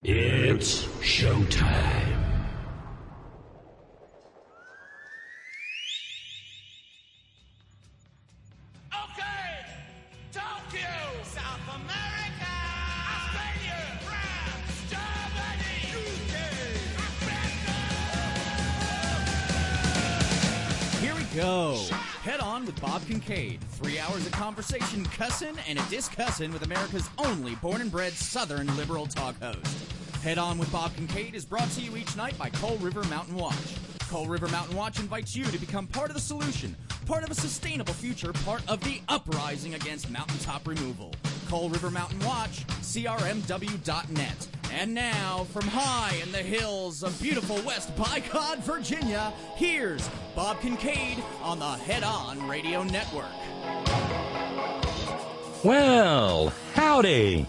It's showtime. Okay, Tokyo, South America, Australia, France, Germany, UK, Here we go. Head On with Bob Kincaid. 3 hours of conversation, cussin' and a discussin' with America's only born and bred Southern liberal talk host. Head On with Bob Kincaid is brought to you each night by Coal River Mountain Watch. Coal River Mountain Watch invites you to become part of the solution, part of a sustainable future, part of the uprising against mountaintop removal. Coal River Mountain Watch, crmw.net. And now, from high in the hills of beautiful West Bicod, Virginia, here's Bob Kincaid on the Head On Radio Network. Well, howdy.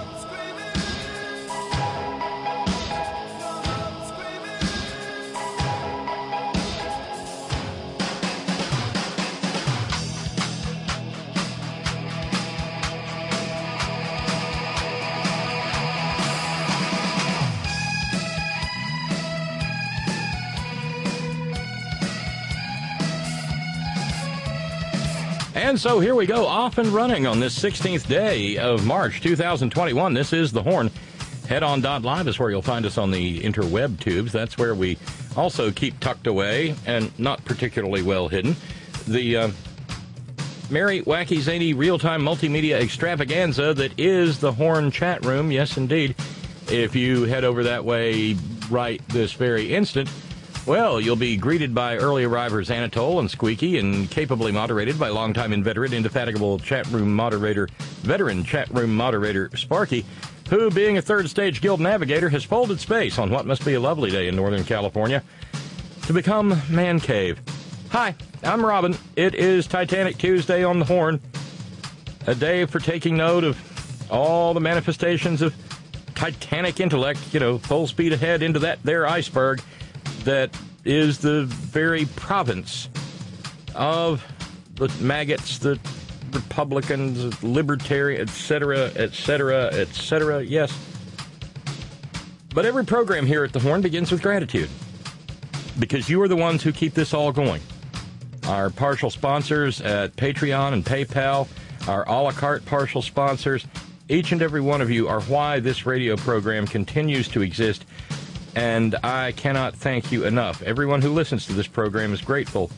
And so here we go, off and running on this 16th day of March 2021. This is The Horn. Headon.live is where you'll find us on the interweb tubes. That's where we also keep tucked away and not particularly well hidden the merry, wacky, zany, real-time multimedia extravaganza that is the Horn chat room. Yes, indeed. If you head over that way right this very instant, well, you'll be greeted by early arrivers Anatole and Squeaky, and capably moderated by longtime inveterate, indefatigable veteran chat room moderator Sparky, who, being a third-stage guild navigator, has folded space on what must be a lovely day in Northern California to become Man Cave. Hi, I'm Robin. It is Titanic Tuesday on the Horn, a day for taking note of all the manifestations of Titanic intellect, full speed ahead into that there iceberg that is the very province of the maggots, the Republicans, libertarians, etc., etc., etc., yes. But every program here at the Horn begins with gratitude, because you are the ones who keep this all going. Our partial sponsors at Patreon and PayPal, our a la carte partial sponsors, each and every one of you are why this radio program continues to exist, and I cannot thank you enough. Everyone who listens to this program is grateful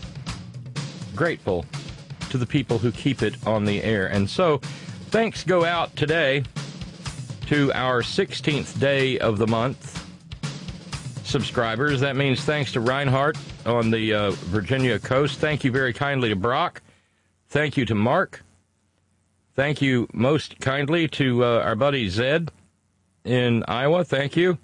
to the people who keep it on the air. And so, thanks go out today to our 16th day of the month subscribers. That means thanks to Reinhardt on the Virginia coast. Thank you very kindly to Brock. Thank you to Mark. Thank you most kindly to our buddy Zed in Iowa. Thank you.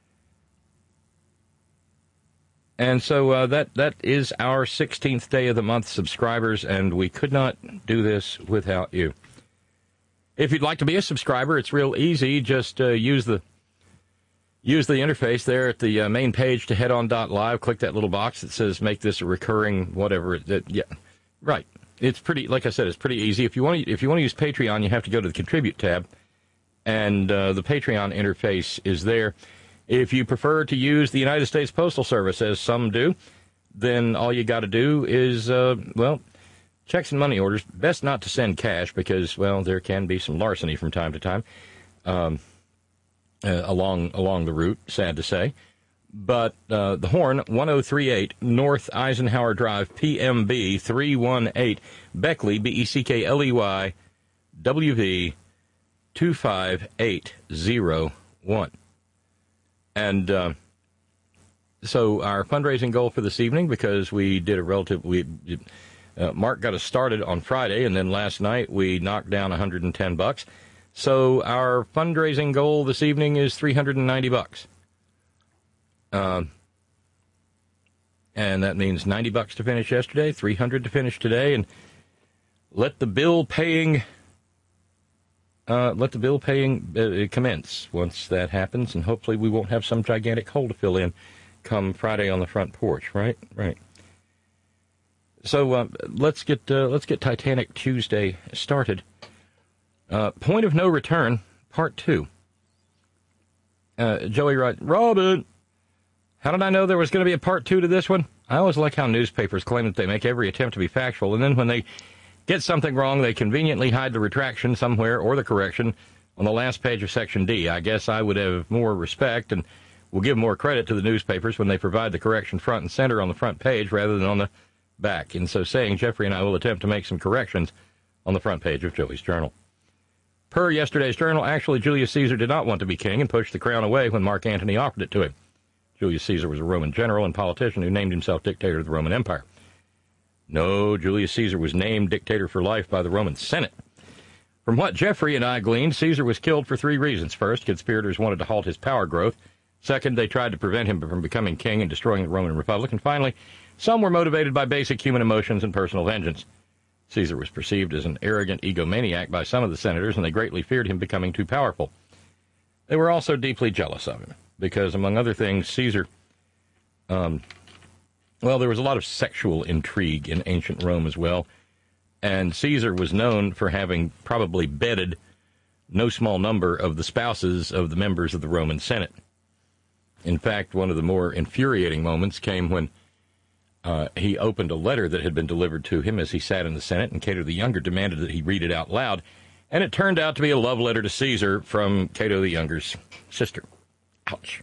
And so that is our 16th day of the month subscribers, and we could not do this without you. If you'd like to be a subscriber, it's real easy. Just use the interface there at the main page to headon.live. Click that little box that says make this a recurring whatever. Yeah, right. It's pretty, like I said, it's pretty easy. If you want to use Patreon, you have to go to the Contribute tab, and the Patreon interface is there. If you prefer to use the United States Postal Service, as some do, then all you got to do is, checks and money orders. Best not to send cash because, there can be some larceny from time to time along the route, sad to say. But the Horn, 1038 North Eisenhower Drive, PMB 318, Beckley, Beckley, WV 25801. And so our fundraising goal for this evening, because we did Mark got us started on Friday, and then last night we knocked down $110. So our fundraising goal this evening is $390. And that means $90 to finish yesterday, $300 to finish today, and let the bill paying commence once that happens, and hopefully we won't have some gigantic hole to fill in come Friday on the front porch, right? Right. So let's get Titanic Tuesday started. Point of No Return, Part 2. Joey writes, Robin, how did I know there was going to be a part 2 to this one? I always like how newspapers claim that they make every attempt to be factual, and then when they get something wrong, they conveniently hide the retraction somewhere or the correction on the last page of Section D. I guess I would have more respect and will give more credit to the newspapers when they provide the correction front and center on the front page rather than on the back. In so saying, Jeffrey and I will attempt to make some corrections on the front page of Joey's journal. Per yesterday's journal, actually, Julius Caesar did not want to be king and pushed the crown away when Mark Antony offered it to him. Julius Caesar was a Roman general and politician who named himself dictator of the Roman Empire. No, Julius Caesar was named dictator for life by the Roman Senate. From what Jeffrey and I gleaned, Caesar was killed for 3 reasons. First, conspirators wanted to halt his power growth. Second, they tried to prevent him from becoming king and destroying the Roman Republic. And finally, some were motivated by basic human emotions and personal vengeance. Caesar was perceived as an arrogant egomaniac by some of the senators, and they greatly feared him becoming too powerful. They were also deeply jealous of him, because, among other things, Caesar, there was a lot of sexual intrigue in ancient Rome as well, and Caesar was known for having probably bedded no small number of the spouses of the members of the Roman Senate. In fact, one of the more infuriating moments came when he opened a letter that had been delivered to him as he sat in the Senate, and Cato the Younger demanded that he read it out loud, and it turned out to be a love letter to Caesar from Cato the Younger's sister. Ouch.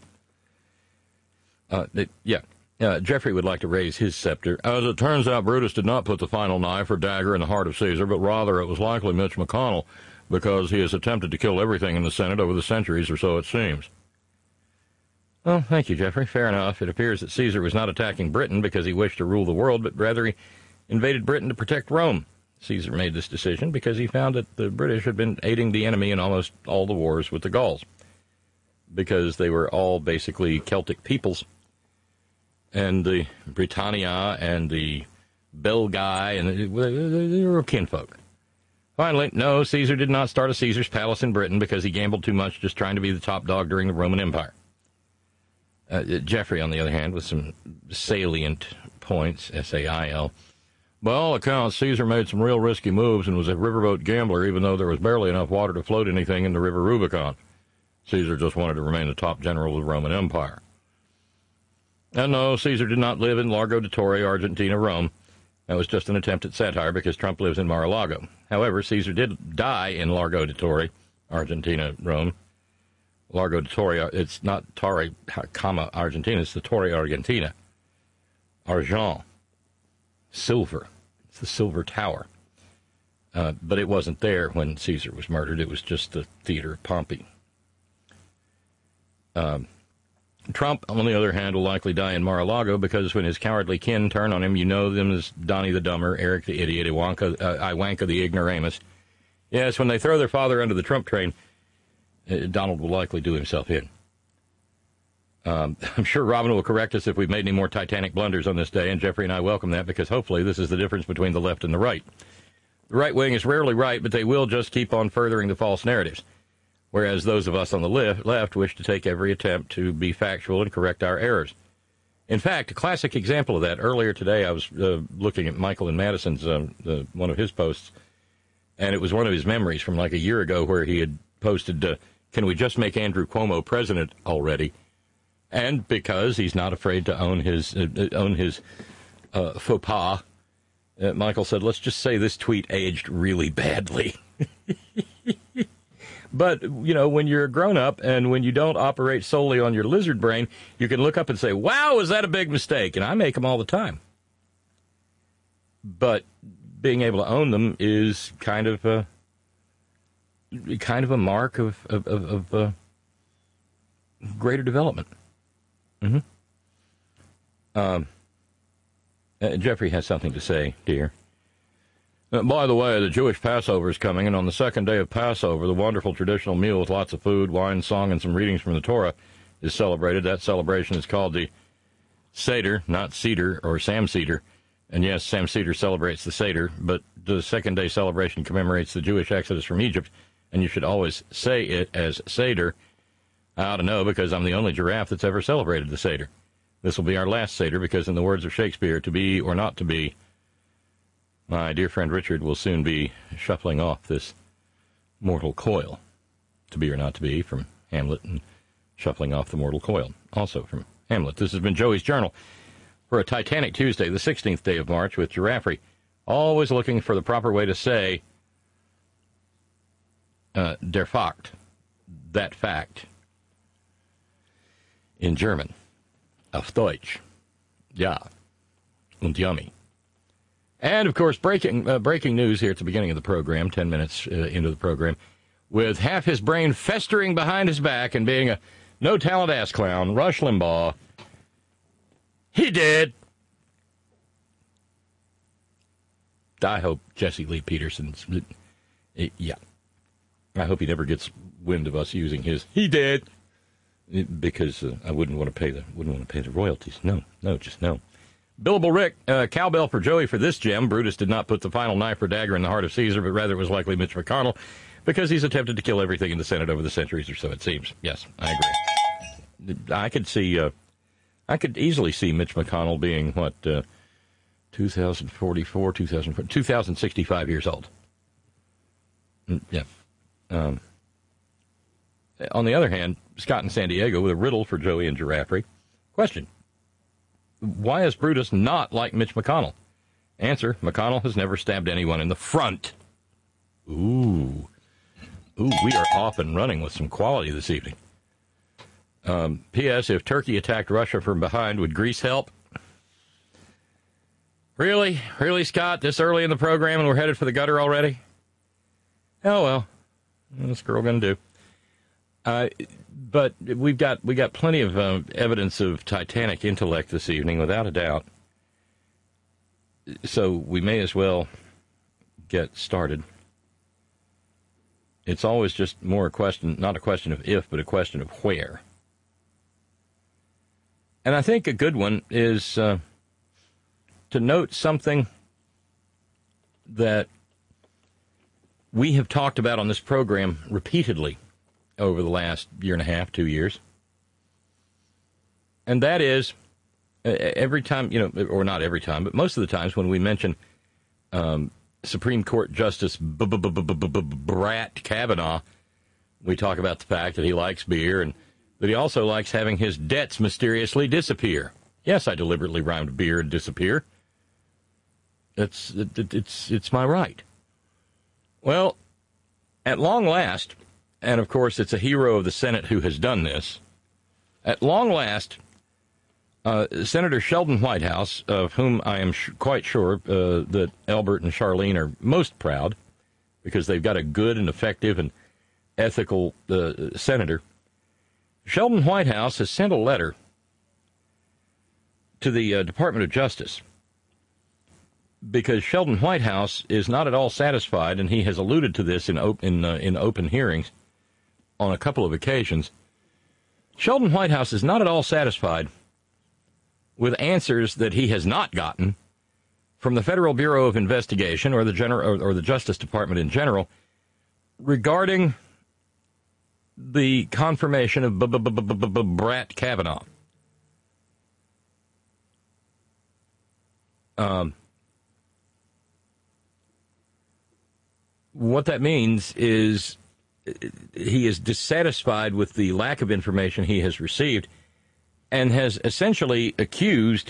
Jeffrey would like to raise his scepter. As it turns out, Brutus did not put the final knife or dagger in the heart of Caesar, but rather it was likely Mitch McConnell, because he has attempted to kill everything in the Senate over the centuries, or so it seems. Well, thank you, Jeffrey. Fair enough. It appears that Caesar was not attacking Britain because he wished to rule the world, but rather he invaded Britain to protect Rome. Caesar made this decision because he found that the British had been aiding the enemy in almost all the wars with the Gauls, because they were all basically Celtic peoples. And the Britannia and the Belgae, and they were kinfolk. Finally, no, Caesar did not start a Caesar's palace in Britain because he gambled too much just trying to be the top dog during the Roman Empire. Jeffrey, on the other hand, with some salient points, S-A-I-L. By all accounts, Caesar made some real risky moves and was a riverboat gambler, even though there was barely enough water to float anything in the river Rubicon. Caesar just wanted to remain the top general of the Roman Empire. And no, Caesar did not live in Largo de Torre, Argentina, Rome. That was just an attempt at satire because Trump lives in Mar-a-Lago. However, Caesar did die in Largo de Torre, Argentina, Rome. Largo de Torre, it's not Torre, comma, Argentina, it's the Torre Argentina. Argent. Silver. It's the Silver Tower. But it wasn't there when Caesar was murdered. It was just the Theater of Pompey. Trump, on the other hand, will likely die in Mar-a-Lago because when his cowardly kin turn on him, you know them as Donnie the Dumber, Eric the Idiot, Iwanka the Ignoramus. Yes, when they throw their father under the Trump train, Donald will likely do himself in. I'm sure Robin will correct us if we've made any more Titanic blunders on this day, and Jeffrey and I welcome that because hopefully this is the difference between the left and the right. The right wing is rarely right, but they will just keep on furthering the false narratives, whereas those of us on the left wish to take every attempt to be factual and correct our errors. In fact, a classic example of that, earlier today I was looking at Michael and Madison's, one of his posts, and it was one of his memories from like a year ago where he had posted, can we just make Andrew Cuomo president already? And because he's not afraid to own his faux pas, Michael said, let's just say this tweet aged really badly. But, you know, when you're a grown-up and when you don't operate solely on your lizard brain, you can look up and say, wow, was that a big mistake? And I make them all the time. But being able to own them is kind of a mark of greater development. Jeffrey has something to say, dear. By the way, the Jewish Passover is coming, and on the second day of Passover, the wonderful traditional meal with lots of food, wine, song, and some readings from the Torah is celebrated. That celebration is called the Seder, not Cedar or Sam Cedar. And yes, Sam Cedar celebrates the Seder, but the second day celebration commemorates the Jewish exodus from Egypt, and you should always say it as Seder. I ought to know because I'm the only giraffe that's ever celebrated the Seder. This will be our last Seder because, in the words of Shakespeare, to be or not to be, my dear friend Richard will soon be shuffling off this mortal coil. To be or not to be, from Hamlet and Shuffling Off the Mortal Coil, also from Hamlet. This has been Joey's Journal for a Titanic Tuesday, the 16th day of March, with Giraffe. Always looking for the proper way to say der Fakt, that fact, in German. Auf Deutsch. Ja. Und yummy. And, of course, breaking news here at the beginning of the program, 10 minutes into the program, with half his brain festering behind his back and being a no-talent ass clown, Rush Limbaugh. He did. I hope Jesse Lee Peterson's... Yeah. I hope he never gets wind of us using his "he did," because I wouldn't want to pay the royalties. No, just no. Billable Rick, cowbell for Joey for this gem. Brutus did not put the final knife or dagger in the heart of Caesar, but rather it was likely Mitch McConnell, because he's attempted to kill everything in the Senate over the centuries, or so it seems. Yes, I agree. I could easily see Mitch McConnell being, 2065 years old. Yeah. On the other hand, Scott in San Diego with a riddle for Joey and Giraffe. Question: why is Brutus not like Mitch McConnell? Answer: McConnell has never stabbed anyone in the front. Ooh, we are off and running with some quality this evening. P.S. If Turkey attacked Russia from behind, would Greece help? Really, Scott? This early in the program and we're headed for the gutter already? Oh well. What's the girl going to do? But we got plenty of evidence of Titanic intellect this evening, without a doubt. So we may as well get started. It's always just more not a question of if, but a question of where. And I think a good one is to note something that we have talked about on this program repeatedly over the last year and a half, 2 years. And that is, every time, or not every time, but most of the times when we mention Supreme Court Justice Brett Kavanaugh, we talk about the fact that he likes beer and that he also likes having his debts mysteriously disappear. Yes, I deliberately rhymed beer and disappear. It's my right. Well, at long last, and of course it's a hero of the Senate who has done this, at long last, Senator Sheldon Whitehouse, of whom I am quite sure that Albert and Charlene are most proud, because they've got a good and effective and ethical senator, Sheldon Whitehouse has sent a letter to the Department of Justice, because Sheldon Whitehouse is not at all satisfied, and he has alluded to this in open hearings on a couple of occasions. Sheldon Whitehouse is not at all satisfied with answers that he has not gotten from the Federal Bureau of Investigation or the Justice Department in general regarding the confirmation of Brett Kavanaugh. What that means is he is dissatisfied with the lack of information he has received and has essentially accused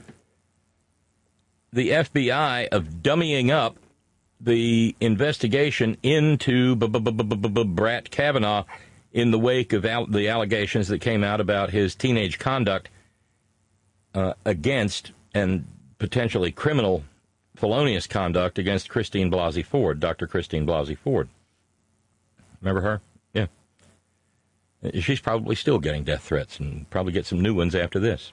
the FBI of dummying up the investigation into Brett Kavanaugh in the wake of the allegations that came out about his teenage conduct against and potentially criminal felonious conduct against Christine Blasey Ford, Dr. Christine Blasey Ford. Remember her? Yeah. She's probably still getting death threats and probably get some new ones after this.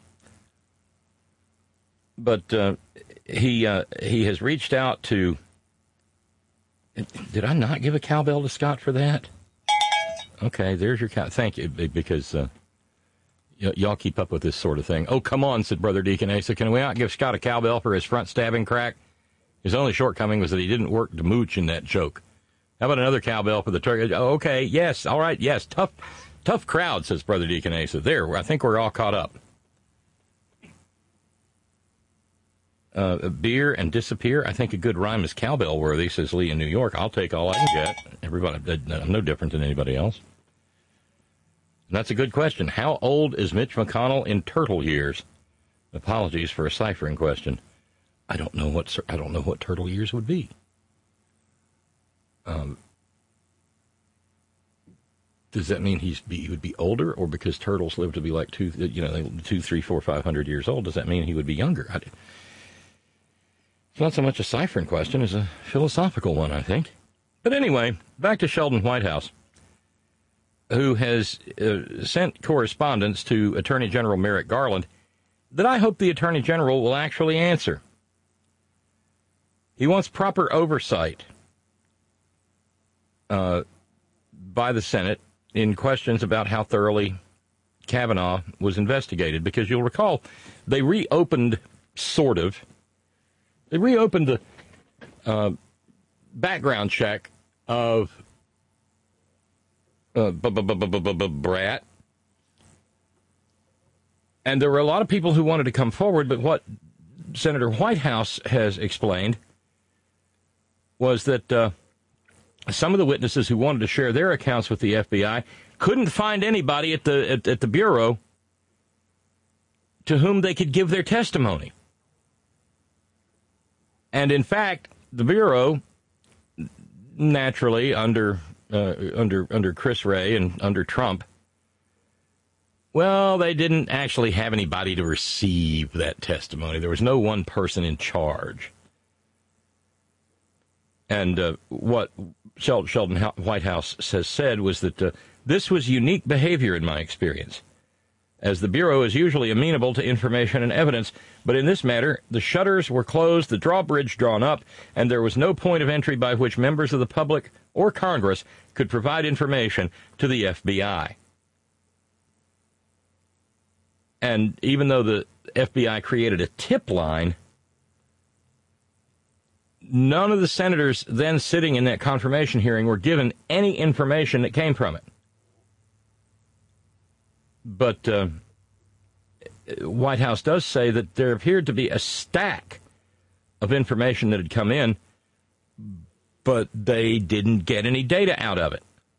But he has reached out to... Did I not give a cowbell to Scott for that? Okay, there's your cow. Thank you, because y'all keep up with this sort of thing. Oh, come on, said Brother Deacon Asa. Can we not give Scott a cowbell for his front stabbing crack? His only shortcoming was that he didn't work to mooch in that joke. How about another cowbell for the turkey? Oh, okay, yes, all right, yes. Tough crowd, says Brother Deacon Asa. There, I think we're all caught up. Beer and disappear. I think a good rhyme is cowbell worthy, says Lee in New York. I'll take all I can get. Everybody, I'm no different than anybody else. That's a good question. How old is Mitch McConnell in turtle years? Apologies for a ciphering question. I don't know what turtle years would be. Does that mean he would be older, or because turtles live to be like 2, 3, 4, 500 years old? Does that mean he would be younger? It's not so much a ciphering question as a philosophical one, I think. But anyway, back to Sheldon Whitehouse, who has sent correspondence to Attorney General Merrick Garland that I hope the Attorney General will actually answer. He wants proper oversight by the Senate in questions about how thoroughly Kavanaugh was investigated, because you'll recall they reopened the background check of Brat. And there were a lot of people who wanted to come forward, but what Senator Whitehouse has explained was that some of the witnesses who wanted to share their accounts with the FBI couldn't find anybody at the Bureau to whom they could give their testimony. And in fact, the Bureau, naturally under Chris Wray and under Trump, well, they didn't actually have anybody to receive that testimony. There was no one person in charge. And what Sheldon Whitehouse has said was that this was unique behavior in my experience, as the Bureau is usually amenable to information and evidence, but in this matter, the shutters were closed, the drawbridge drawn up, and there was no point of entry by which members of the public or Congress could provide information to the FBI. And even though the FBI created a tip line, none of the senators then sitting in that confirmation hearing were given any information that came from it. But White House does say that there appeared to be a stack of information that had come in, but they didn't get any data out of it.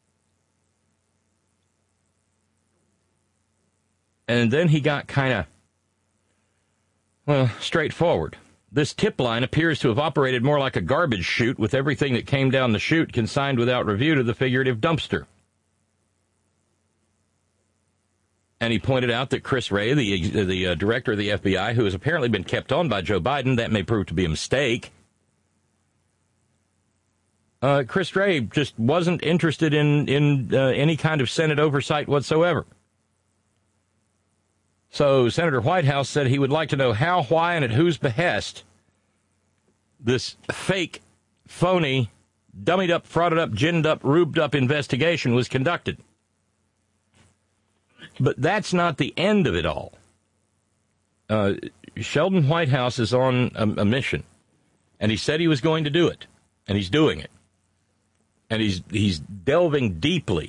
And then he got kind of, straightforward. This tip line appears to have operated more like a garbage chute, with everything that came down the chute consigned without review to the figurative dumpster. And he pointed out that Chris Wray, the director of the FBI, who has apparently been kept on by Joe Biden, that may prove to be a mistake. Chris Wray just wasn't interested in any kind of Senate oversight whatsoever. So Senator Whitehouse said he would like to know how, why, and at whose behest this fake, phony, dummied up, frauded up, ginned up, rubed up investigation was conducted. But that's not the end of it all. Sheldon Whitehouse is on a mission, and he said he was going to do it, and he's doing it. And he's delving deeply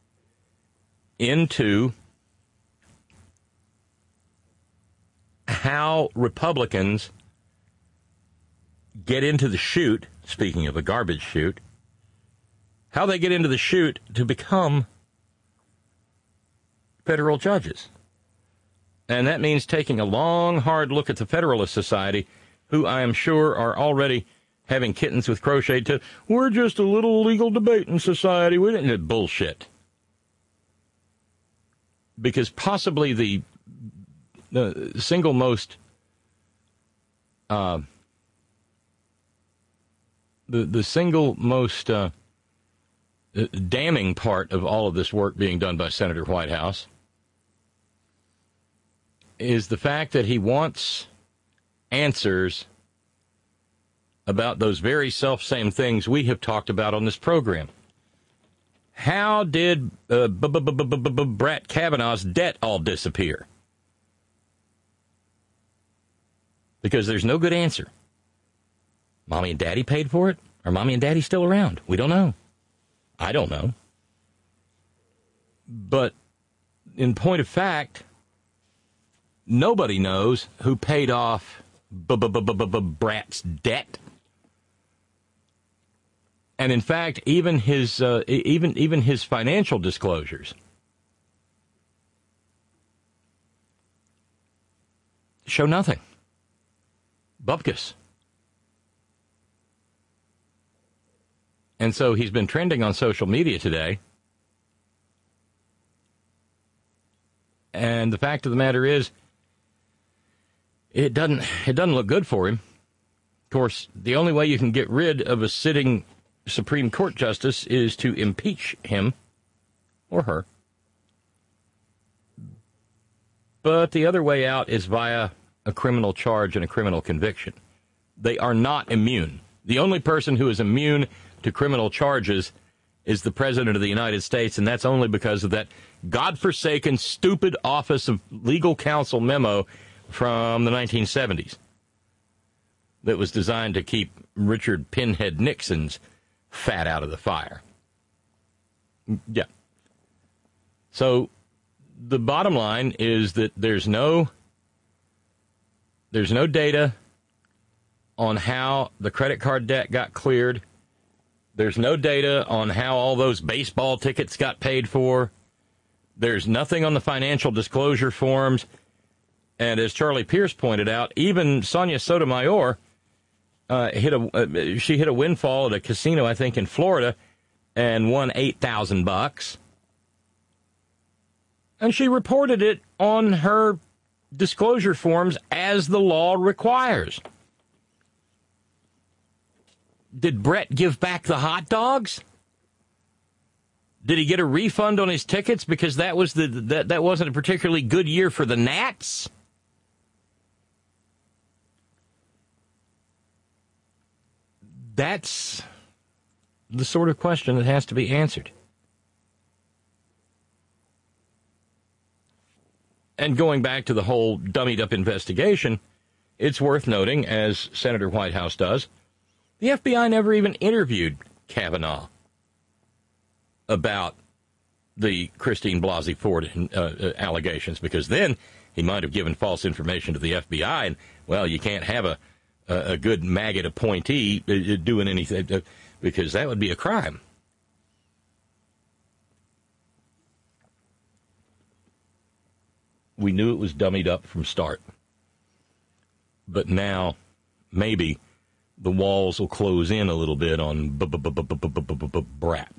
into how Republicans get into the chute, speaking of a garbage chute, how they get into the chute to become federal judges. And that means taking a long, hard look at the Federalist Society, who I am sure are already having kittens with crochet to, we're just a little legal debating society. We didn't bullshit. Because possibly the single most the single most damning part of all of this work being done by Senator Whitehouse is the fact that he wants answers about those very self-same things we have talked about on this program. How did Brett Kavanaugh's debt all disappear? Because there's no good answer. Mommy and Daddy paid for it? Are Mommy and Daddy still around? We don't know. I don't know. But in point of fact, nobody knows who paid off Brat's debt. And in fact, even his financial disclosures show nothing. Bupkis. And so he's been trending on social media today. And the fact of the matter is, it doesn't look good for him. Of course, the only way you can get rid of a sitting Supreme Court justice is to impeach him or her. But the other way out is via a criminal charge and a criminal conviction. They are not immune. The only person who is immune to criminal charges is the President of the United States, and that's only because of that godforsaken, stupid Office of Legal Counsel memo from the 1970s that was designed to keep Richard Pinhead Nixon's fat out of the fire. Yeah. So the bottom line is that there's no data on how the credit card debt got cleared. There's no data on how all those baseball tickets got paid for. There's nothing on the financial disclosure forms. And as Charlie Pierce pointed out, even Sonia Sotomayor hit a windfall at a casino, I think, in Florida, and won $8,000. And she reported it on her disclosure forms as the law requires. Did Brett give back the hot dogs? Did he get a refund on his tickets because that wasn't a particularly good year for the Nats? That's the sort of question that has to be answered. And going back to the whole dummied-up investigation, it's worth noting, as Senator Whitehouse does, the FBI never even interviewed Kavanaugh about the Christine Blasey Ford allegations, because then he might have given false information to the FBI, and, well, you can't have a good maggot appointee doing anything, because that would be a crime. We knew it was dummied up from start. But now, maybe the walls will close in a little bit on Brat.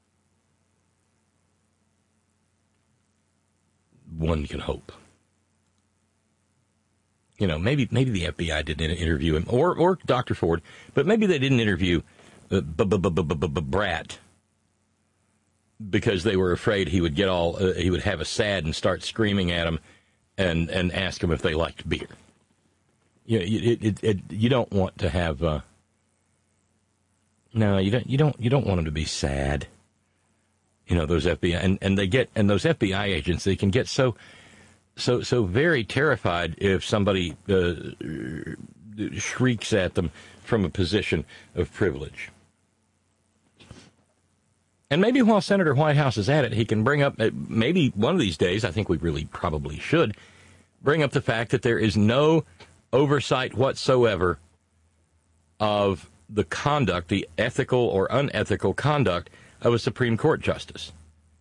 One can hope. You know, maybe the FBI didn't interview him, or Dr. Ford, but maybe they didn't interview Brat because they were afraid he would he would have a sad and start screaming at him and ask him if they liked beer. You don't want to have you don't want him to be sad. You know, those FBI and those FBI agents, they can get so very terrified if somebody shrieks at them from a position of privilege. And maybe while Senator Whitehouse is at it, he can bring up, maybe one of these days, I think we really probably should, bring up the fact that there is no oversight whatsoever of the conduct, the ethical or unethical conduct of a Supreme Court justice.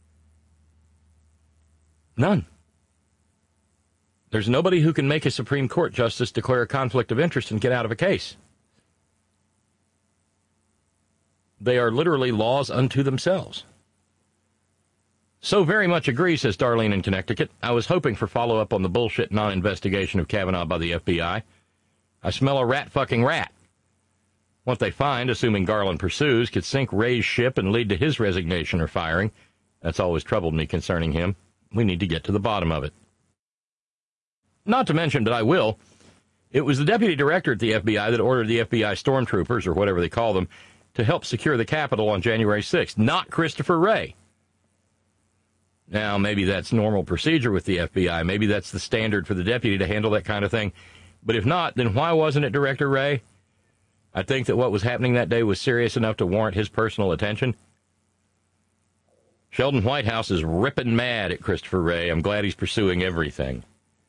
None. There's nobody who can make a Supreme Court justice declare a conflict of interest and get out of a case. They are literally laws unto themselves. So very much agree, says Darlene in Connecticut. I was hoping for follow-up on the bullshit non-investigation of Kavanaugh by the FBI. I smell a rat-fucking rat. What they find, assuming Garland pursues, could sink Ray's ship and lead to his resignation or firing. That's always troubled me concerning him. We need to get to the bottom of it. Not to mention, but I will, it was the deputy director at the FBI that ordered the FBI stormtroopers, or whatever they call them, to help secure the Capitol on January 6th, not Christopher Wray. Now, maybe that's normal procedure with the FBI. Maybe that's the standard for the deputy to handle that kind of thing. But if not, then why wasn't it Director Wray? I think that what was happening that day was serious enough to warrant his personal attention. Sheldon Whitehouse is ripping mad at Christopher Wray. I'm glad he's pursuing everything.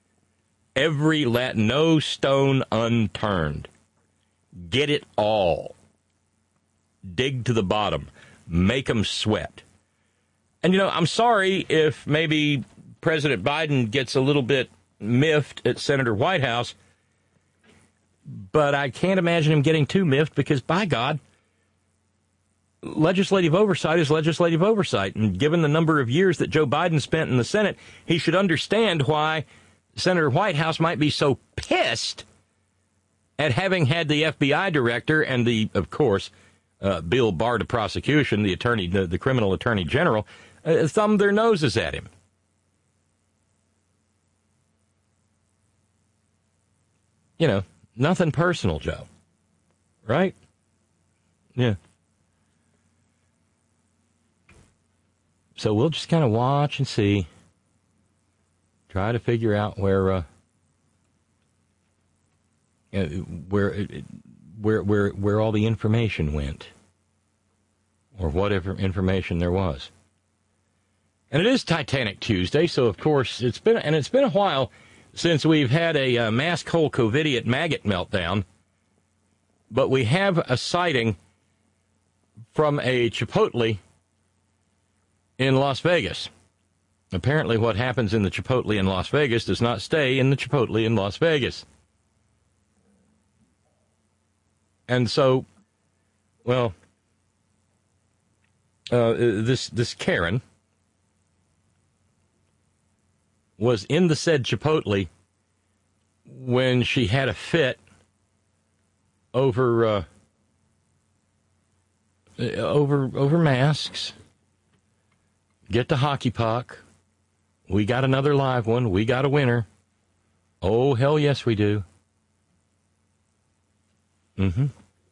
No stone unturned. Get it all. Dig to the bottom. Make them sweat. And, I'm sorry if maybe President Biden gets a little bit miffed at Senator Whitehouse, but I can't imagine him getting too miffed because, by God, legislative oversight is legislative oversight. And given the number of years that Joe Biden spent in the Senate, he should understand why Senator Whitehouse might be so pissed at having had the FBI director and of course, Bill Barr to prosecution, the criminal attorney general, thumb their noses at him. You know, nothing personal, Joe. Right? Yeah. So we'll just kind of watch and see. Try to figure out where all the information went, or whatever information there was. And it is Titanic Tuesday, so of course it's been a while since we've had a mass cold COVIDiot maggot meltdown, but we have a sighting from a Chipotle in Las Vegas. Apparently what happens in the Chipotle in Las Vegas does not stay in the Chipotle in Las Vegas. And so, well, this Karen was in the said Chipotle when she had a fit over masks. Get the hockey puck. We got another live one. We got a winner. Oh, hell yes, we do. Mm-hmm.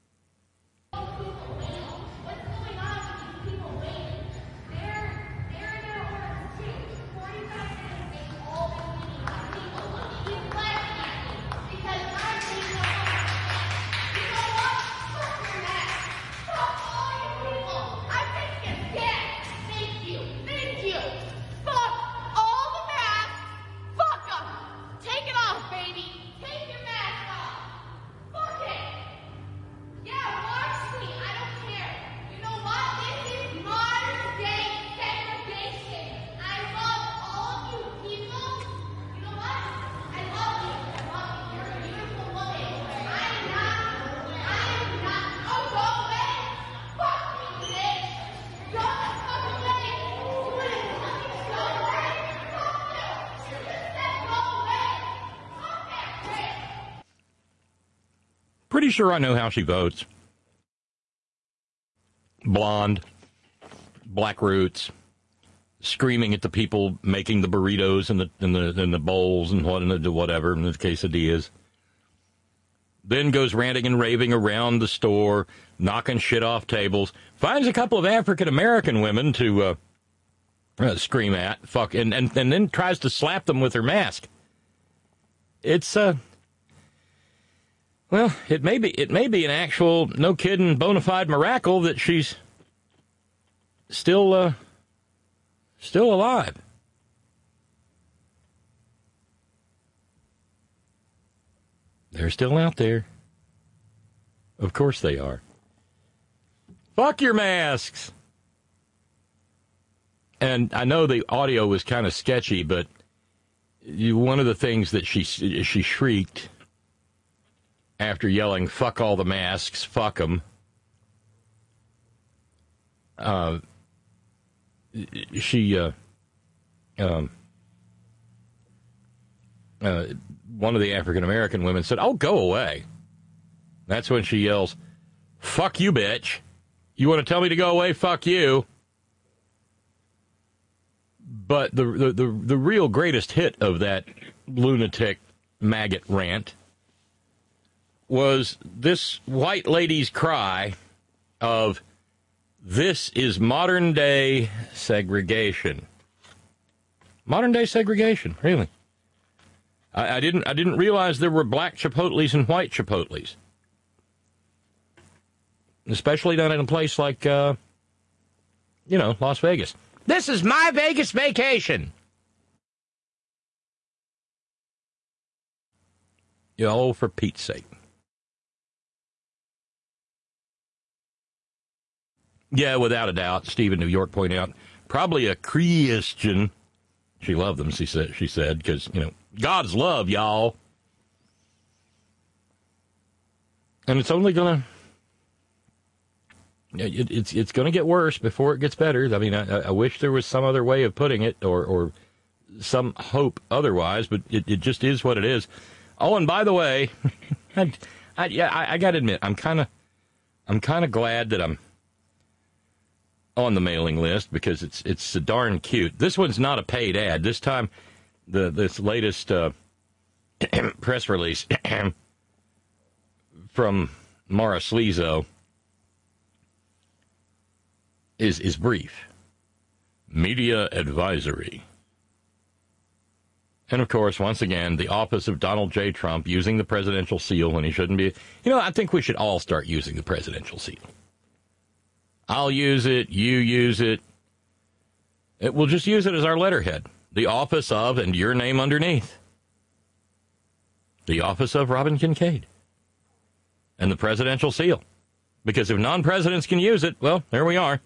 Pretty sure I know how she votes. Blonde, black roots, screaming at the people making the burritos and the bowls and whatever in the quesadillas. Then goes ranting and raving around the store, knocking shit off tables. Finds a couple of African American women to scream at, and then tries to slap them with her mask. It's well, it may be an actual, no kidding, bona fide miracle that she's still alive. They're still out there. Of course they are. Fuck your masks. And I know the audio was kind of sketchy, but one of the things that she shrieked after yelling, fuck all the masks, fuck them. One of the African-American women said, oh, go away. That's when she yells, fuck you, bitch. You want to tell me to go away? Fuck you. But the real greatest hit of that lunatic maggot rant was this white lady's cry of, this is modern-day segregation. Modern-day segregation, really. I didn't realize there were black Chipotles and white Chipotles. Especially down in a place like, Las Vegas. This is my Vegas vacation! Oh, for Pete's sake. Yeah, without a doubt, Steve in New York pointed out, probably a Christian. She loved them, she said, because, God's love, y'all. And it's only going to... It's going to get worse before it gets better. I mean, I wish there was some other way of putting it or some hope otherwise, but it just is what it is. Oh, and by the way, I got to admit, I'm kind of glad that I'm on the mailing list because it's darn cute. This one's not a paid ad. This time, this latest press release from Mara Sleezo is brief. Media advisory. And, of course, once again, the office of Donald J. Trump using the presidential seal when he shouldn't be. You know, I think we should all start using the presidential seal. I'll use it. You use it. We'll just use it as our letterhead. The office of, and your name underneath. The office of Robin Kincaid. And the presidential seal. Because if non-presidents can use it, well, there we are.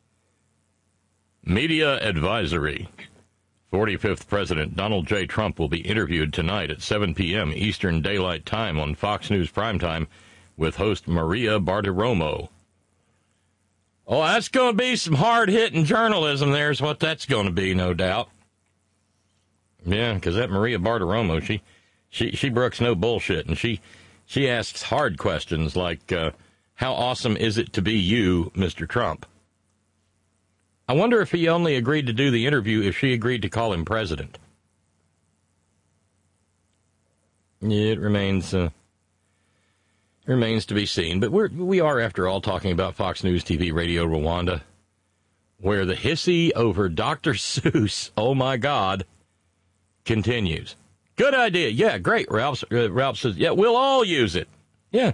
Media advisory. 45th President Donald J. Trump will be interviewed tonight at 7 p.m. Eastern Daylight Time on Fox News Primetime with host Maria Bartiromo. Oh, that's going to be some hard-hitting journalism. There's what that's going to be, no doubt. Yeah, because that Maria Bartiromo, she brooks no bullshit, and she asks hard questions like, how awesome is it to be you, Mr. Trump? I wonder if he only agreed to do the interview if she agreed to call him president. It remains to be seen. But we are, after all, talking about Fox News TV Radio Rwanda, where the hissy over Dr. Seuss, oh my God, continues. Good idea. Yeah, great. Ralph says, yeah, we'll all use it. Yeah.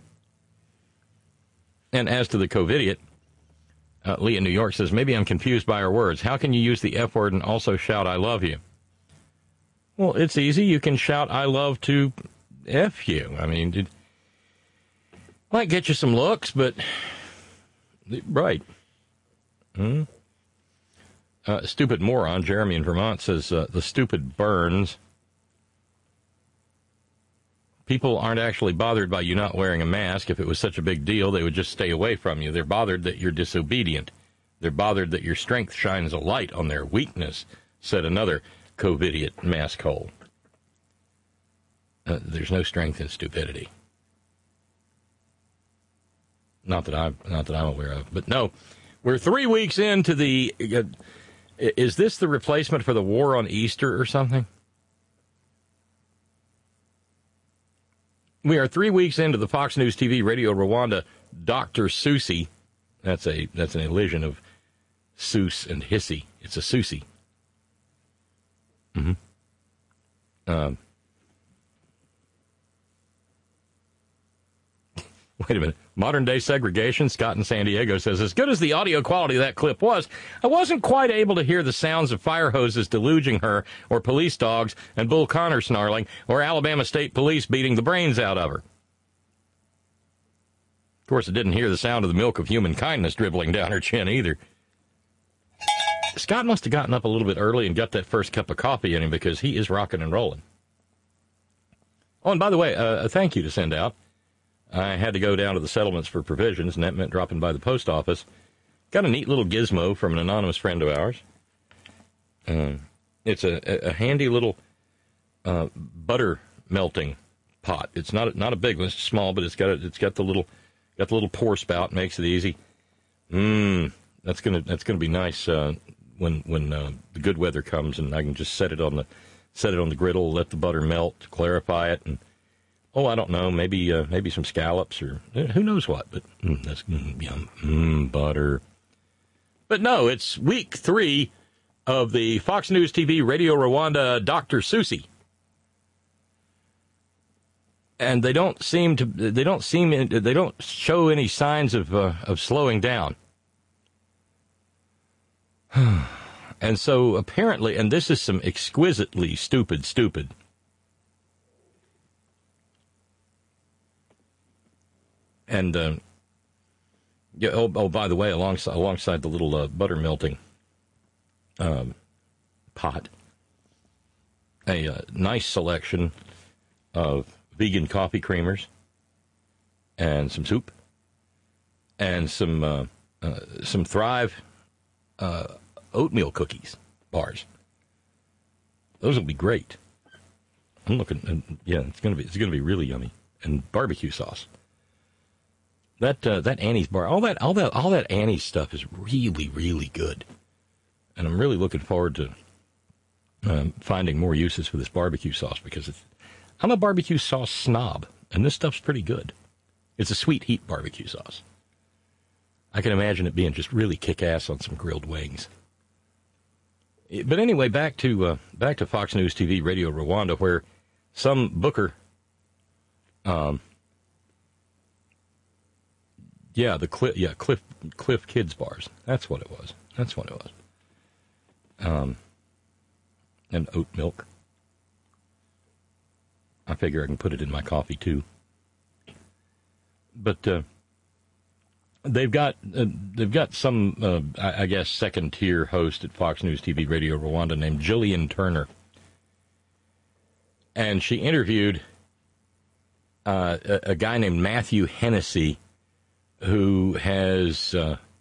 And as to the COVIDiot, Lee in New York says, maybe I'm confused by her words. How can you use the F word and also shout, I love you? Well, it's easy. You can shout, I love to F you. I mean, it might get you some looks, but, right. Stupid moron, Jeremy in Vermont says, the stupid burns. People aren't actually bothered by you not wearing a mask. If it was such a big deal, they would just stay away from you. They're bothered that you're disobedient. They're bothered that your strength shines a light on their weakness, said another COVIDiot mask hole. There's no strength in stupidity. Not that I'm aware of. But no, we're 3 weeks into the... is this the replacement for the war on Easter or something? We are 3 weeks into the Fox News TV Radio Rwanda Dr. Seussy. That's an elision of Seuss and hissy. It's a Seussy. Wait a minute. Modern day segregation, Scott in San Diego says, as good as the audio quality of that clip was, I wasn't quite able to hear the sounds of fire hoses deluging her, or police dogs and Bull Connor snarling, or Alabama State Police beating the brains out of her. Of course, I didn't hear the sound of the milk of human kindness dribbling down her chin either. Scott must have gotten up a little bit early and got that first cup of coffee in him because he is rocking and rolling. Oh, and by the way, a thank you to send out. I had to go down to the settlements for provisions, and that meant dropping by the post office. Got a neat little gizmo from an anonymous friend of ours. It's a handy little butter melting pot. It's not a big one; it's small, but it's got the little pour spout, makes it easy. That's gonna be nice when the good weather comes, and I can just set it on the griddle, let the butter melt, clarify it, and. Oh, I don't know, maybe some scallops or who knows what, but that's yum, butter. But no, it's week 3 of the Fox News TV Radio Rwanda Dr. Seussy. And they don't show any signs of slowing down. And so apparently, and this is some exquisitely stupid. And, by the way, alongside the little butter melting pot, a nice selection of vegan coffee creamers and some soup and some Thrive oatmeal cookies bars. Those will be great. I'm looking, yeah, it's gonna be really yummy, and barbecue sauce. That Annie's bar, all that Annie's stuff is really, really good, and I'm really looking forward to finding more uses for this barbecue sauce, because I'm a barbecue sauce snob, and this stuff's pretty good. It's a sweet heat barbecue sauce. I can imagine it being just really kick-ass on some grilled wings. But anyway, back to Fox News TV Radio Rwanda, where some booker, Cliff Kids bars. That's what it was. And oat milk. I figure I can put it in my coffee too. But they've got some, I guess, second-tier host at Fox News TV Radio Rwanda named Jillian Turner. And she interviewed a guy named Matthew Hennessy, who has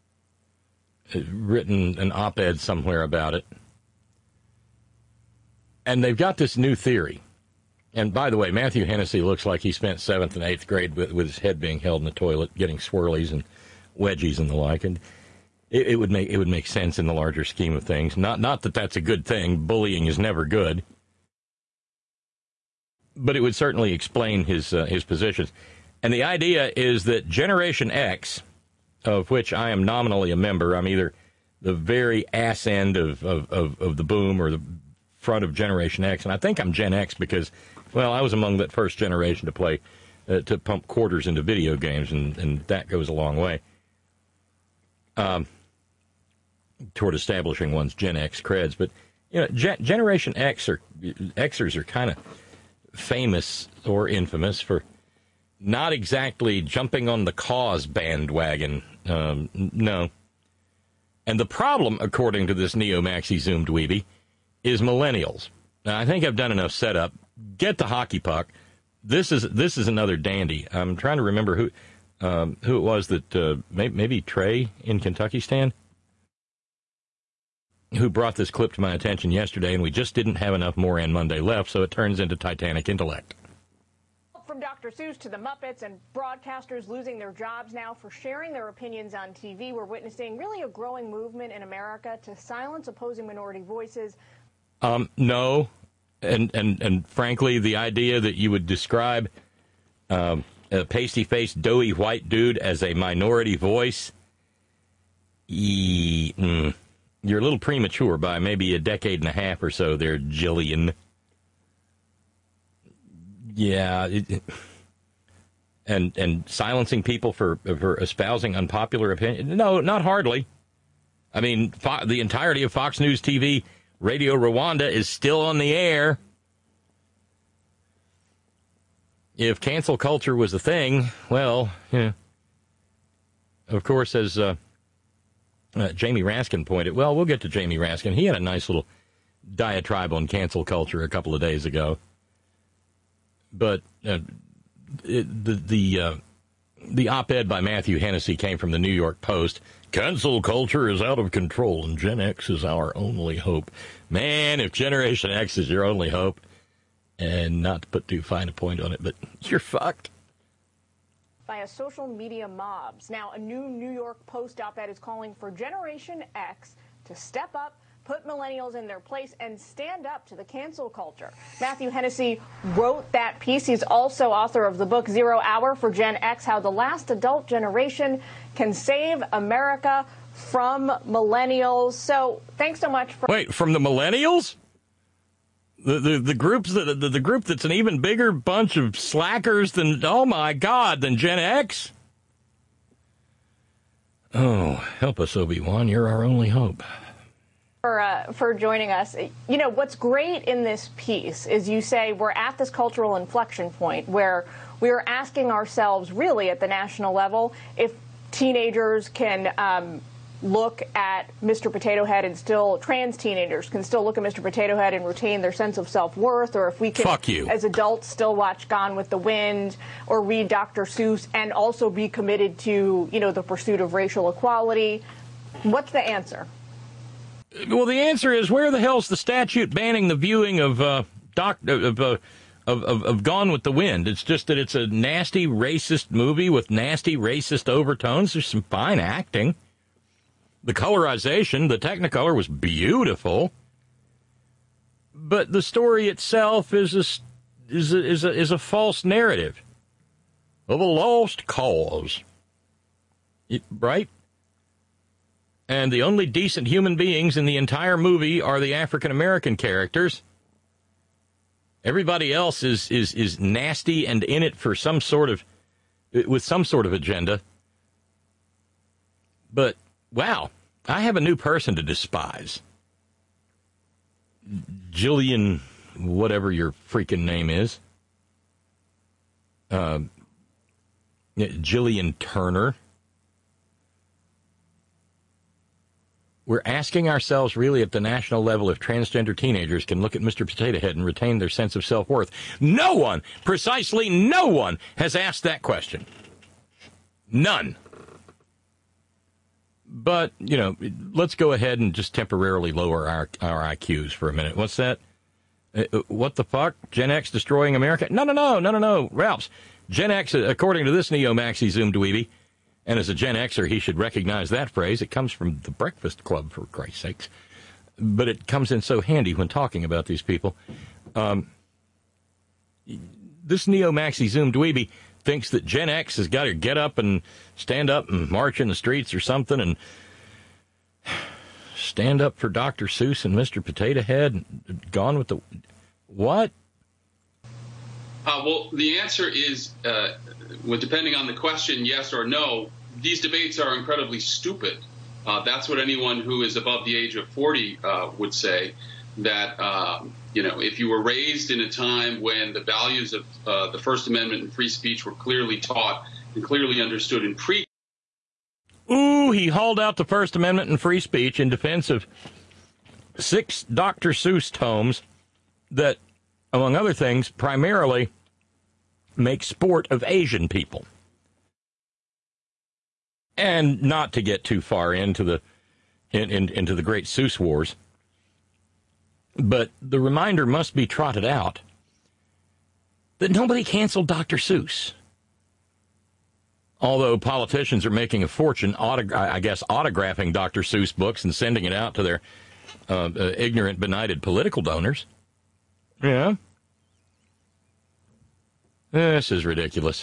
written an op-ed somewhere about it. And they've got this new theory. And by the way, Matthew Hennessy looks like he spent 7th and 8th grade with his head being held in the toilet, getting swirlies and wedgies and the like. And it would make sense in the larger scheme of things. Not that that's a good thing. Bullying is never good. But it would certainly explain his positions. And the idea is that Generation X, of which I am nominally a member, I'm either the very ass end of the boom or the front of Generation X. And I think I'm Gen X because, well, I was among that first generation to pump quarters into video games, and that goes a long way toward establishing one's Gen X creds. But, you know, Generation Xers are kind of famous or infamous for not exactly jumping on the cause bandwagon. No. And the problem, according to this Neo-Maxi Zoom dweeby, is millennials. Now, I think I've done enough setup. Get the hockey puck. This is another dandy. I'm trying to remember who it was that maybe Trey in Kentucky, Stan, who brought this clip to my attention yesterday, and we just didn't have enough Moran Monday left, so it turns into Titanic intellect. From Dr. Seuss to the Muppets, and broadcasters losing their jobs now for sharing their opinions on TV, we're witnessing really a growing movement in America to silence opposing minority voices. No, and frankly, the idea that you would describe a pasty-faced, doughy white dude as a minority voice, you're a little premature by maybe a decade and a half or so there, Jillian. Yeah, and silencing people for espousing unpopular opinion? No, not hardly. I mean, the entirety of Fox News TV Radio Rwanda is still on the air. If cancel culture was a thing, well, yeah. Of course, as Jamie Raskin pointed, well, we'll get to Jamie Raskin. He had a nice little diatribe on cancel culture a couple of days ago. But the op-ed by Matthew Hennessy came from the New York Post. Cancel culture is out of control, and Gen X is our only hope. Man, if Generation X is your only hope, and not to put too fine a point on it, but you're fucked. By a social media mobs. Now, a new New York Post op-ed is calling for Generation X to step up, put millennials in their place, and stand up to the cancel culture. Matthew Hennessy wrote that piece. He's also author of the book 0 Hour for Gen X, How the Last Adult Generation Can Save America from Millennials. So thanks so much for... Wait, from the millennials? The group that's an even bigger bunch of slackers than, oh my God, than Gen X? Oh, help us, Obi-Wan. You're our only hope. For joining us. You know, what's great in this piece is you say we're at this cultural inflection point where we are asking ourselves, really at the national level, if teenagers can look at Mr. Potato Head and still, trans teenagers can still look at Mr. Potato Head and retain their sense of self-worth, or if we can, as adults, still watch Gone with the Wind or read Dr. Seuss and also be committed to, the pursuit of racial equality. What's the answer? Well, the answer is, where the hell's the statute banning the viewing of Gone with the Wind? It's just that it's a nasty, racist movie with nasty, racist overtones. There's some fine acting. The colorization, the Technicolor was beautiful, but the story itself is a false narrative of a lost cause, right? And the only decent human beings in the entire movie are the African American characters. Everybody else is nasty and in it for with some sort of agenda. But wow, I have a new person to despise. Jillian, whatever your freaking name is. Jillian Turner. We're asking ourselves, really, at the national level, if transgender teenagers can look at Mr. Potato Head and retain their sense of self-worth. No one, precisely no one, has asked that question. None. But, let's go ahead and just temporarily lower our IQs for a minute. What's that? What the fuck? Gen X destroying America? No. Ralphs, Gen X, according to this neo-maxi Zoom dweeby, and as a Gen Xer, he should recognize that phrase. It comes from the Breakfast Club, for Christ's sakes. But it comes in so handy when talking about these people. This neo-maxi Zoom dweeby thinks that Gen X has got to get up and stand up and march in the streets or something and stand up for Dr. Seuss and Mr. Potato Head and Gone with the... What? Well, the answer is, depending on the question, yes or no. These debates are incredibly stupid. That's what anyone who is above the age of 40 would say, that, if you were raised in a time when the values of the First Amendment and free speech were clearly taught and clearly understood and preached. Ooh, he hauled out the First Amendment and free speech in defense of 6 Dr. Seuss tomes that, among other things, primarily make sport of Asian people. And not to get too far into the great Seuss wars, but the reminder must be trotted out that nobody canceled Dr. Seuss. Although politicians are making a fortune, autographing Dr. Seuss books and sending it out to their ignorant, benighted political donors. Yeah. This is ridiculous.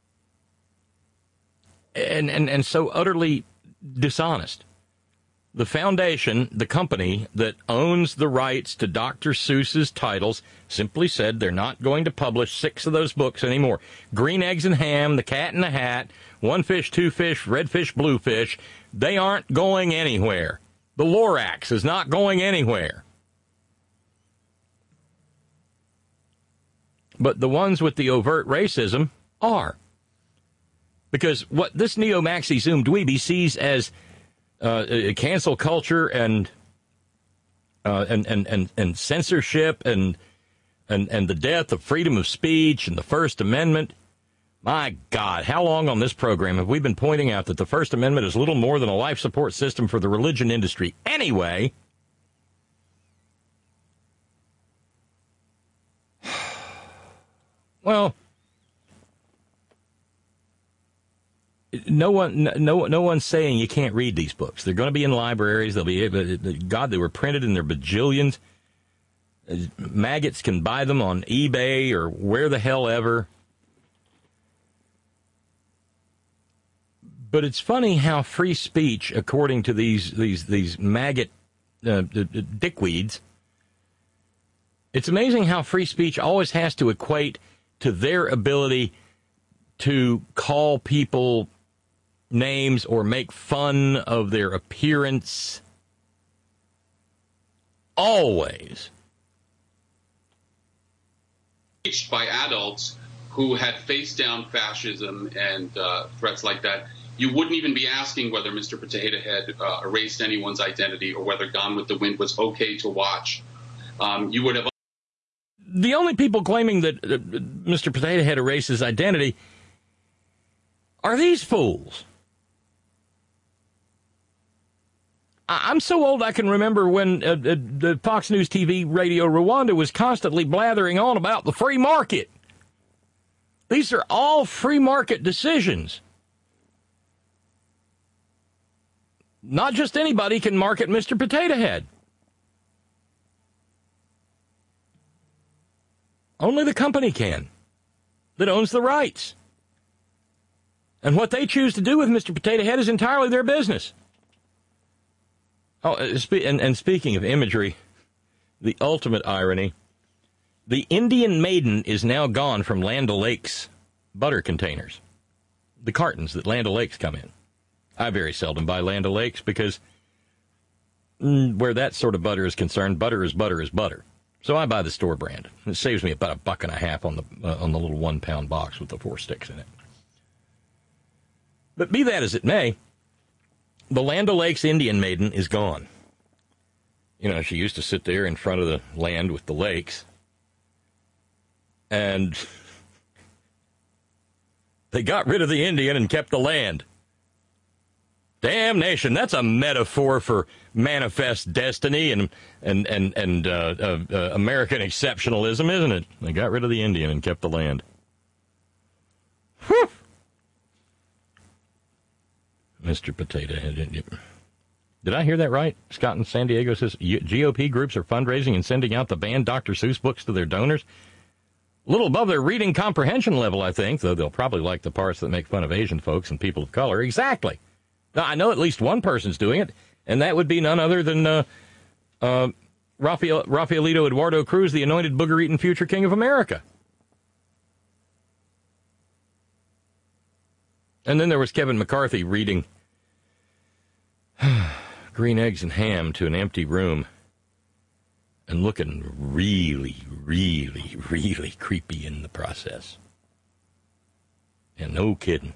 And so utterly dishonest. The foundation, the company that owns the rights to Dr. Seuss's titles, simply said they're not going to publish 6 of those books anymore. Green Eggs and Ham, The Cat in the Hat, One Fish, Two Fish, Red Fish, Blue Fish. They aren't going anywhere. The Lorax is not going anywhere. But the ones with the overt racism are. Because what this neo-maxi Zoom dweeby sees as cancel culture and censorship and the death of freedom of speech and the First Amendment. My God, how long on this program have we been pointing out that the First Amendment is little more than a life support system for the religion industry anyway? Well, no one's saying you can't read these books. They're going to be in libraries. They'll be God, they were printed in their bajillions. Maggots can buy them on eBay or where the hell ever. But it's funny how free speech, according to these maggot dickweeds, it's amazing how free speech always has to equate to their ability to call people names or make fun of their appearance. Always. By adults who had faced down fascism and threats like that you wouldn't even be asking whether Mr. Potato Head erased anyone's identity or whether Gone with the Wind was okay to watch. You would have. The only people claiming that Mr. Potato Head erased his identity are these fools. I'm so old I can remember when the Fox News TV Radio Rwanda was constantly blathering on about the free market. These are all free market decisions. Not just anybody can market Mr. Potato Head. Only the company can that owns the rights. And what they choose to do with Mr. Potato Head is entirely their business. Oh, and speaking of imagery, the ultimate irony, the Indian Maiden is now gone from Land O'Lakes butter containers, the cartons that Land O'Lakes come in. I very seldom buy Land O'Lakes because where that sort of butter is concerned, butter is butter is butter. So I buy the store brand. It saves me about $1.50 on the little 1 pound box with the 4 sticks in it. But be that as it may, the Land O'Lakes Indian Maiden is gone. You know, she used to sit there in front of the land with the lakes. And they got rid of the Indian and kept the land. Damnation, that's a metaphor for manifest destiny and American exceptionalism, isn't it? They got rid of the Indian and kept the land. Whew. Mr. Potato Head. Did I hear that right? Scott in San Diego says GOP groups are fundraising and sending out the banned Dr. Seuss books to their donors. A little above their reading comprehension level, I think, though they'll probably like the parts that make fun of Asian folks and people of color. Exactly. Now, I know at least one person's doing it, and that would be none other than Rafaelito Eduardo Cruz, the anointed booger-eating future king of America. And then there was Kevin McCarthy reading Green Eggs and Ham to an empty room and looking really, really, really creepy in the process. And no kidding.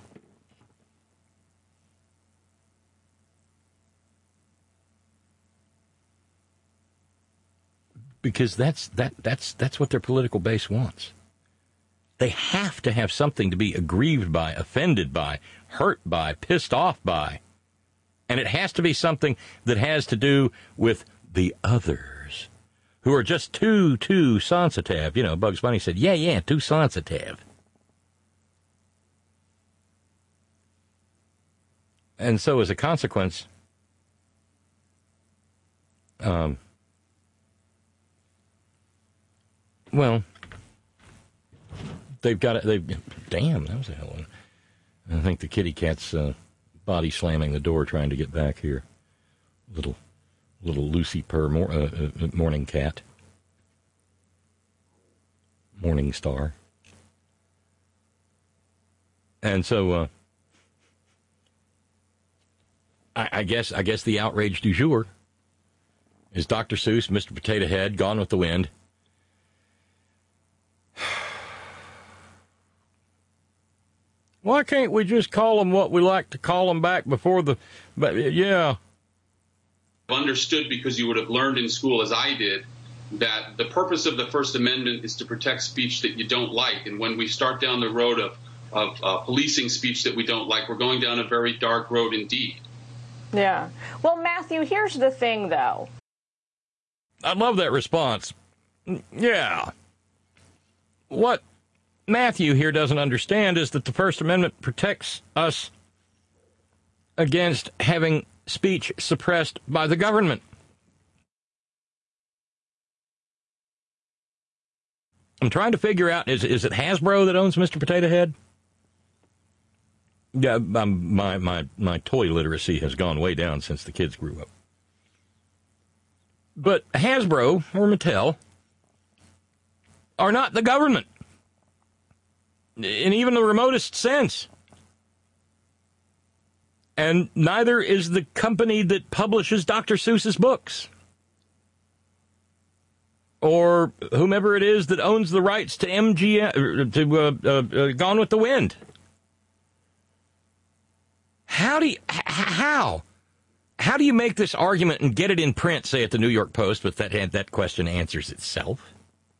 Because that's what their political base wants. They have to have something to be aggrieved by, offended by, hurt by, pissed off by. And it has to be something that has to do with the others, who are just too sensitive. You know, Bugs Bunny said, yeah, too sensitive. And so as a consequence, well, they've got it. Damn, that was a hell of one. I think the kitty cat's body slamming the door trying to get back here. Little Lucy Purr, morning cat. Morning star. And so, I guess the outrage du jour is Dr. Seuss, Mr. Potato Head, Gone with the Wind. Why can't we just call them what we like to call them back before the... But yeah. Understood, because you would have learned in school, as I did, that the purpose of the First Amendment is to protect speech that you don't like. And when we start down the road of policing speech that we don't like, we're going down a very dark road indeed. Yeah. Well, Matthew, here's the thing, though. I love that response. Yeah. What Matthew here doesn't understand is that the First Amendment protects us against having speech suppressed by the government. I'm trying to figure out, is it Hasbro that owns Mr. Potato Head? Yeah, my toy literacy has gone way down since the kids grew up. But Hasbro or Mattel are not the government in even the remotest sense. And neither is the company that publishes Dr. Seuss's books, or whomever it is that owns the rights to Gone with the Wind. How do you make this argument and get it in print, say at the New York Post, but that question answers itself?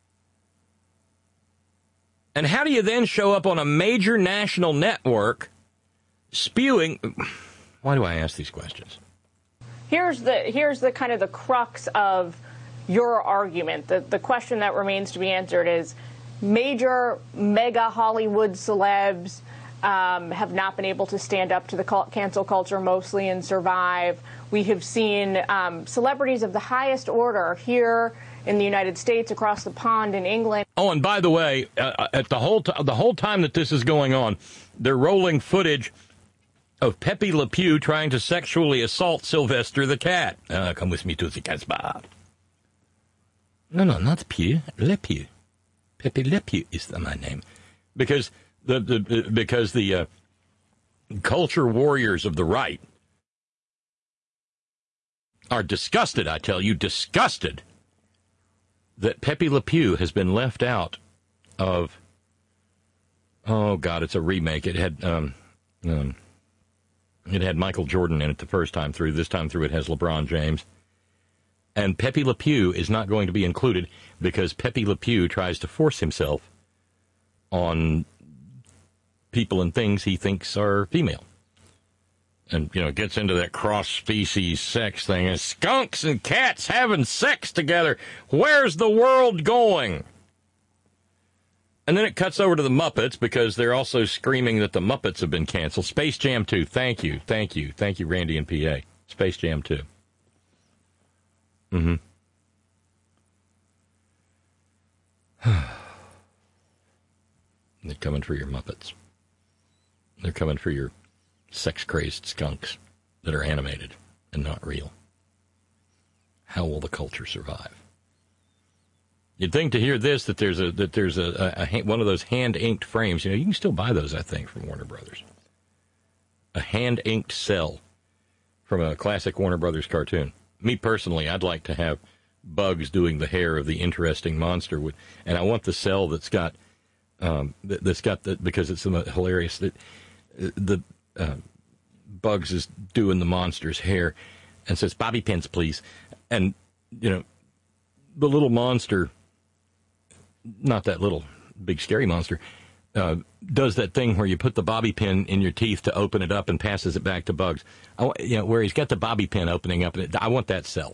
And how do you then show up on a major national network spewing? Why do I ask these questions? Here's the kind of the crux of your argument. The question that remains to be answered is major mega Hollywood celebs have not been able to stand up to the cancel culture mostly and survive. We have seen celebrities of the highest order here in the United States, across the pond in England. Oh, and by the way, at the whole time that this is going on, they're rolling footage of Pepe Le Pew trying to sexually assault Sylvester the cat. Come with me to the Casbah. No, not Pew, Le Pew. Pepe Le Pew is my name, because the culture warriors of the right are disgusted. I tell you, disgusted that Pepe Le Pew has been left out of. Oh God, it's a remake. It had Michael Jordan in it the first time through. This time through, it has LeBron James. And Pepe Le Pew is not going to be included because Pepe Le Pew tries to force himself on people and things he thinks are female. And, gets into that cross-species sex thing. And skunks and cats having sex together. Where's the world going? And then it cuts over to the Muppets because they're also screaming that the Muppets have been canceled. Space Jam 2. Thank you, Randy and PA. Space Jam 2. Mm-hmm. They're coming for your Muppets. They're coming for your sex-crazed skunks that are animated and not real. How will the culture survive? You'd think to hear this that there's a one of those hand-inked frames. You can still buy those, I think, from Warner Brothers. A hand-inked cell from a classic Warner Brothers cartoon. Me personally, I'd like to have Bugs doing the hair of the interesting monster, and I want the cell that's got because it's hilarious that the Bugs is doing the monster's hair and says, "Bobby pins, please," and the little monster, not that little big scary monster, does that thing where you put the bobby pin in your teeth to open it up and passes it back to Bugs. Where he's got the bobby pin opening up. I want that cell.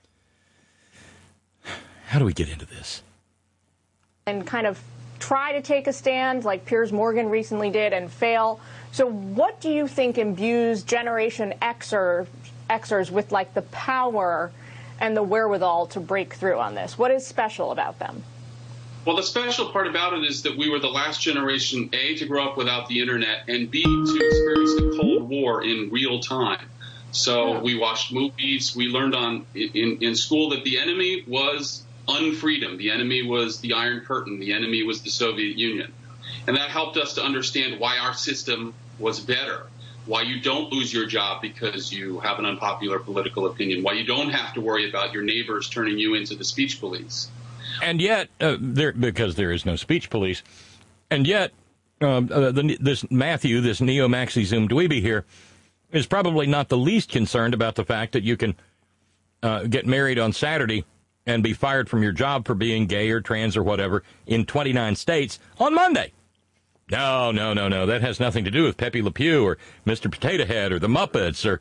How do we get into this? And kind of try to take a stand like Piers Morgan recently did and fail. So what do you think imbues Generation Xers with the power and the wherewithal to break through on this? What is special about them? Well, the special part about it is that we were the last generation, A, to grow up without the internet, and B, to experience the Cold War in real time. So we watched movies. We learned in school that the enemy was unfreedom. The enemy was the Iron Curtain. The enemy was the Soviet Union. And that helped us to understand why our system was better, why you don't lose your job because you have an unpopular political opinion, why you don't have to worry about your neighbors turning you into the speech police. And yet, because there is no speech police, and yet this Matthew, this neo-maxi Zoom dweeby here, is probably not the least concerned about the fact that you can get married on Saturday and be fired from your job for being gay or trans or whatever in 29 states on Monday. No. That has nothing to do with Pepe Le Pew or Mr. Potato Head or the Muppets or...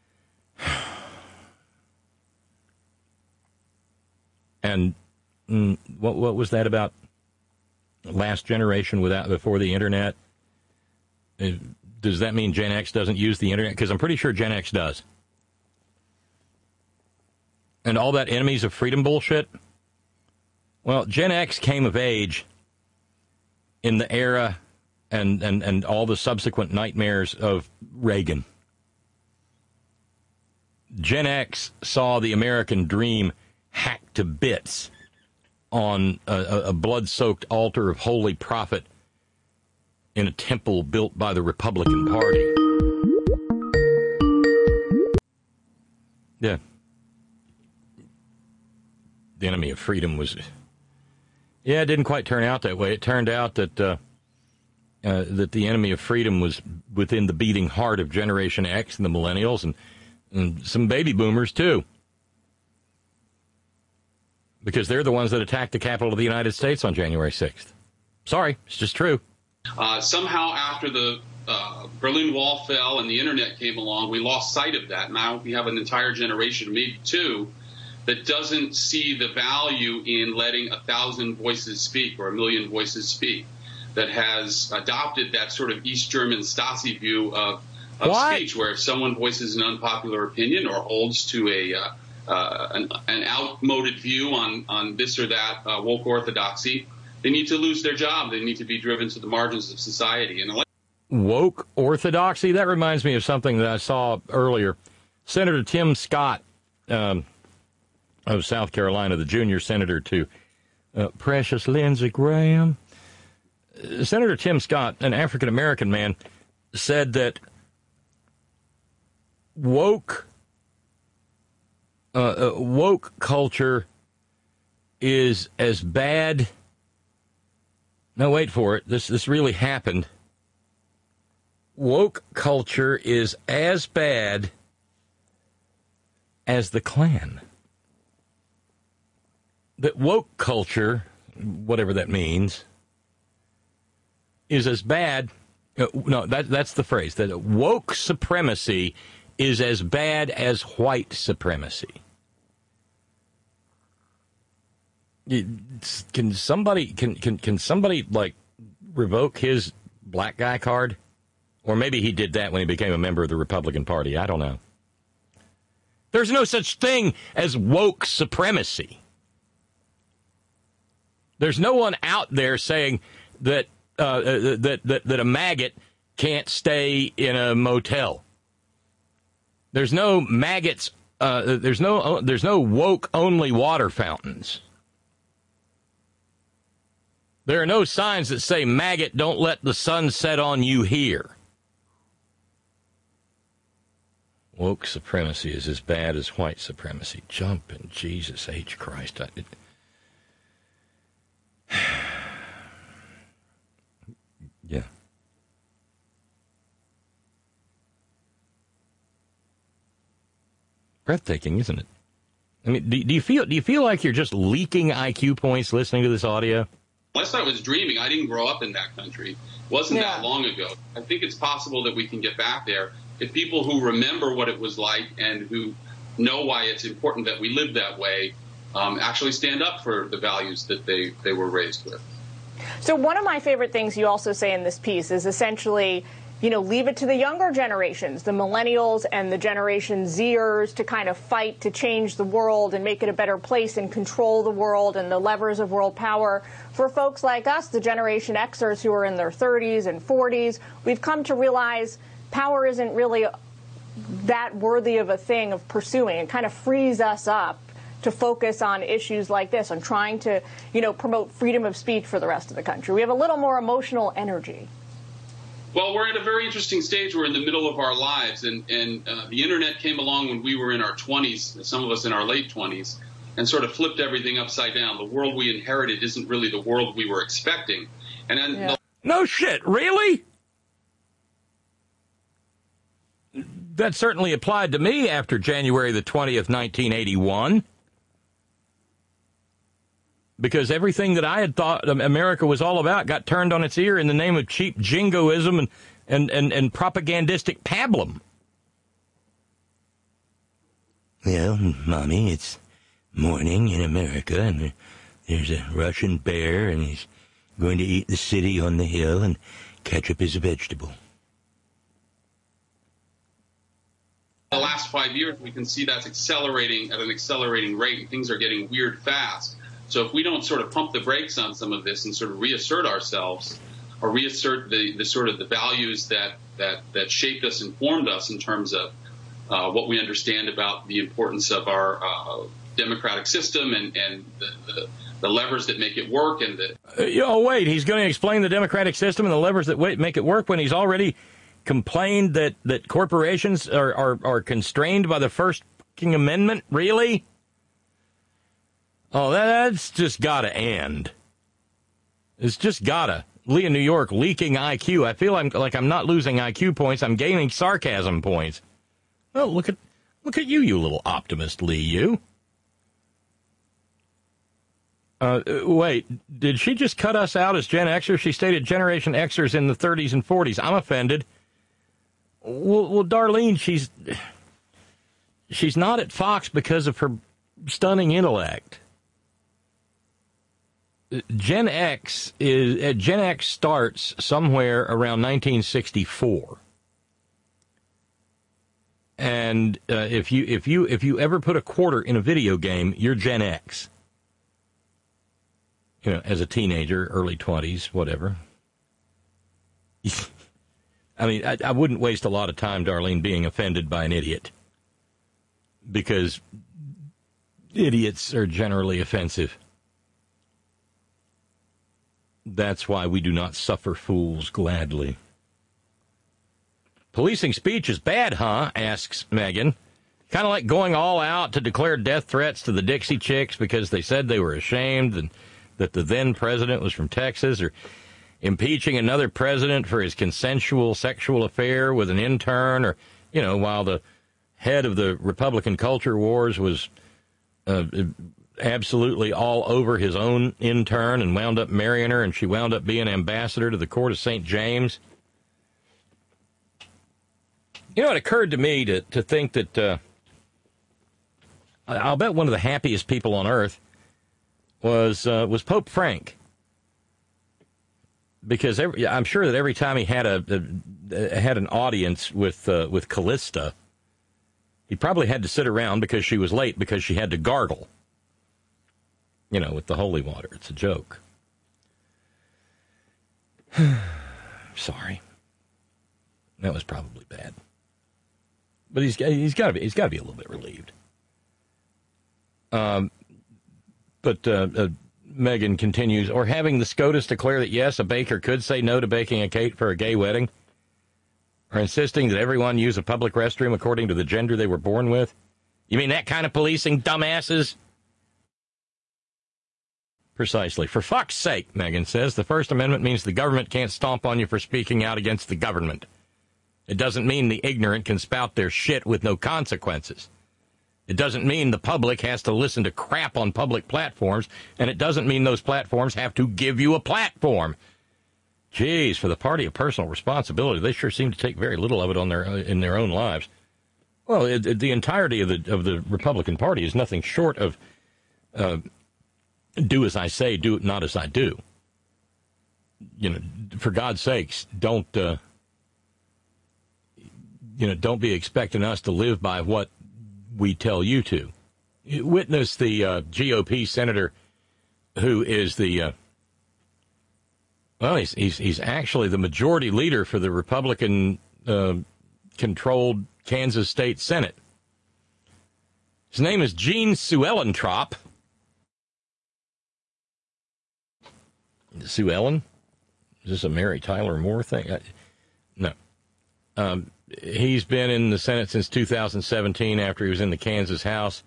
And what was that about last generation before the internet? Does that mean Gen X doesn't use the internet? Because I'm pretty sure Gen X does. And all that enemies of freedom bullshit? Well, Gen X came of age in the era and all the subsequent nightmares of Reagan. Gen X saw the American dream hacked to bits on a blood-soaked altar of holy prophet in a temple built by the Republican Party. Yeah. The enemy of freedom was... Yeah, it didn't quite turn out that way. It turned out that that the enemy of freedom was within the beating heart of Generation X and the millennials and some baby boomers, too. Because they're the ones that attacked the Capitol of the United States on January 6th. Sorry, it's just true. Somehow after the Berlin Wall fell and the Internet came along, we lost sight of that. Now we have an entire generation, maybe two, that doesn't see the value in letting 1,000 voices speak or 1,000,000 voices speak, that has adopted that sort of East German Stasi view of speech, where if someone voices an unpopular opinion or holds to an outmoded view on this or that woke orthodoxy, they need to lose their job. They need to be driven to the margins of society. And woke orthodoxy? That reminds me of something that I saw earlier. Senator Tim Scott of South Carolina, the junior senator to precious Lindsey Graham. Senator Tim Scott, an African-American man, said that woke culture is as bad. No, wait for it. This really happened. Woke culture is as bad as the Klan. That woke culture, whatever that means, is as bad. No, that's the phrase. That woke supremacy is as bad as white supremacy. Can somebody like revoke his black guy card? Or maybe he did that when he became a member of the Republican Party. I don't know. There's no such thing as woke supremacy. There's no one out there saying that that a maggot can't stay in a motel. There's no maggots. There's no woke only water fountains. There are no signs that say, maggot, don't let the sun set on you here. Woke supremacy is as bad as white supremacy. Jumping Jesus H. Christ. Yeah. Breathtaking, isn't it? I mean, do you feel like you're just leaking IQ points listening to this audio? Unless I was dreaming, I didn't grow up in that country. It wasn't that long ago. I think it's possible that we can get back there if people who remember what it was like and who know why it's important that we live that way actually stand up for the values that they were raised with. So one of my favorite things you also say in this piece is essentially, leave it to the younger generations, the millennials and the Generation Zers, to kind of fight to change the world and make it a better place and control the world and the levers of world power. For folks like us, the Generation Xers who are in their 30s and 40s, we've come to realize power isn't really that worthy of a thing of pursuing. It kind of frees us up to focus on issues like this, on trying to, promote freedom of speech for the rest of the country. We have a little more emotional energy. Well, we're at a very interesting stage. We're in the middle of our lives, and the Internet came along when we were in our 20s, some of us in our late 20s, and sort of flipped everything upside down. The world we inherited isn't really the world we were expecting. And then no shit, really? That certainly applied to me after January the 20th, 1981. Because everything that I had thought America was all about got turned on its ear in the name of cheap jingoism and propagandistic pablum. Well, Mommy, it's morning in America, and there's a Russian bear, and he's going to eat the city on the hill, and ketchup is a vegetable. The last 5 years, we can see that's accelerating at an accelerating rate, and things are getting weird fast. So if we don't sort of pump the brakes on some of this and sort of reassert ourselves, or reassert the sort of the values that shaped us and formed us in terms of what we understand about the importance of our democratic system and the levers that make it work, and wait, he's going to explain the democratic system and the levers that make it work when he's already complained that corporations are constrained by the First Amendment? Really? Oh, that's just got to end. It's just got to. Lee in New York, leaking IQ. I feel like I'm not losing IQ points. I'm gaining sarcasm points. Well, look at you little optimist, Lee, you. Wait, did she just cut us out as Gen Xers? She stated Generation Xers in the 30s and 40s. I'm offended. Well, Darlene, she's not at Fox because of her stunning intellect. Gen X starts somewhere around 1964. And if you ever put a quarter in a video game, you're Gen X. You know, as a teenager, early 20s, whatever. I mean, I wouldn't waste a lot of time, Darlene, being offended by an idiot. Because idiots are generally offensive. That's why we do not suffer fools gladly. Policing speech is bad, huh? Asks Megan. Kind of like going all out to declare death threats to the Dixie Chicks because they said they were ashamed and that the then president was from Texas, or impeaching another president for his consensual sexual affair with an intern, or, you know, while the head of the Republican culture wars was absolutely all over his own intern and wound up marrying her, and she wound up being ambassador to the court of St. James. You know, it occurred to me to think that I'll bet one of the happiest people on earth was Pope Frank, because I'm sure that every time he had an audience with Callista, he probably had to sit around because she was late because she had to gargle, you know, with the holy water. It's a joke. Sorry, that was probably bad, but he's got to be a little bit relieved. But Megan continues, or having the SCOTUS declare that, yes, a baker could say no to baking a cake for a gay wedding, or insisting that everyone use a public restroom according to the gender they were born with. You mean that kind of policing, dumbasses? Precisely. For fuck's sake, Megan says, the First Amendment means the government can't stomp on you for speaking out against the government. It doesn't mean the ignorant can spout their shit with no consequences. It doesn't mean the public has to listen to crap on public platforms, and it doesn't mean those platforms have to give you a platform. Geez, for the party of personal responsibility, they sure seem to take very little of it in their own lives. Well, the entirety of the Republican Party is nothing short of do as I say, do it not as I do. You know, for God's sakes, don't be expecting us to live by what we tell you to. Witness the GOP senator who is the he's actually the majority leader for the Republican controlled Kansas State Senate. His name is Gene Suellentrop. Sue Ellen? Is this a Mary Tyler Moore thing? No. He's been in the Senate since 2017 after he was in the Kansas House.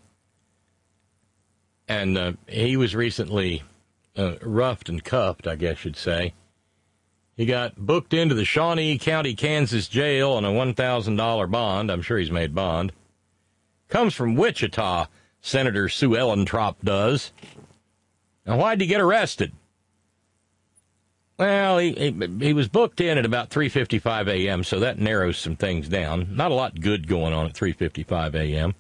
And he was recently roughed and cuffed, I guess you'd say. He got booked into the Shawnee County, Kansas jail on a $1,000 bond. I'm sure he's made bond. Comes from Wichita, Senator Suellentrop does. Now, why'd he get arrested? Well, he was booked in at about 3:55 a.m., so that narrows some things down. Not a lot good going on at 3:55 a.m.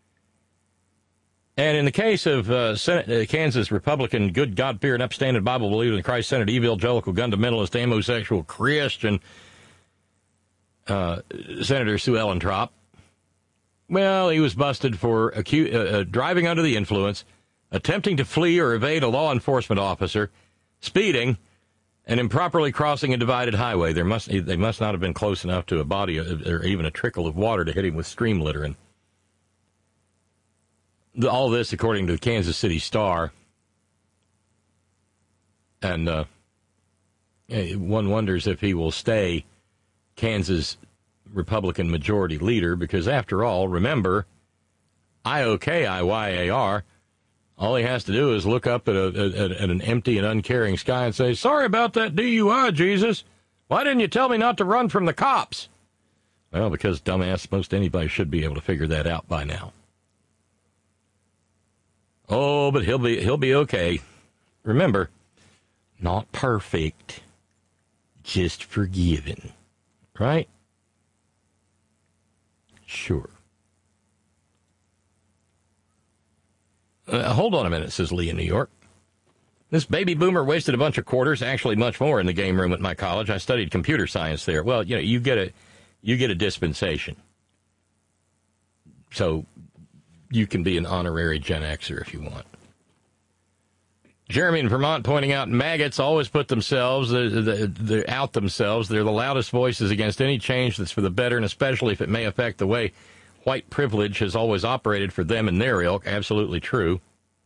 And in the case of Kansas Republican, good God-fearing, upstanding, Bible-believing, Christ-centered, evangelical, fundamentalist, homosexual, Christian Senator Suellentrop, well, he was busted for driving under the influence, attempting to flee or evade a law enforcement officer, speeding, and improperly crossing a divided highway. They must not have been close enough to a body or even a trickle of water to hit him with stream littering. All this according to the Kansas City Star. And one wonders if he will stay Kansas Republican majority leader, because after all, remember, IOKIYAR, All he has to do is look up at an empty and uncaring sky and say, "Sorry about that DUI, Jesus. Why didn't you tell me not to run from the cops?" Well, because, dumbass, most anybody should be able to figure that out by now. Oh, but he'll be okay. Remember, not perfect, just forgiven. Right? Sure. Hold on a minute, says Lee in New York. This baby boomer wasted a bunch of quarters, actually much more, in the game room at my college. I studied computer science there. Well, you get a dispensation. So you can be an honorary Gen Xer if you want. Jeremy in Vermont pointing out maggots always put themselves, they out themselves. They're the loudest voices against any change that's for the better, and especially if it may affect the way white privilege has always operated for them and their ilk. Absolutely true.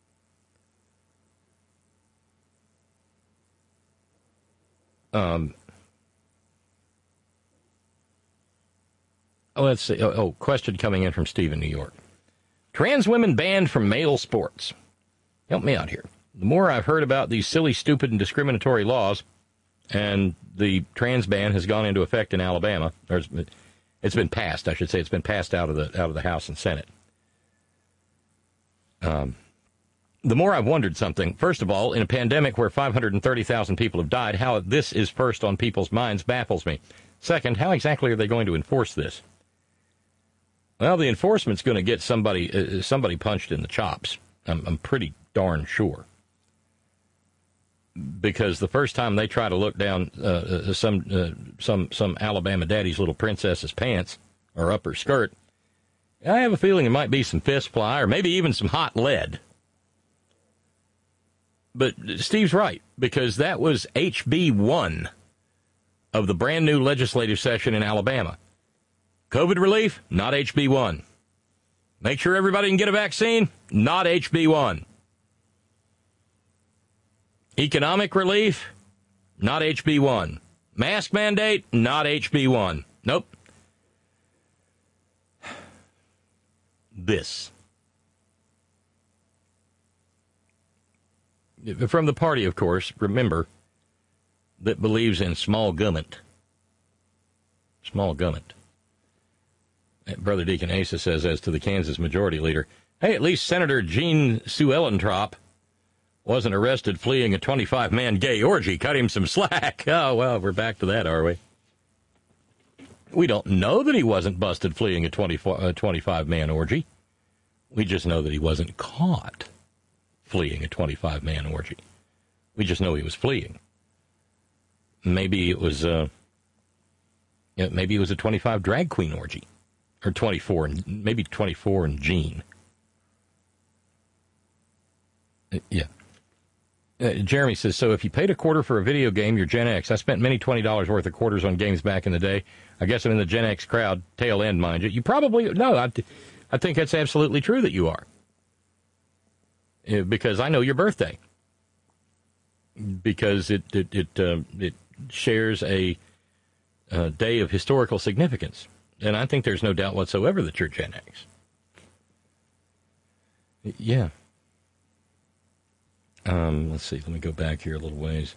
Let's see. Question coming in from Steve in New York. Trans women banned from male sports. Help me out here. The more I've heard about these silly, stupid, and discriminatory laws, and the trans ban has gone into effect in Alabama, or it's been passed, I should say. It's been passed out of the House and Senate. The more I've wondered something. First of all, in a pandemic where 530,000 people have died, how this is first on people's minds baffles me. Second, how exactly are they going to enforce this? Well, the enforcement's going to get somebody punched in the chops. I'm pretty darn sure. Because the first time they try to look down some Alabama daddy's little princess's pants or upper skirt, I have a feeling it might be some fist fly or maybe even some hot lead. But Steve's right, because that was HB 1 of the brand new legislative session in Alabama. COVID relief, not HB 1. Make sure everybody can get a vaccine, not HB 1. Economic relief, not HB 1. Mask mandate, not HB 1. Nope. This. From the party, of course, remember, that believes in small government. Small government. Brother Deacon Asa says, as to the Kansas majority leader, hey, at least Senator Gene Suellentrop wasn't arrested fleeing a 25-man gay orgy. Cut him some slack. Oh, well, we're back to that, are we? We don't know that he wasn't busted fleeing a 25-man orgy. We just know that he wasn't caught fleeing a 25-man orgy. We just know he was fleeing. Maybe it was a 25 drag queen orgy, or 24, maybe 24 and Gene. Yeah. Jeremy says, so if you paid a quarter for a video game, you're Gen X. I spent many $20 worth of quarters on games back in the day. I guess I'm in the Gen X crowd, tail end, mind you. You probably, no, I think that's absolutely true that you are. Because I know your birthday. Because it shares a day of historical significance. And I think there's no doubt whatsoever that you're Gen X. Yeah. Let's see. Let me go back here a little ways.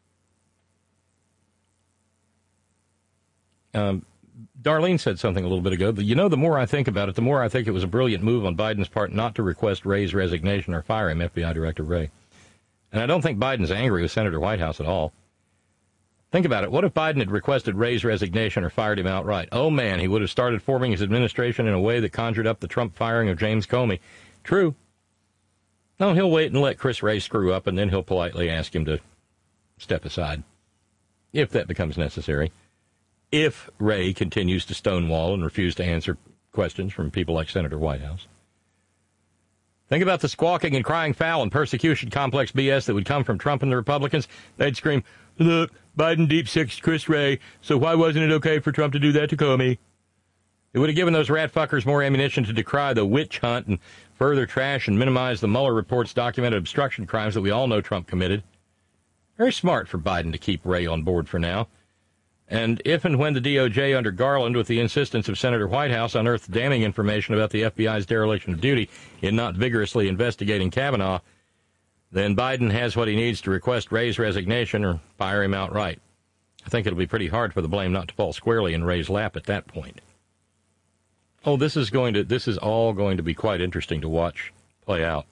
Darlene said something a little bit ago. You know, the more I think about it, the more I think it was a brilliant move on Biden's part not to request Wray's resignation or fire him, FBI Director Wray. And I don't think Biden's angry with Senator Whitehouse at all. Think about it. What if Biden had requested Wray's resignation or fired him outright? Oh, man, he would have started forming his administration in a way that conjured up the Trump firing of James Comey. True. No, he'll wait and let Chris Wray screw up, and then he'll politely ask him to step aside, if that becomes necessary. If Wray continues to stonewall and refuse to answer questions from people like Senator Whitehouse. Think about the squawking and crying foul and persecution complex BS that would come from Trump and the Republicans. They'd scream, look, Biden deep-sixed Chris Wray, so why wasn't it okay for Trump to do that to Comey? It would have given those rat fuckers more ammunition to decry the witch hunt and further trash and minimize the Mueller report's documented obstruction crimes that we all know Trump committed. Very smart for Biden to keep Wray on board for now. And if and when the DOJ under Garland, with the insistence of Senator Whitehouse, unearthed damning information about the FBI's dereliction of duty in not vigorously investigating Kavanaugh, then Biden has what he needs to request Wray's resignation or fire him outright. I think it'll be pretty hard for the blame not to fall squarely in Wray's lap at that point. Oh, this is all going to be quite interesting to watch play out.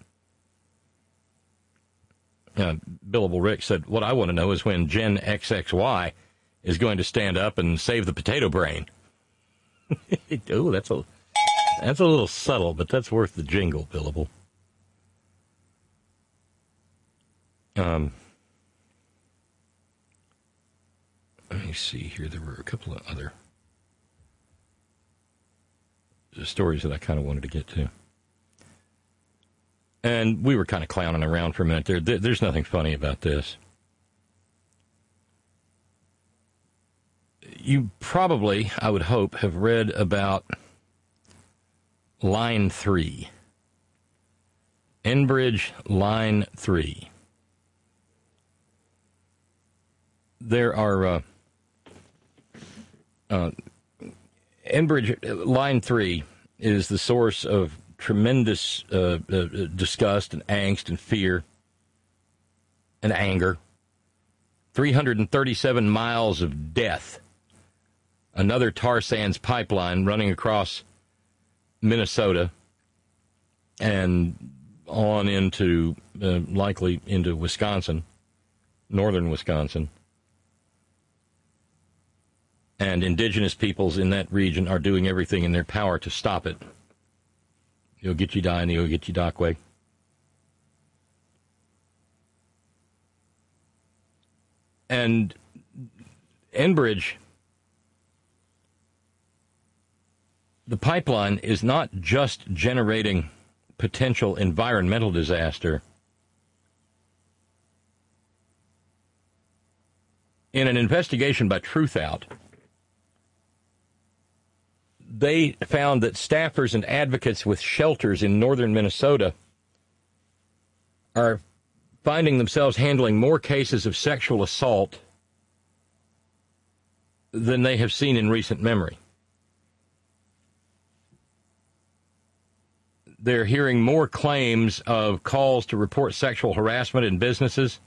Billable Rick said, what I want to know is when Gen XXY is going to stand up and save the potato brain. Oh, that's a little subtle, but that's worth the jingle, Billable. Let me see here. There were a couple of other stories that I kind of wanted to get to. And we were kind of clowning around for a minute there. There's nothing funny about this. You probably, I would hope, have read about Line 3. Enbridge Line 3. There are Enbridge Line 3 is the source of tremendous disgust and angst and fear and anger. 337 miles of death. Another tar sands pipeline running across Minnesota and on into, likely into Wisconsin, northern Wisconsin. And indigenous peoples in that region are doing everything in their power to stop it. The Ogeechee and the Ogeechee-Dachwe. And Enbridge, the pipeline is not just generating potential environmental disaster. In an investigation by Truthout, they found that staffers and advocates with shelters in northern Minnesota are finding themselves handling more cases of sexual assault than they have seen in recent memory. They're hearing more claims of calls to report sexual harassment in businesses.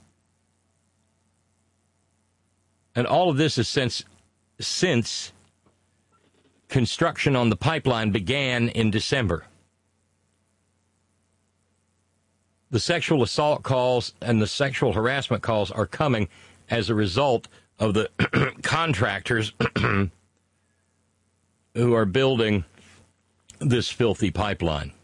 And all of this is since construction on the pipeline began in December. The sexual assault calls and the sexual harassment calls are coming as a result of the contractors who are building this filthy pipeline.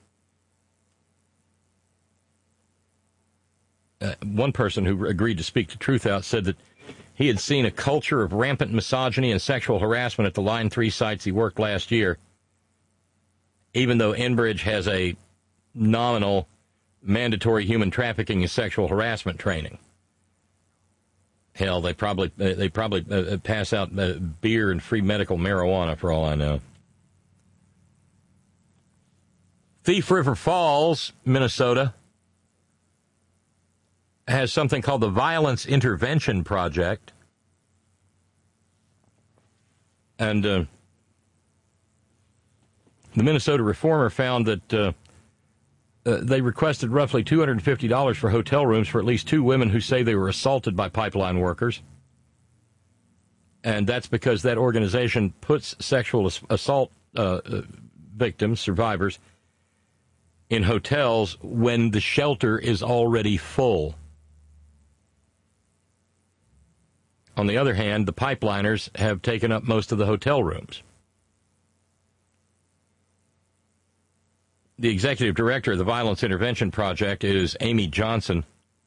One person who agreed to speak to Truthout said that he had seen a culture of rampant misogyny and sexual harassment at the Line 3 sites he worked last year, even though Enbridge has a nominal mandatory human trafficking and sexual harassment training. Hell, they probably pass out beer and free medical marijuana, for all I know. Thief River Falls, Minnesota, has something called the Violence Intervention Project. And the Minnesota Reformer found that they requested roughly $250 for hotel rooms for at least 2 women who say they were assaulted by pipeline workers. And that's because that organization puts sexual assault victims, survivors, in hotels when the shelter is already full. On the other hand, the pipeliners have taken up most of the hotel rooms. The executive director of the Violence Intervention Project is Amy Johnson.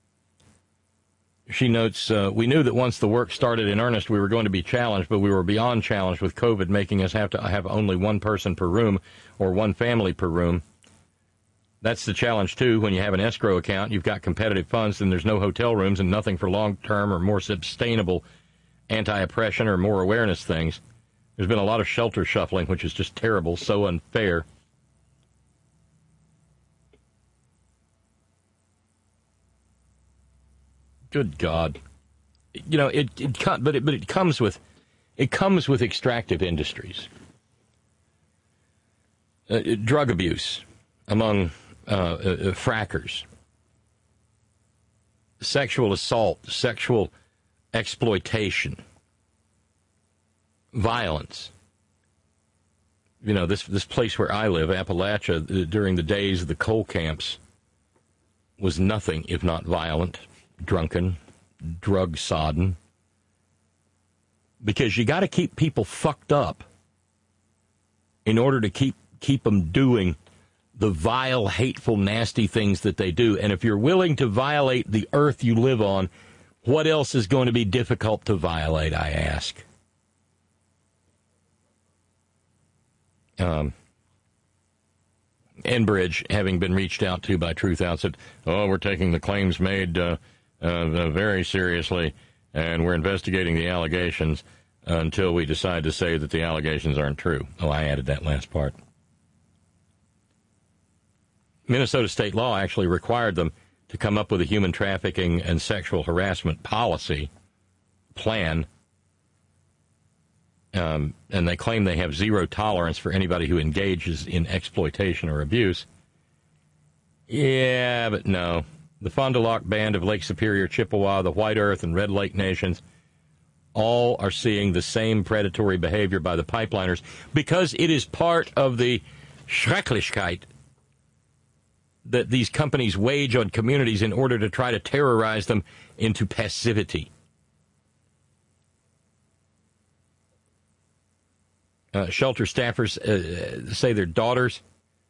She notes, we knew that once the work started in earnest, we were going to be challenged, but we were beyond challenged with COVID, making us have to have only one person per room or one family per room. That's the challenge, too. When you have an escrow account, you've got competitive funds, and there's no hotel rooms and nothing for long-term or more sustainable anti-oppression or more awareness things. There's been a lot of shelter shuffling, which is just terrible, so unfair. Good God. You know, it comes with It comes with extractive industries. Drug abuse among frackers. Sexual assault, sexual exploitation, violence. You know, this place where I live, Appalachia, during the days of the coal camps, was nothing if not violent, drunken, drug-sodden. Because you got to keep people fucked up in order to keep them doing the vile, hateful, nasty things that they do. And if you're willing to violate the earth you live on, what else is going to be difficult to violate, I ask? Enbridge, having been reached out to by Truth Out, said, we're taking the claims made very seriously, and we're investigating the allegations until we decide to say that the allegations aren't true. Oh, I added that last part. Minnesota state law actually required them to come up with a human trafficking and sexual harassment policy plan. And they claim they have zero tolerance for anybody who engages in exploitation or abuse. Yeah, but no. The Fond du Lac Band of Lake Superior, Chippewa, the White Earth, and Red Lake Nations all are seeing the same predatory behavior by the pipeliners because it is part of the Schrecklichkeit that these companies wage on communities in order to try to terrorize them into passivity. Shelter staffers say their daughters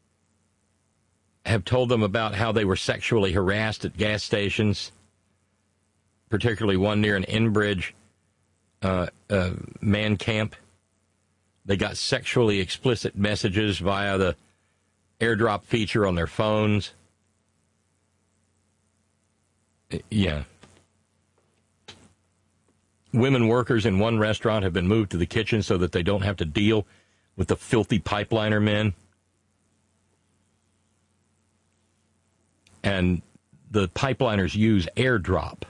have told them about how they were sexually harassed at gas stations, particularly one near an Enbridge man camp. They got sexually explicit messages via the AirDrop feature on their phones. Yeah. Women workers in one restaurant have been moved to the kitchen so that they don't have to deal with the filthy pipeliner men. And the pipeliners use AirDrop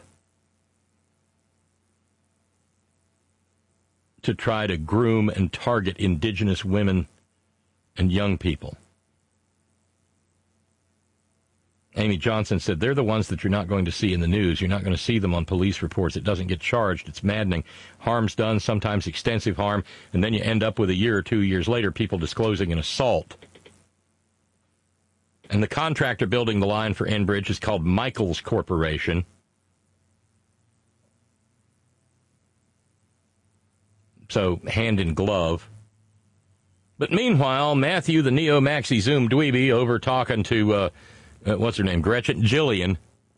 to try to groom and target indigenous women and young people. Amy Johnson said, they're the ones that you're not going to see in the news. You're not going to see them on police reports. It doesn't get charged. It's maddening. Harm's done, sometimes extensive harm, and then you end up with a year or 2 years later people disclosing an assault. And the contractor building the line for Enbridge is called Michaels Corporation. So, hand in glove. But meanwhile, Matthew, the neo-maxi Zoom dweeby, over talking to... what's her name? Gretchen Jillian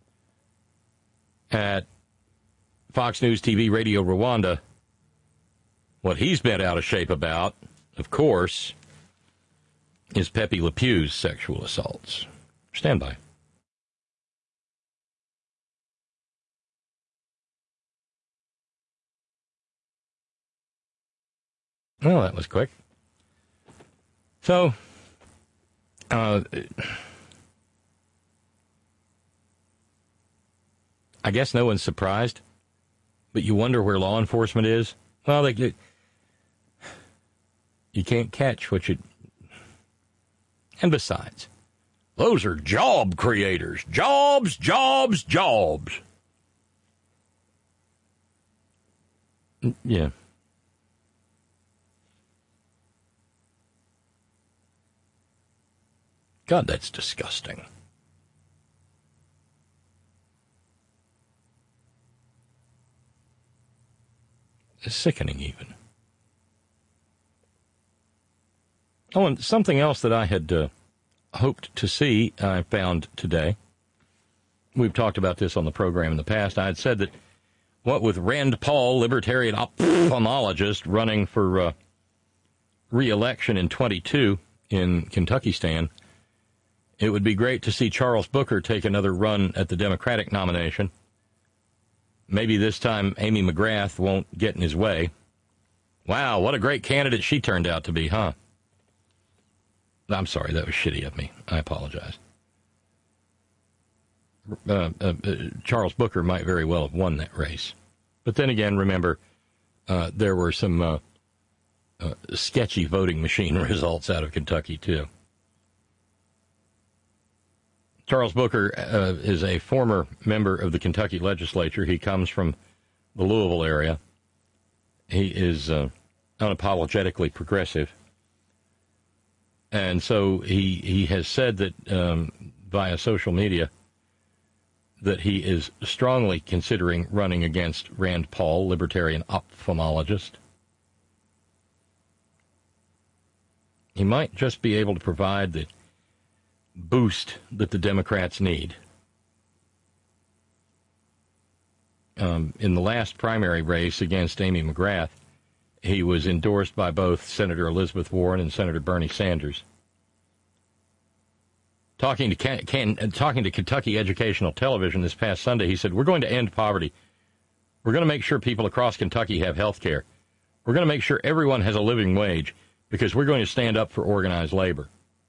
at Fox News TV Radio Rwanda. What he's been out of shape about, of course, is Pepe Le Pew's sexual assaults. Stand by. Well, that was quick. So, I guess no one's surprised, but you wonder where law enforcement is. Well, you can't catch what you... And besides, those are job creators. Jobs, jobs, jobs. Yeah. God, that's disgusting. Sickening, even. Oh, and something else that I had hoped to see, I found today. We've talked about this on the program in the past. I had said that, what with Rand Paul, libertarian ophthalmologist, running for re-election in 22 in Kentucky-stan, it would be great to see Charles Booker take another run at the Democratic nomination. Maybe this time Amy McGrath won't get in his way. Wow, what a great candidate she turned out to be, huh? I'm sorry, that was shitty of me. I apologize. Charles Booker might very well have won that race. But then again, remember, there were some sketchy voting machine results out of Kentucky, too. Charles Booker is a former member of the Kentucky legislature. He comes from the Louisville area. He is unapologetically progressive. And so he has said that via social media that he is strongly considering running against Rand Paul, libertarian ophthalmologist. He might just be able to provide the boost that the Democrats need. In the last primary race against Amy McGrath, he was endorsed by both Senator Elizabeth Warren and Senator Bernie Sanders. Talking to Kentucky Educational Television this past Sunday, he said, "We're going to end poverty. We're going to make sure people across Kentucky have health care. We're going to make sure everyone has a living wage because we're going to stand up for organized labor."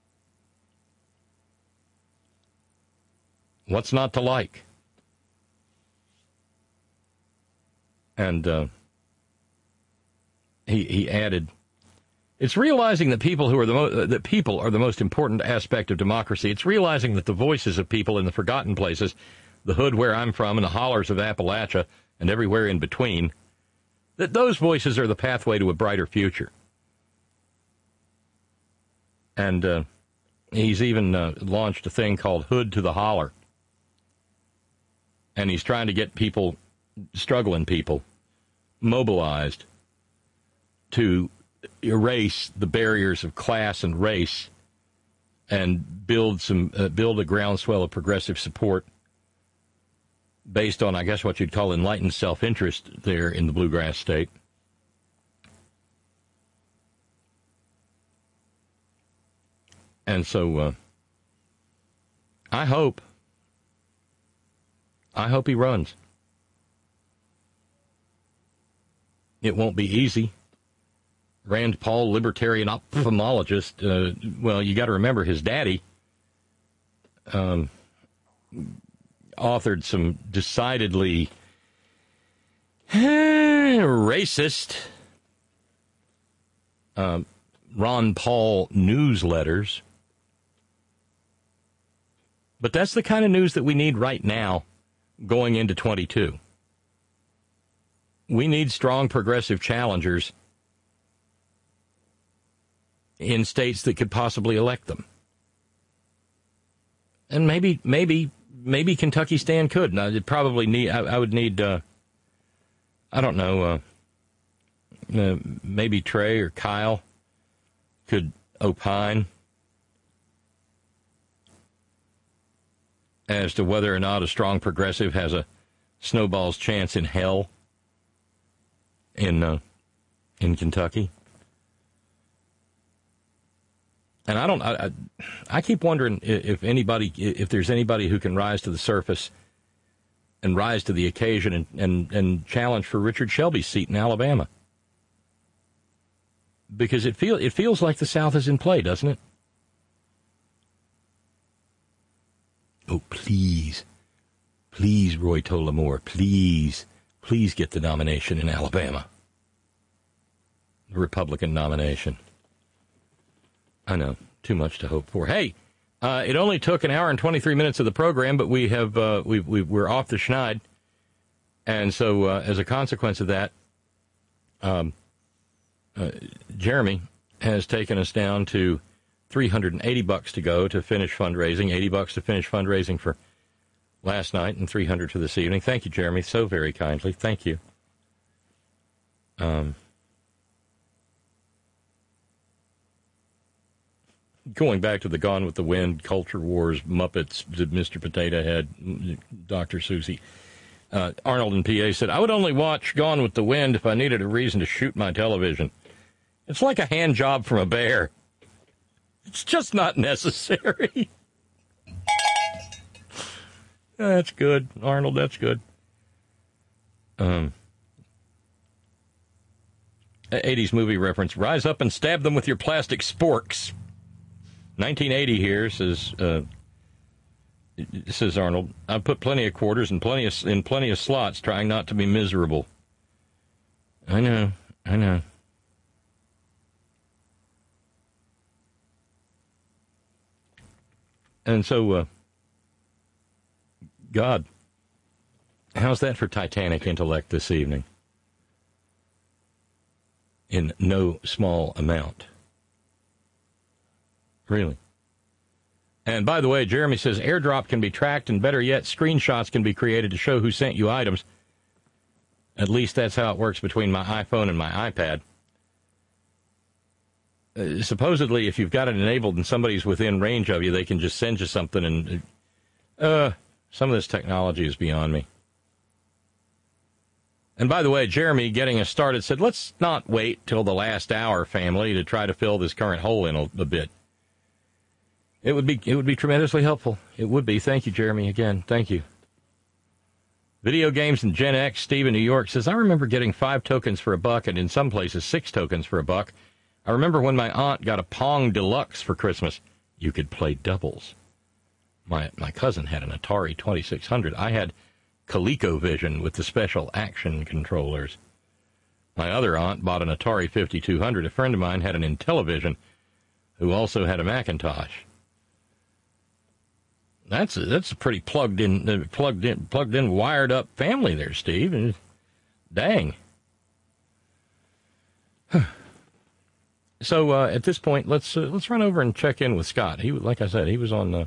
What's not to like? And he added, "It's realizing that people are the most important aspect of democracy. It's realizing that the voices of people in the forgotten places, the hood where I'm from and the hollers of Appalachia and everywhere in between, that those voices are the pathway to a brighter future." And he's even launched a thing called Hood to the Holler. And he's trying to get people, struggling people, mobilized to erase the barriers of class and race and build a groundswell of progressive support based on, I guess, what you'd call enlightened self-interest there in the bluegrass state. And so I hope he runs. It won't be easy. Rand Paul, libertarian ophthalmologist, well, you got to remember his daddy authored some decidedly racist Ron Paul newsletters. But that's the kind of news that we need right now going into 22. We need strong progressive challengers in states that could possibly elect them. And maybe Kentucky Stan could. Now, it'd probably need, I would need, I don't know, maybe Trey or Kyle could opine as to whether or not a strong progressive has a snowball's chance in hell in Kentucky. And I keep wondering if there's anybody who can rise to the surface and rise to the occasion and challenge for Richard Shelby's seat in Alabama. Because it feels like the South is in play, doesn't it? Oh, please, Roy Tolamore, please get the nomination in Alabama. The Republican nomination. I know, too much to hope for. Hey, it only took an hour and 23 minutes of the program, but we're off the schneid. And so, as a consequence of that, Jeremy has taken us down to $380 to go to finish fundraising, $80 to finish fundraising for last night, and $300 for this evening. Thank you, Jeremy, so very kindly. Thank you. Going back to the Gone with the Wind, Culture Wars, Muppets, Mr. Potato Head, Dr. Susie. Arnold in PA said, "I would only watch Gone with the Wind if I needed a reason to shoot my television. It's like a hand job from a bear. It's just not necessary." That's good, Arnold, that's good. 80s movie reference, rise up and stab them with your plastic sporks. 1980 here, says Arnold. I put plenty of quarters and plenty of slots, trying not to be miserable. I know. And so, God, how's that for Titanic intellect this evening? In no small amount. Really. And by the way, Jeremy says airdrop can be tracked, and better yet, screenshots can be created to show who sent you items. At least that's how it works between my iPhone and my iPad. Supposedly, if you've got it enabled and somebody's within range of you, they can just send you something, and some of this technology is beyond me. And by the way, Jeremy, getting us started, said, let's not wait till the last hour, family, to try to fill this current hole in a bit. It would be tremendously helpful. It would be. Thank you, Jeremy, again. Thank you. Video Games and Gen X, Steve in New York, says, I remember getting 5 tokens for $1 and in some places 6 tokens for $1. I remember when my aunt got a Pong Deluxe for Christmas. You could play doubles. My cousin had an Atari 2600. I had ColecoVision with the special action controllers. My other aunt bought an Atari 5200. A friend of mine had an Intellivision who also had a Macintosh. That's a pretty plugged in, wired up family there, Steve. Dang. So at this point, let's run over and check in with Scott. He, like I said, he was on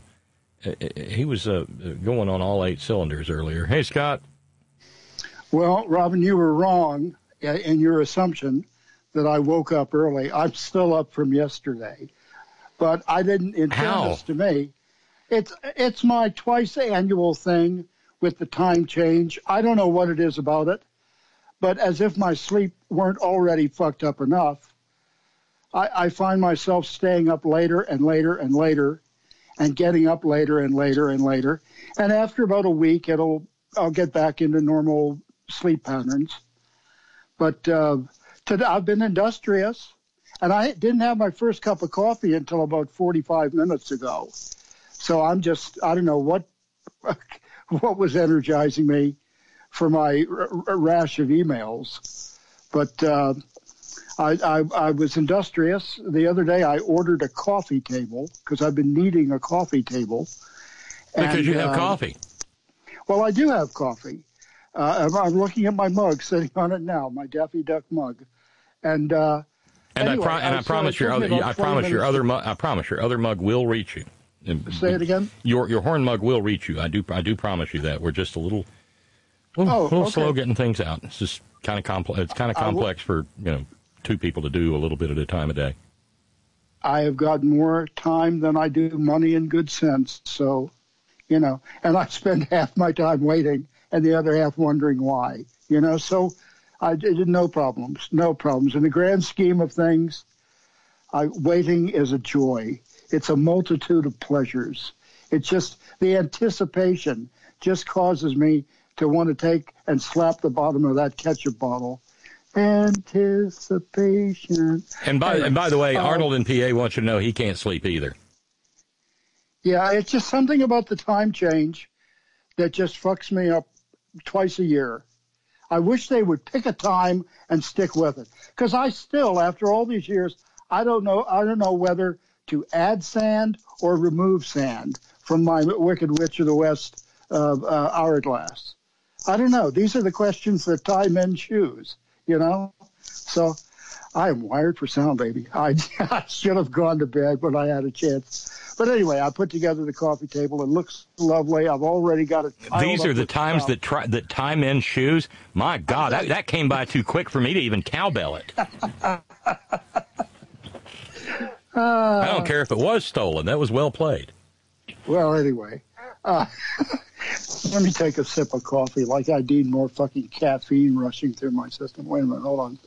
going on all 8 cylinders earlier. Hey, Scott. Well, Robin, you were wrong in your assumption that I woke up early. I'm still up from yesterday, but I didn't intend this to me. It's my twice annual thing with the time change. I don't know what it is about it, but as if my sleep weren't already fucked up enough, I find myself staying up later and later and later and getting up later and later and later. And after about a week, I'll get back into normal sleep patterns. But I've been industrious, and I didn't have my first cup of coffee until about 45 minutes ago. So I don't know what was energizing me for my rash of emails. But I was industrious. The other day I ordered a coffee table because I've been needing a coffee table. Because you have coffee. Well, I do have coffee. I'm looking at my mug sitting on it now, my Daffy Duck mug. And anyway, I promise your other mug will reach you. Say it again. Your horn mug will reach you. I do promise you that. We're just a little slow getting things out. It's just kind of complex. It's kind of complex for 2 people to do a little bit at a time a day. I have got more time than I do money and good sense. So, and I spend half my time waiting and the other half wondering why. So I did no problems. In the grand scheme of things, waiting is a joy. It's a multitude of pleasures. It's just the anticipation just causes me to want to take and slap the bottom of that ketchup bottle. Anticipation. And by the way, Arnold in PA wants you to know he can't sleep either. Yeah, it's just something about the time change that just fucks me up twice a year. I wish they would pick a time and stick with it. Because I still, after all these years, I don't know whether to add sand or remove sand from my Wicked Witch of the West hourglass. I don't know. These are the questions that tie men choose, So I am wired for sound, baby. I should have gone to bed when I had a chance. But anyway, I put together the coffee table. It looks lovely. I've already got it. These are the times that tie men choose. My God, that came by too quick for me to even cowbell it. I don't care if it was stolen. That was well played. Well, anyway, let me take a sip of coffee like I need more fucking caffeine rushing through my system. Wait a minute. Hold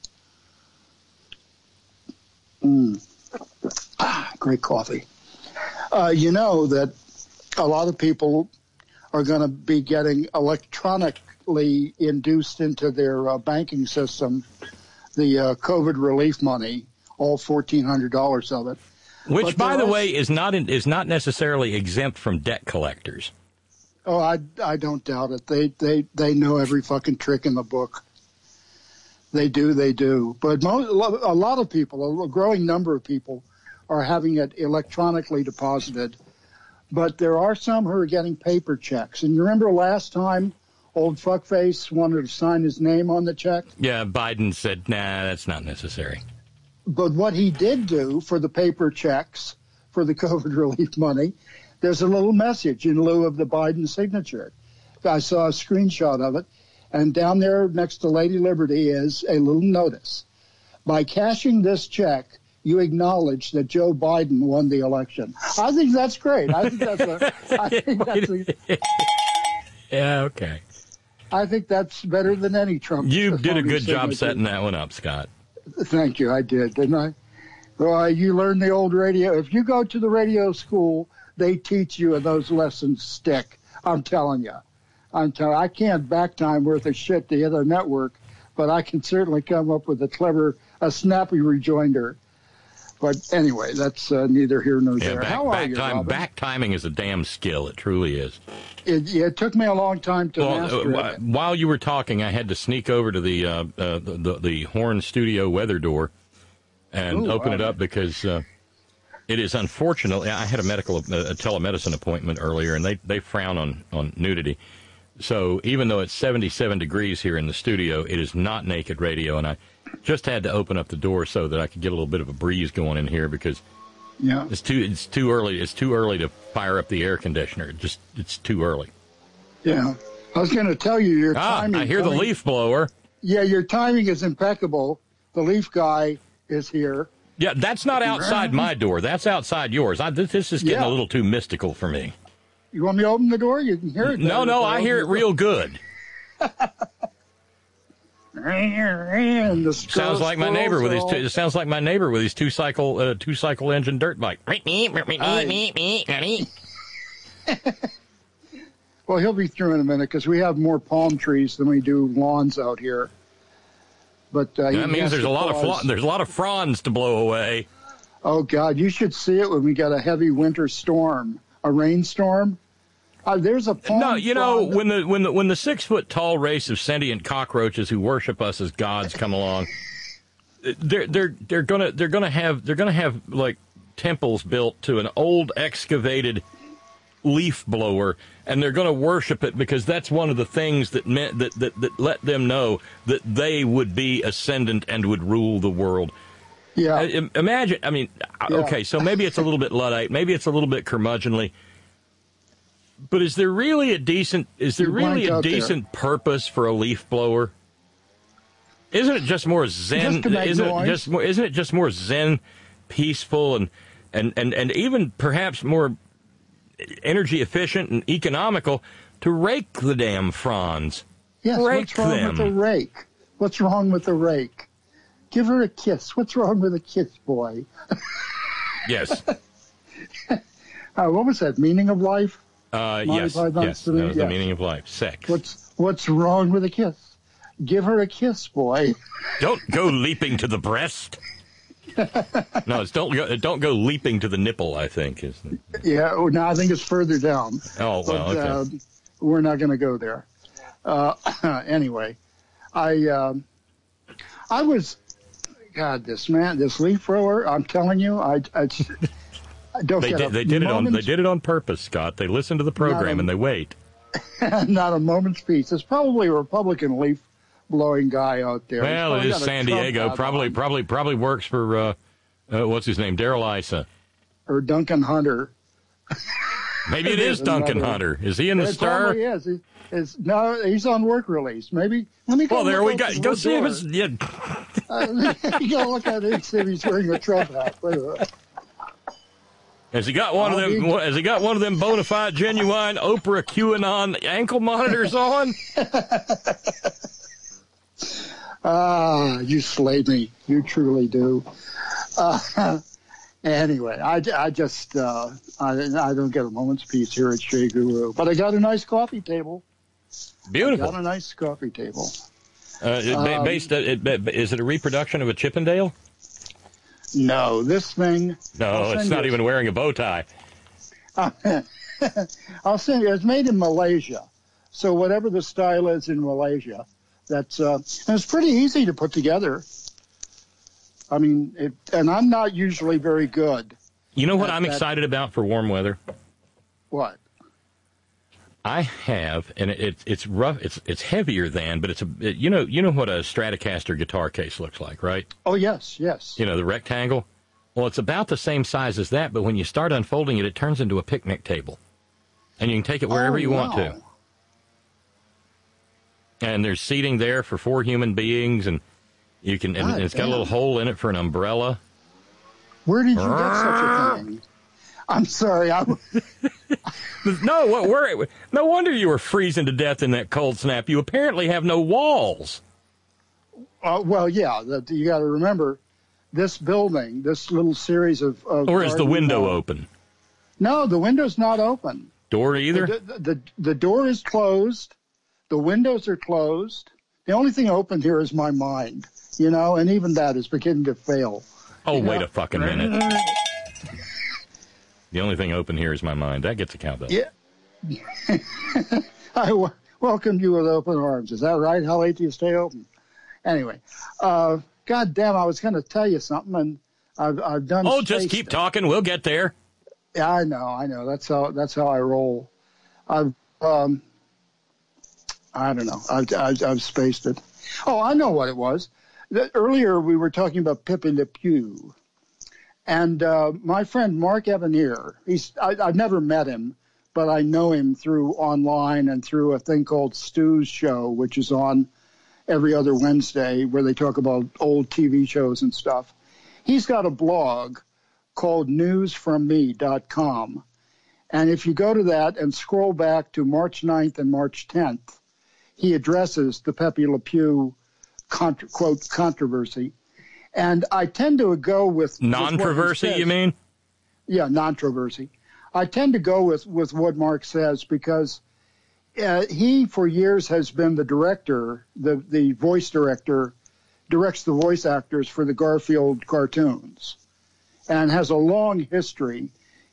on. Great coffee. You know that a lot of people are going to be getting electronically induced into their banking system the COVID relief money, all $1,400 of it. Which, by the way, is not necessarily exempt from debt collectors. Oh, I don't doubt it. They know every fucking trick in the book. They do. But a lot of people, a growing number of people, are having it electronically deposited. But there are some who are getting paper checks. And you remember last time old fuckface wanted to sign his name on the check? Yeah, Biden said, nah, that's not necessary. But what he did do for the paper checks for the COVID relief money, there's a little message in lieu of the Biden signature. I saw a screenshot of it, and down there next to Lady Liberty is a little notice. By cashing this check, you acknowledge that Joe Biden won the election. I think that's great. Yeah, okay. I think that's better than any Trump. You did a good job setting that one up, Scott. Thank you. I did, didn't I? Well, you learn the old radio. If you go to the radio school, they teach you and those lessons stick. I'm telling you. I can't back time worth of shit to hit a network, but I can certainly come up with a snappy rejoinder. But anyway, that's neither here nor there. How are you, Robin? Back timing is a damn skill. It truly is. It took me a long time to master it. While you were talking, I had to sneak over to the Horn Studio weather door and open it up because it is unfortunate. I had a telemedicine appointment earlier, and they frown on nudity. So even though it's 77 degrees here in the studio, it is not naked radio, and I just had to open up the door so that I could get a little bit of a breeze going in here because it's too early. It's too early to fire up the air conditioner. It's too early. Yeah, I was going to tell you your timing. I hear the leaf blower. Yeah, your timing is impeccable. The leaf guy is here. Yeah, that's not outside my door. That's outside yours. This is getting a little too mystical for me. You want me to open the door? You can hear it. No, I hear it real good. Sounds like my neighbor with his. It sounds like my neighbor with his two cycle engine dirt bike. Well, he'll be through in a minute because we have more palm trees than we do lawns out here. But that means there's a lot of fronds to blow away. Oh God, you should see it when we get a heavy winter storm. A rainstorm? There's a palm. No, you know, when the 6 foot tall race of sentient cockroaches who worship us as gods come along, they're gonna have like temples built to an old excavated leaf blower, and they're gonna worship it because that's one of the things that meant that let them know that they would be ascendant and would rule the world. Yeah. Imagine, I mean, okay, so maybe it's a little bit Luddite, maybe it's a little bit curmudgeonly, but is there really a decent purpose for a leaf blower? Isn't it just more zen? Isn't it just more zen, peaceful, and even perhaps more energy efficient and economical to rake the damn fronds? Yes, what's wrong with the rake? What's wrong with the rake? Give her a kiss. What's wrong with a kiss, boy? Yes. What was that? Meaning of life? Yes. That was the meaning of life. Sex. What's wrong with a kiss? Give her a kiss, boy. Don't go leaping to the breast. No, don't go leaping to the nipple, I think. Yeah, no, I think it's further down. Oh, well, okay. We're not going to go there. Anyway, I was... God, this leaf blower, I'm telling you, I don't get it. They did it on purpose, Scott. They listen to the program and they wait. Not a moment's peace. It's probably a Republican leaf blowing guy out there. Well, it is San Diego. Probably works for what's his name, Darrell Issa or Duncan Hunter. Maybe it is Duncan Hunter. Is he in the Star? He is. No, he's on work release. Maybe. Let me go. Well, there we go. Go see if it's. Yeah. You gotta look at it and see if he's wearing a Trump hat. Wait a minute. Has he got one of them? Has he got one of them bona fide, genuine Oprah QAnon ankle monitors on? You slay me. You truly do. Anyway, I just I don't get a moment's peace here at Shea Guru, but I got a nice coffee table. Beautiful. I got a nice coffee table. Is it a reproduction of a Chippendale? No, this thing. No, it's not even wearing a bow tie. I'll send you. It's made in Malaysia, so whatever the style is in Malaysia, That's and it's pretty easy to put together. I mean, and I'm not usually very good. You know what I'm excited about for warm weather? What? I have, and it's rough. It's heavier than, but you know what a Stratocaster guitar case looks like, right? Oh yes. You know, the rectangle. Well, it's about the same size as that, but when you start unfolding it, it turns into a picnic table, and you can take it wherever you want to. And there's seating there for 4 human beings, and you can. And it's got a little hole in it for an umbrella. Where did you get such a thing? I'm sorry. No wonder you were freezing to death in that cold snap. You apparently have no walls. Well, yeah. You got to remember, this building, this little series of or is the window open? No, the window's not open. Door either? The door is closed. The windows are closed. The only thing open here is my mind, you know, and even that is beginning to fail. Oh, wait a fucking minute. The only thing open here is my mind. That gets a count, though. Yeah. I welcome you with open arms. Is that right? How late do you stay open? Anyway, God damn, I was going to tell you something, and I've done. Oh, just keep talking. We'll get there. Yeah, I know. That's how I roll. I don't know. I've spaced it. Oh, I know what it was. Earlier we were talking about Pepe Le Pew, and my friend Mark Evanier. I've never met him, but I know him through online and through a thing called Stu's Show, which is on every other Wednesday, where they talk about old TV shows and stuff. He's got a blog called newsfromme.com, and if you go to that and scroll back to March 9th and March 10th, he addresses the Pepe Le Pew quote controversy, and I tend to go with non-controversy. You mean? Yeah, non-controversy. I tend to go with what Mark says because he for years has been the director, the voice director, directs the voice actors for the Garfield cartoons, and has a long history.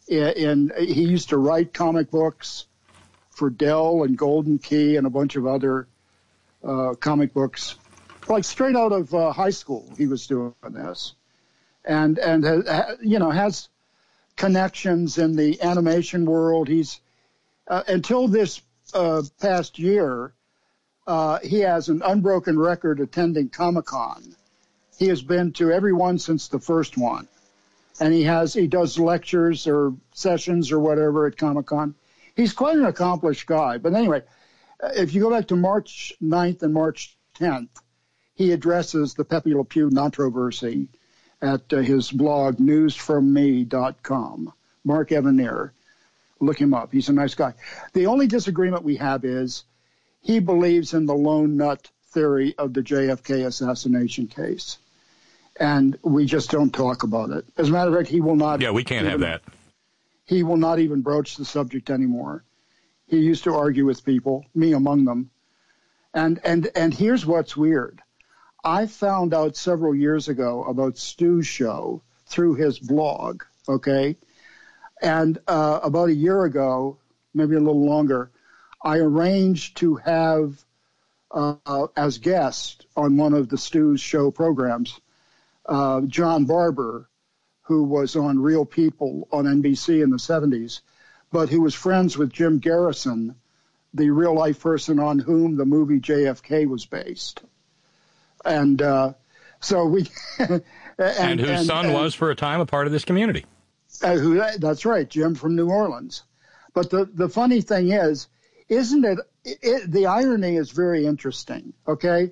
He used to write comic books for Dell and Golden Key and a bunch of other comic books, like straight out of high school. He was doing this, and has connections in the animation world. He's until this past year, he has an unbroken record attending Comic-Con. He has been to every one since the first one, and he does lectures or sessions or whatever at Comic-Con. He's quite an accomplished guy. But anyway, if you go back to March 9th and March 10th, he addresses the Pepe Le Pew controversy at his blog, newsfromme.com. Mark Evanier. Look him up. He's a nice guy. The only disagreement we have is he believes in the lone nut theory of the JFK assassination case. And we just don't talk about it. As a matter of fact, he will not. Yeah, we can't have that. He will not even broach the subject anymore. He used to argue with people, me among them. And here's what's weird. I found out several years ago about Stu's Show through his blog, okay? And about a year ago, maybe a little longer, I arranged to have as guest on one of the Stu's Show programs, John Barber, who was on Real People on NBC in the 70s, but who was friends with Jim Garrison, the real-life person on whom the movie JFK was based. And so we... and whose son was, for a time, a part of this community. That's right, Jim from New Orleans. But the funny thing is, isn't it the irony is very interesting, okay?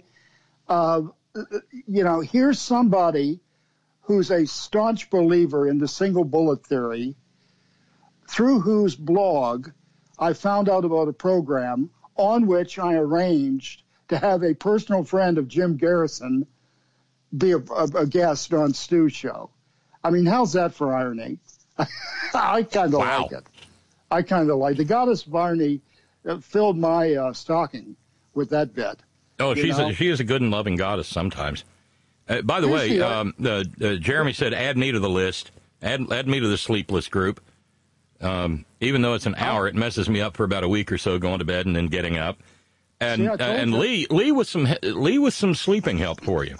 Here's somebody who's a staunch believer in the single bullet theory, through whose blog I found out about a program on which I arranged to have a personal friend of Jim Garrison be a guest on Stu's Show. I mean, how's that for irony? I kind of like it. I kind of like the goddess Barney filled my stocking with that bit. Oh, she is a good and loving goddess sometimes. By the way, Jeremy said, add me to the list. Add me to the sleepless group. Even though it's an hour, it messes me up for about a week or so going to bed and then getting up. And Lee with some sleeping help for you.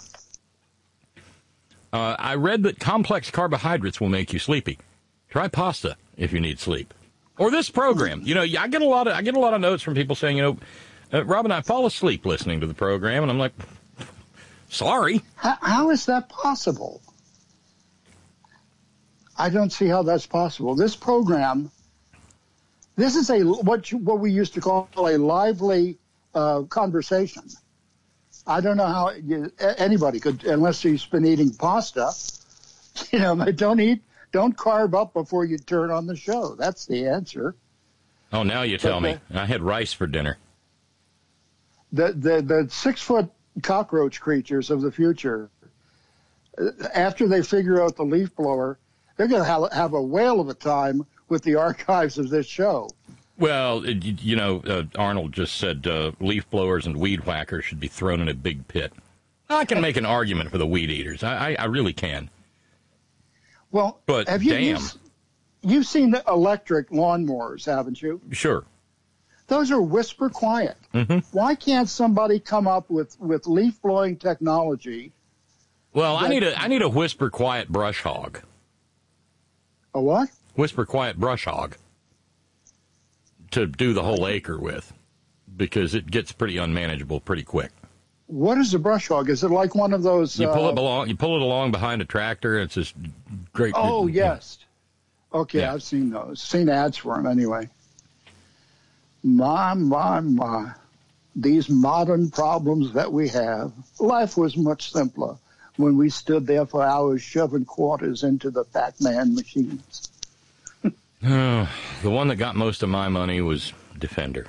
I read that complex carbohydrates will make you sleepy. Try pasta if you need sleep, or this program. I get a lot of notes from people saying, Robin, I fall asleep listening to the program, and I'm like, sorry. How is that possible? I don't see how that's possible. This program, this is what we used to call a lively conversation. I don't know how anybody could, unless he's been eating pasta. Don't carb up before you turn on the show. That's the answer. Oh, now you tell me. I had rice for dinner. The 6-foot cockroach creatures of the future, after they figure out the leaf blower, they're going to have a whale of a time with the archives of this show. Well, Arnold just said leaf blowers and weed whackers should be thrown in a big pit. I can make an argument for the weed eaters. I really can. Well, but you've seen the electric lawnmowers, haven't you? Sure. Those are whisper quiet. Mm-hmm. Why can't somebody come up with leaf blowing technology? Well, I need a whisper quiet brush hog. A what? Whisper quiet brush hog. To do the whole acre with, because it gets pretty unmanageable pretty quick. What is a brush hog? Is it like one of those? You pull it along behind a tractor. It's this great. Oh yes. Okay, yeah. I've seen those. Seen ads for them anyway. My. These modern problems that we have. Life was much simpler when we stood there for hours shoving quarters into the Pac-Man machines. The one that got most of my money was Defender.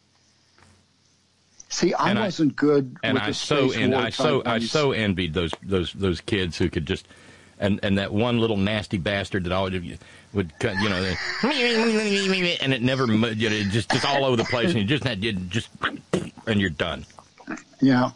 See, I wasn't good with the Space War. I so envied those kids who could just, and that one little nasty bastard that always would cut, and it never, just all over the place, and and you're done. Yeah.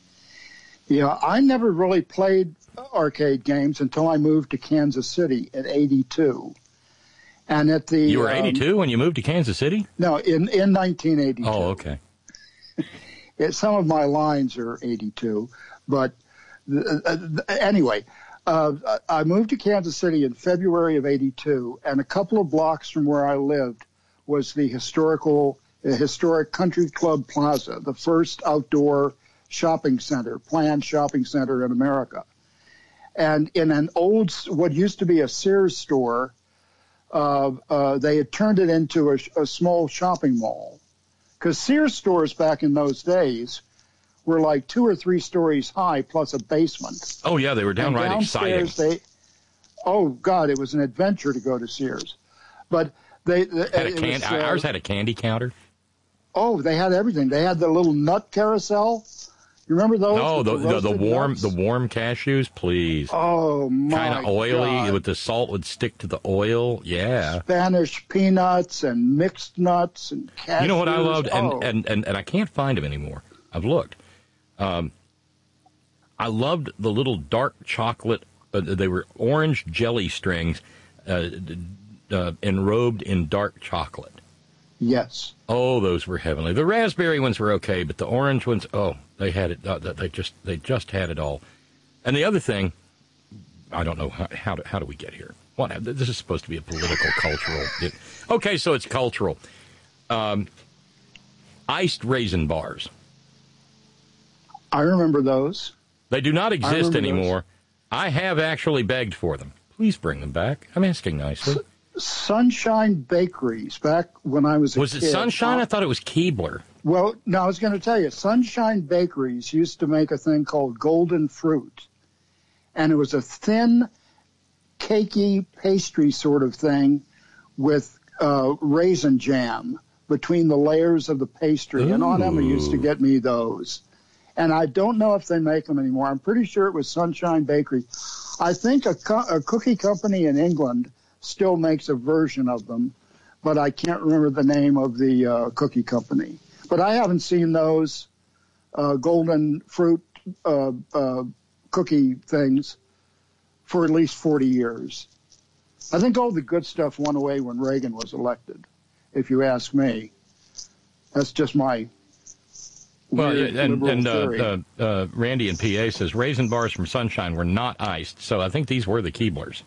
I never really played arcade games until I moved to Kansas City in '82. And you were 82 when you moved to Kansas City? No, in 1982. Oh, okay. Some of my lines are 82, but anyway, I moved to Kansas City in February of '82, and a couple of blocks from where I lived was the historic Country Club Plaza, the first outdoor planned shopping center in America. And in an old, what used to be a Sears store, they had turned it into a small shopping mall, because Sears stores back in those days were like 2 or 3 stories high plus a basement. Oh yeah, they were downright exciting. Oh God, it was an adventure to go to Sears. But ours had a candy counter. Oh, they had everything. They had the little nut carousel. You remember those? No, the warm cashews, please. Oh my God. Kind of oily, with the salt would stick to the oil. Yeah. Spanish peanuts and mixed nuts and cashews. You know what I loved, and I can't find them anymore. I've looked. I loved the little dark chocolate. They were orange jelly strings, enrobed in dark chocolate. Yes. Oh, those were heavenly. The raspberry ones were okay, but the orange ones, they had it. They just had it all. And the other thing, I don't know how do we get here? What? This is supposed to be a political, cultural. Okay, so it's cultural. Iced raisin bars. I remember those. They do not exist anymore. I have actually begged for them. Please bring them back. I'm asking nicely. Sunshine Bakeries, back when I was a kid. Was it Sunshine? I thought it was Keebler. Well, no, I was going to tell you. Sunshine Bakeries used to make a thing called Golden Fruit. And it was a thin, cakey pastry sort of thing with raisin jam between the layers of the pastry. Ooh. And Aunt Emma used to get me those. And I don't know if they make them anymore. I'm pretty sure it was Sunshine Bakery. I think a cookie company in England still makes a version of them, but I can't remember the name of the cookie company. But I haven't seen those golden fruit cookie things for at least 40 years. I think all the good stuff went away when Reagan was elected, if you ask me. That's just my Well, weird liberal theory. Randy in PA says raisin bars from Sunshine were not iced, so I think these were the Keeblers.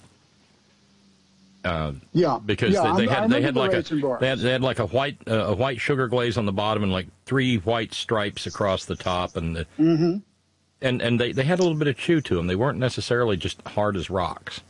Because they had like a white sugar glaze on the bottom and like 3 white stripes across the top, and and they had a little bit of chew to them. They weren't necessarily just hard as rocks.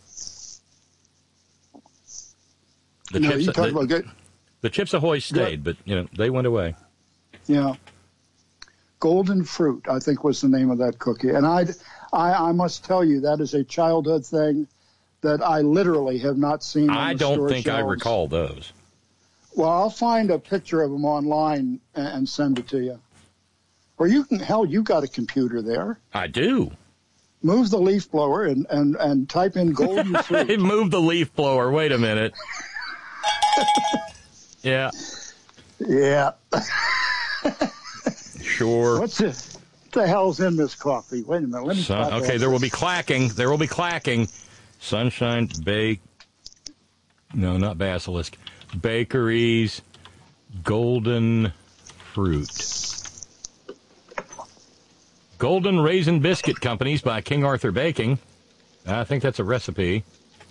The Chips Ahoy stayed, but they went away. Yeah. Golden Fruit, I think, was the name of that cookie. And I must tell you, that is a childhood thing that I literally have not seen on the I don't store think shelves. I recall those. Well, I'll find a picture of them online and send it to you. Or you got a computer there. I do. Move the leaf blower and type in Golden Fruit. Move the leaf blower. Wait a minute. Yeah. Yeah. Sure. What the hell's in this coffee? Wait a minute. Let me okay, there will be clacking. There will be clacking. Sunshine No, not Basilisk. Bakeries. Golden Fruit. Golden Raisin Biscuit Companies by King Arthur Baking. I think that's a recipe.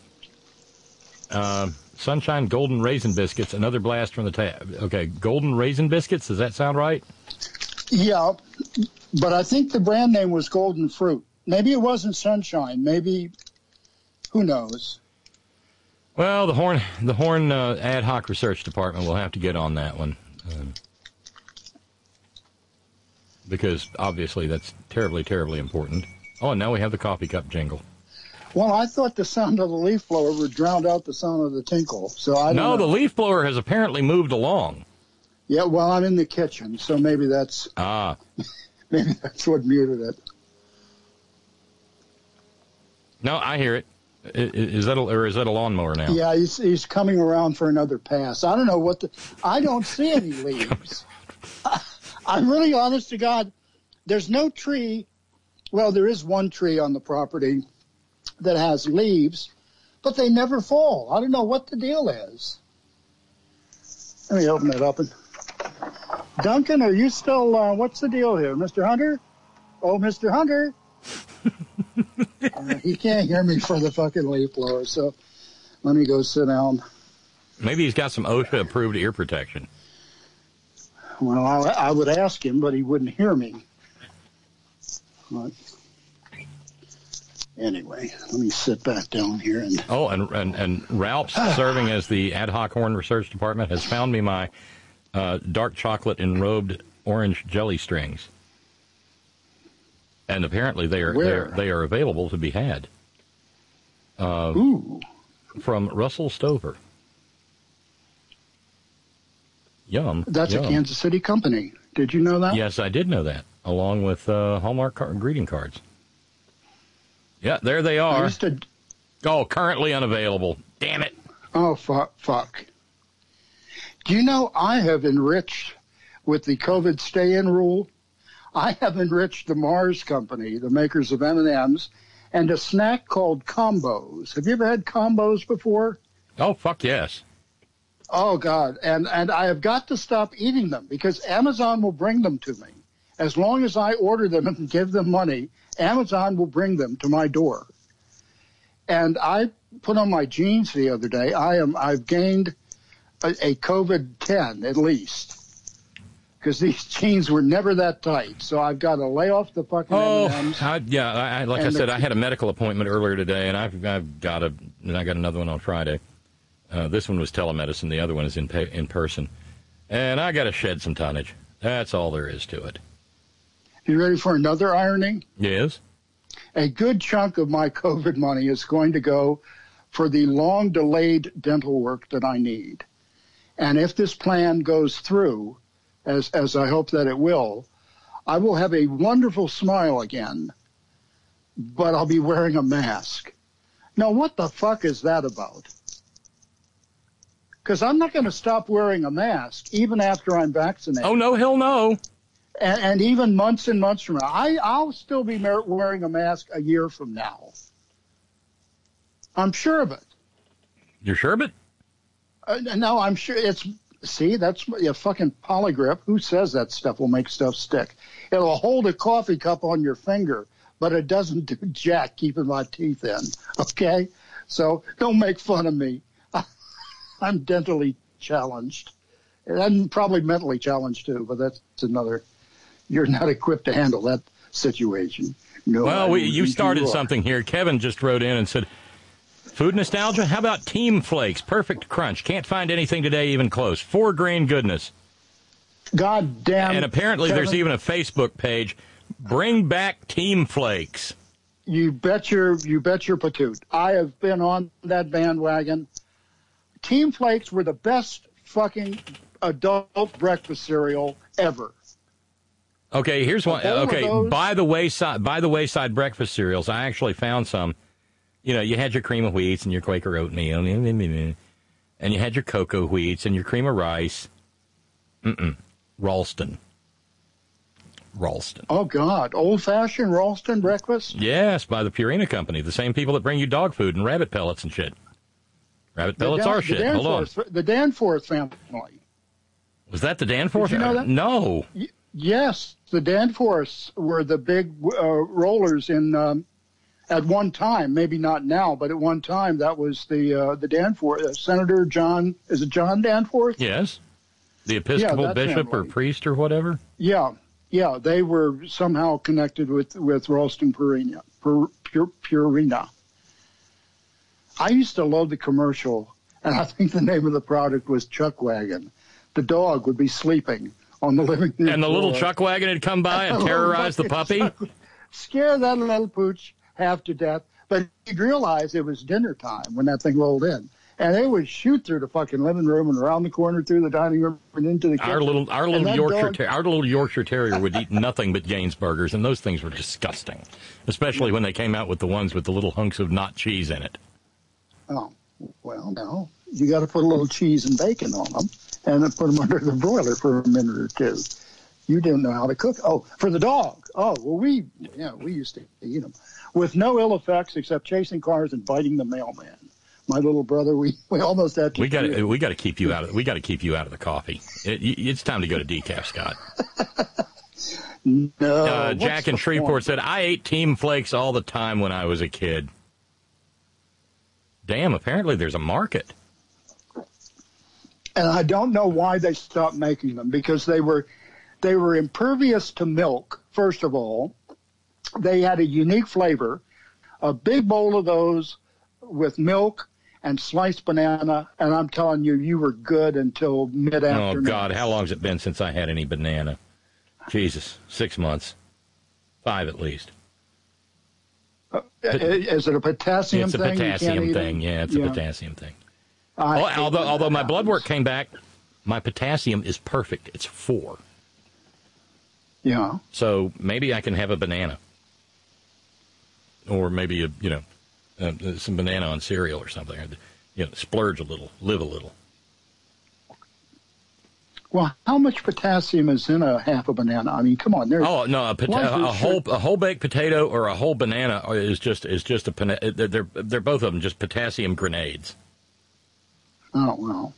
Sunshine Golden Raisin Biscuits, another blast from the tab. Okay, Golden Raisin Biscuits, does that sound right? Yeah, but I think the brand name was Golden Fruit. Maybe it wasn't Sunshine. Maybe, who knows? Well, the Horn Ad Hoc Research Department will have to get on that one. Because obviously that's terribly, terribly important. Oh, and now we have the coffee cup jingle. Well, I thought the sound of the leaf blower would drown out the sound of the tinkle. So I don't know. The leaf blower has apparently moved along. Yeah, well, I'm in the kitchen, so maybe that's maybe that's what muted it. No, I hear it. Is that a lawnmower now? Yeah, he's coming around for another pass. I don't know I don't see any leaves. I'm really honest to God. There's no tree. Well, there is one tree on the property that has leaves, but they never fall. I don't know what the deal is. Let me open it up. Duncan, are you still, what's the deal here? Mr. Hunter? Oh, Mr. Hunter. He can't hear me for the fucking leaf blower, so let me go sit down. Maybe he's got some OSHA-approved ear protection. Well, I would ask him, but he wouldn't hear me. But anyway, let me sit back down here and. Oh, and Ralph's serving as the Ad Hoc Horn Research Department has found me my dark chocolate enrobed orange jelly strings, and apparently they are available to be had. Ooh. From Russell Stover. Yum. That's a Kansas City company. Did you know that? Yes, I did know that, along with Hallmark greeting cards. Yeah, there they are. Currently unavailable. Damn it. Oh, fuck. Do you know I have enriched with the COVID stay-in rule? I have enriched the Mars Company, the makers of M&Ms, and a snack called Combos. Have you ever had Combos before? Oh, fuck yes. Oh, God. And I have got to stop eating them because Amazon will bring them to me. As long as I order them and give them money, Amazon will bring them to my door. And I put on my jeans the other day. I've gained a COVID-10 at least. Because these jeans were never that tight. So I've got to lay off the fucking M&Ms. Like I said, I had a medical appointment earlier today, and I got another one on Friday. This one was telemedicine. The other one is in person. And I got to shed some tonnage. That's all there is to it. You ready for another irony? Yes. A good chunk of my COVID money is going to go for the long-delayed dental work that I need. And if this plan goes through, as I hope that it will, I will have a wonderful smile again, but I'll be wearing a mask. Now, what the fuck is that about? Because I'm not going to stop wearing a mask even after I'm vaccinated. Oh, no, hell no. And even months and months from now. I'll still be wearing a mask a year from now. I'm sure of it. You're sure of it? No, I'm sure See, that's a fucking polygrip. Who says that stuff will make stuff stick? It'll hold a coffee cup on your finger, but it doesn't do jack keeping my teeth in, okay? So don't make fun of me. I'm dentally challenged. And I'm probably mentally challenged, too, but that's another. You're not equipped to handle that situation. No, well, you started something here. Kevin just wrote in and said, food nostalgia? How about Team Flakes? Perfect crunch. Can't find anything today even close. 4-grain goodness. God damn. And apparently Kevin, there's even a Facebook page. Bring back Team Flakes. You bet your patoot. I have been on that bandwagon. Team Flakes were the best fucking adult breakfast cereal ever. Okay, here's one. Okay, by the wayside breakfast cereals, I actually found some. You know, you had your cream of wheats and your Quaker oatmeal, and you had your cocoa wheats and your cream of rice. Ralston. Oh, God. Old-fashioned Ralston breakfast? Yes, by the Purina Company. The same people that bring you dog food and rabbit pellets and shit. Rabbit pellets are shit. Hold on. The Danforth family. Was that the Danforth? Did you know that? No. Yes. The Danforths were the big rollers in... at one time, maybe not now, but at one time, that was the Danforth. Senator John... Is it John Danforth? Yes. The Episcopal bishop or priest or whatever? Yeah. Yeah, they were somehow connected with Ralston Purina. Purina. I used to love the commercial, and I think the name of the product was Chuck Wagon. The dog would be sleeping on the living room and the floor. little Chuck Wagon had come by and terrorized the puppy? Scare that little pooch half to death. But you'd realize it was dinner time when that thing rolled in. And they would shoot through the fucking living room and around the corner through the dining room and into the kitchen. Our little Yorkshire Terrier would eat nothing but Gainsburgers, and those things were disgusting, especially when they came out with the ones with the little hunks of not cheese in it. Oh, well, no. You got to put a little cheese and bacon on them and then put them under the broiler for a minute or two. You didn't know how to cook. Oh, for the dog. Oh, well, we used to eat them with no ill effects except chasing cars and biting the mailman. My little brother, we almost had to. We got to keep you out of the coffee. It's time to go to decaf, Scott. No. Jack in Shreveport said, I ate Team Flakes all the time when I was a kid. Damn, apparently there's a market. And I don't know why they stopped making them, because they were impervious to milk, first of all. They had a unique flavor. A big bowl of those with milk and sliced banana, and I'm telling you, you were good until mid-afternoon. Oh, God, how long has it been since I had any banana? Jesus, 6 months. 5 at least. Is it a potassium thing? It's a potassium thing, yeah, it's a potassium thing. Although my blood work came back, my potassium is perfect. It's 4. Yeah. So maybe I can have a banana. Or maybe, some banana on cereal or something. Splurge a little, live a little. Well, how much potassium is in a half a banana? I mean, come on. A whole baked potato or a whole banana is just they're both of them just potassium grenades. Oh, well.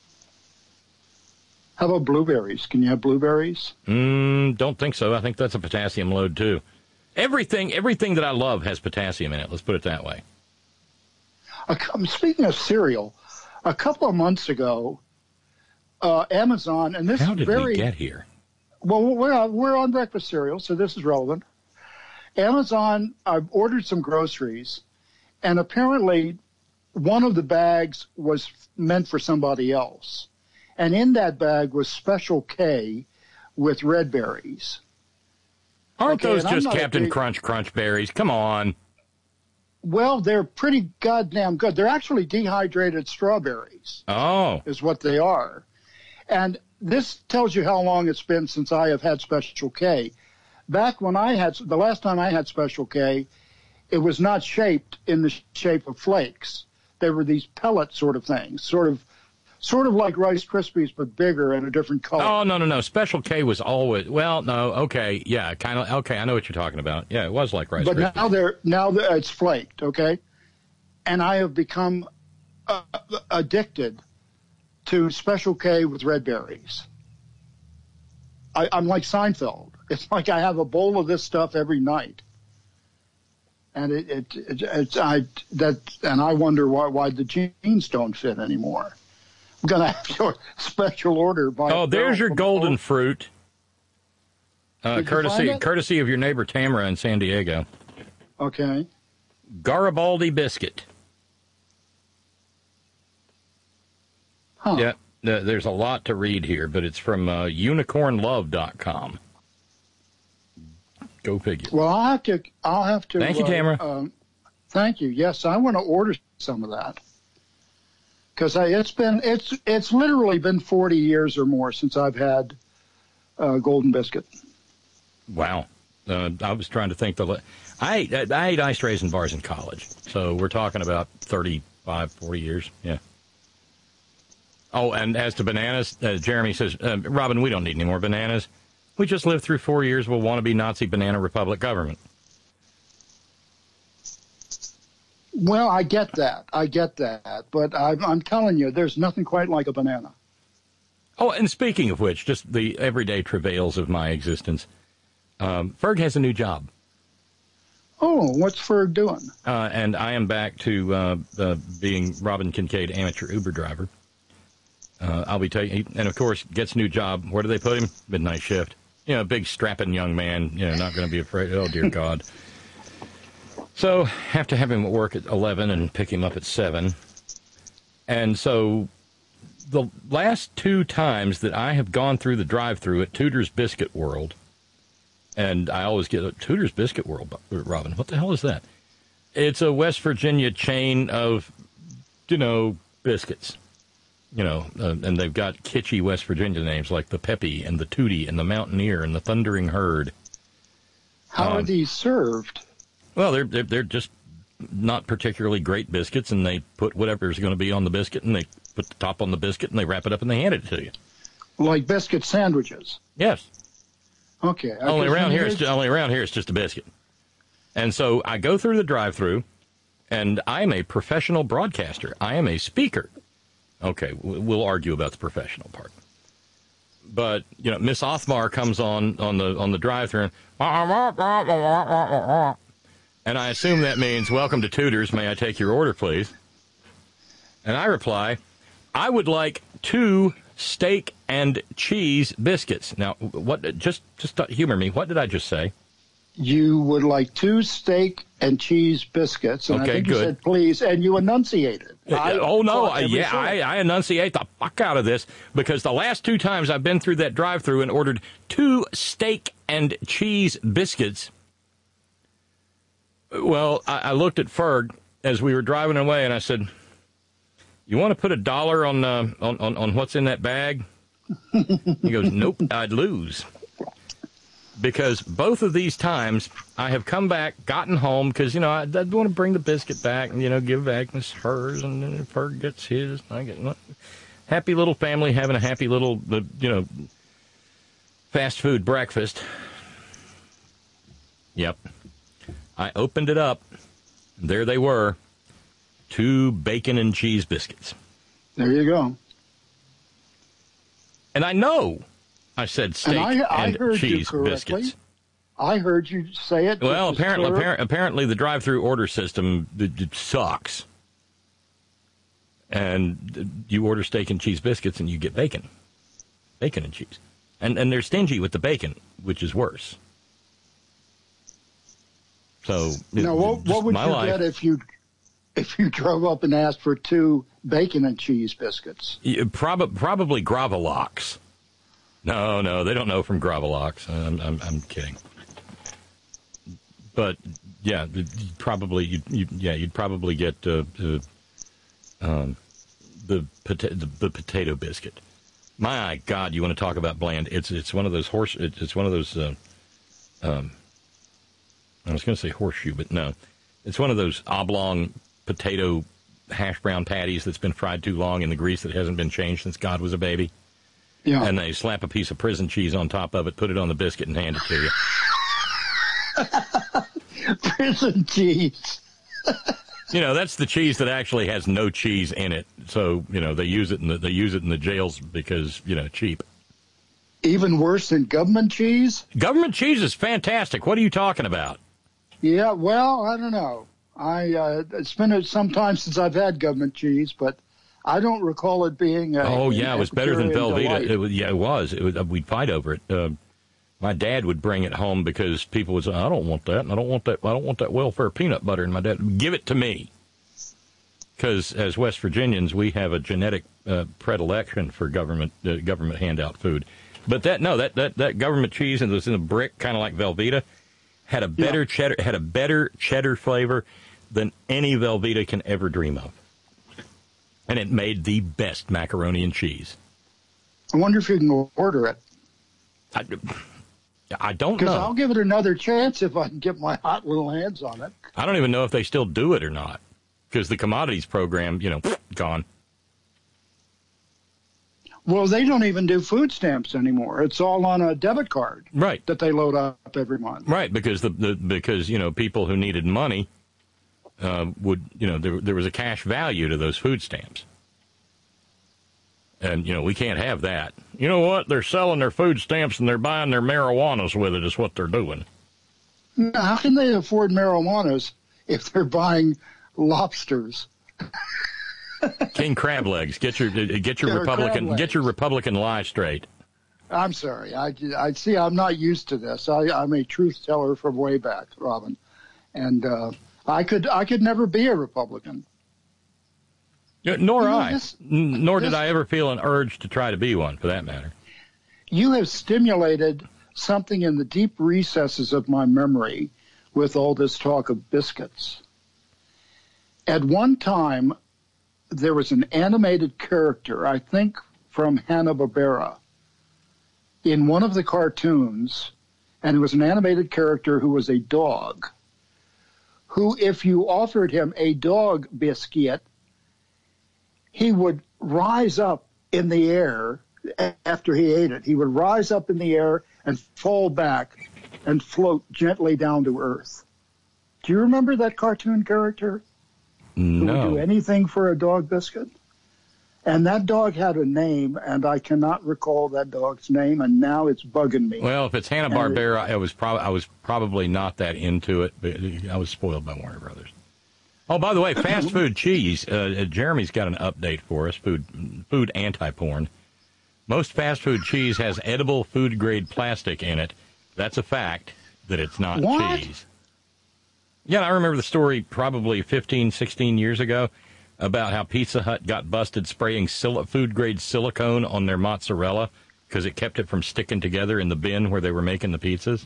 How about blueberries? Can you have blueberries? Don't think so. I think that's a potassium load too. Everything that I love has potassium in it. Let's put it that way. Speaking of cereal, a couple of months ago, Amazon, and this How is did we get here? Well, we're on breakfast cereal, so this is relevant. Amazon, I've ordered some groceries, and apparently one of the bags was meant for somebody else. And in that bag was Special K with red berries. Aren't those just Captain Crunch berries? Come on. Well, they're pretty goddamn good. They're actually dehydrated strawberries. Oh. Is what they are. And this tells you how long it's been since I have had Special K. Back when the last time I had Special K, it was not shaped in the shape of flakes. They were these pellet sort of things, sort of like Rice Krispies, but bigger and a different color. Oh, no. Special K was always, well, no, okay, yeah, kind of, okay, I know what you're talking about. Yeah, it was like Rice Krispies. But now it's flaked, okay? And I have become addicted to Special K with red berries. I'm like Seinfeld. It's like I have a bowl of this stuff every night, and I wonder why the jeans don't fit anymore. I'm gonna have to special order. There's your golden fruit, courtesy of your neighbor Tamara in San Diego. Okay. Garibaldi biscuit. Huh. Yeah. There's a lot to read here, but it's from unicornlove.com. Go figure. Well, I'll have to. Thank you, Tamara. Thank you. Yes, I want to order some of that because it's literally been 40 years or more since I've had golden biscuit. Wow. I was trying to think. I ate iced raisin bars in college, so we're talking about 35, 40 years. Yeah. Oh, and as to bananas, Jeremy says, Robin, we don't need any more bananas. We just lived through 4 years of a wannabe Nazi banana republic government. Well, I get that. But I'm telling you, there's nothing quite like a banana. Oh, and speaking of which, just the everyday travails of my existence, Ferg has a new job. Oh, what's Ferg doing? And I am back to being Robin Kincaid, amateur Uber driver. I'll be taking, and of course, gets a new job. Where do they put him? Midnight shift. Big strapping young man, not going to be afraid. Oh, dear God. So, have to have him at work at 11 and pick him up at 7. And so, the last 2 times that I have gone through the drive-thru at Tudor's Biscuit World, and I always get a Tudor's Biscuit World, Robin, what the hell is that? It's a West Virginia chain of, biscuits. And they've got kitschy West Virginia names like the Peppy and the Tootie and the Mountaineer and the Thundering Herd. How are these served? Well, they're just not particularly great biscuits, and they put whatever's going to be on the biscuit, and they put the top on the biscuit, and they wrap it up, and they hand it to you. Like biscuit sandwiches? Yes. Okay. Only around here it's just a biscuit. And so I go through the drive-thru, and I am a professional broadcaster. I am a speaker. Okay, we'll argue about the professional part. But, Miss Othmar comes on the drive-thru, and I assume that means, welcome to Tudor's, may I take your order, please? And I reply, I would like 2 steak and cheese biscuits. Now, what? Just humor me. What did I just say? You would like 2 steak and cheese biscuits, and okay, I think good. you said please, and you enunciated. I enunciate the fuck out of this, because the last 2 times I've been through that drive-thru and ordered 2 steak and cheese biscuits. Well, I looked at Ferg as we were driving away, and I said, "You want to put $1 on what's in that bag?" He goes, "Nope, I'd lose." Because both of these times I have come back, gotten home, because, I want to bring the biscuit back and, give Agnes hers, and then Ferg gets his. I get happy little family having a happy little, fast food breakfast. Yep. I opened it up. There they were. 2 bacon and cheese biscuits. There you go. And I know I said steak and cheese biscuits. I heard you say it. Well, apparently the drive-through order system it sucks. And you order steak and cheese biscuits and you get bacon. Bacon and cheese. And they're stingy with the bacon, which is worse. So, now, what would you get if you drove up and asked for 2 bacon and cheese biscuits? Probably Gravalox. No, they don't know from Gravalox. I'm kidding. But yeah, you'd probably get the potato biscuit. My God, you want to talk about bland? It's one of those I was going to say horseshoe, but no. It's one of those oblong potato hash brown patties that's been fried too long in the grease that hasn't been changed since God was a baby. Yeah. And they slap a piece of prison cheese on top of it, put it on the biscuit, and hand it to you. Prison cheese. That's the cheese that actually has no cheese in it. So, they use it in the jails because, cheap. Even worse than government cheese? Government cheese is fantastic. What are you talking about? Yeah, well, I don't know. It's been some time since I've had government cheese, but I don't recall it being. It was better than Velveeta. It was. We'd fight over it. My dad would bring it home because people would say, "I don't want that, and I don't want that welfare peanut butter." And my dad would give it to me because, as West Virginians, we have a genetic predilection for government handout food. But that government cheese and it was in a brick, kind of like Velveeta, had a better cheddar flavor than any Velveeta can ever dream of. And it made the best macaroni and cheese. I wonder if you can order it. I don't know. Because I'll give it another chance if I can get my hot little hands on it. I don't even know if they still do it or not. Because the commodities program, gone. Well, they don't even do food stamps anymore. It's all on a debit card. Right. That they load up every month. Right, because because people who needed money would, there was a cash value to those food stamps. And, we can't have that. You know what? They're selling their food stamps and they're buying their marijuanas with it is what they're doing. Now, how can they afford marijuanas if they're buying lobsters? King crab legs. Get your Republican lie straight. I'm sorry. I see. I'm not used to this. I'm a truth teller from way back, Robin, and I could never be a Republican. Nor did I ever feel an urge to try to be one, for that matter. You have stimulated something in the deep recesses of my memory with all this talk of biscuits. At one time, there was an animated character, I think from Hanna-Barbera, in one of the cartoons, and it was an animated character who was a dog, who, if you offered him a dog biscuit, he would rise up in the air after he ate it. He would rise up in the air and fall back and float gently down to earth. Do you remember that cartoon character? No. Who would do anything for a dog biscuit? And that dog had a name, and I cannot recall that dog's name, and now it's bugging me. Well, if it's Hanna-Barbera, I was probably not that into it, but I was spoiled by Warner Brothers. Oh, by the way, fast food cheese. Jeremy's got an update for us. Food anti-porn. Most fast food cheese has edible food-grade plastic in it. That's a fact that it's not cheese. Yeah, I remember the story probably 15, 16 years ago about how Pizza Hut got busted spraying food-grade silicone on their mozzarella because it kept it from sticking together in the bin where they were making the pizzas.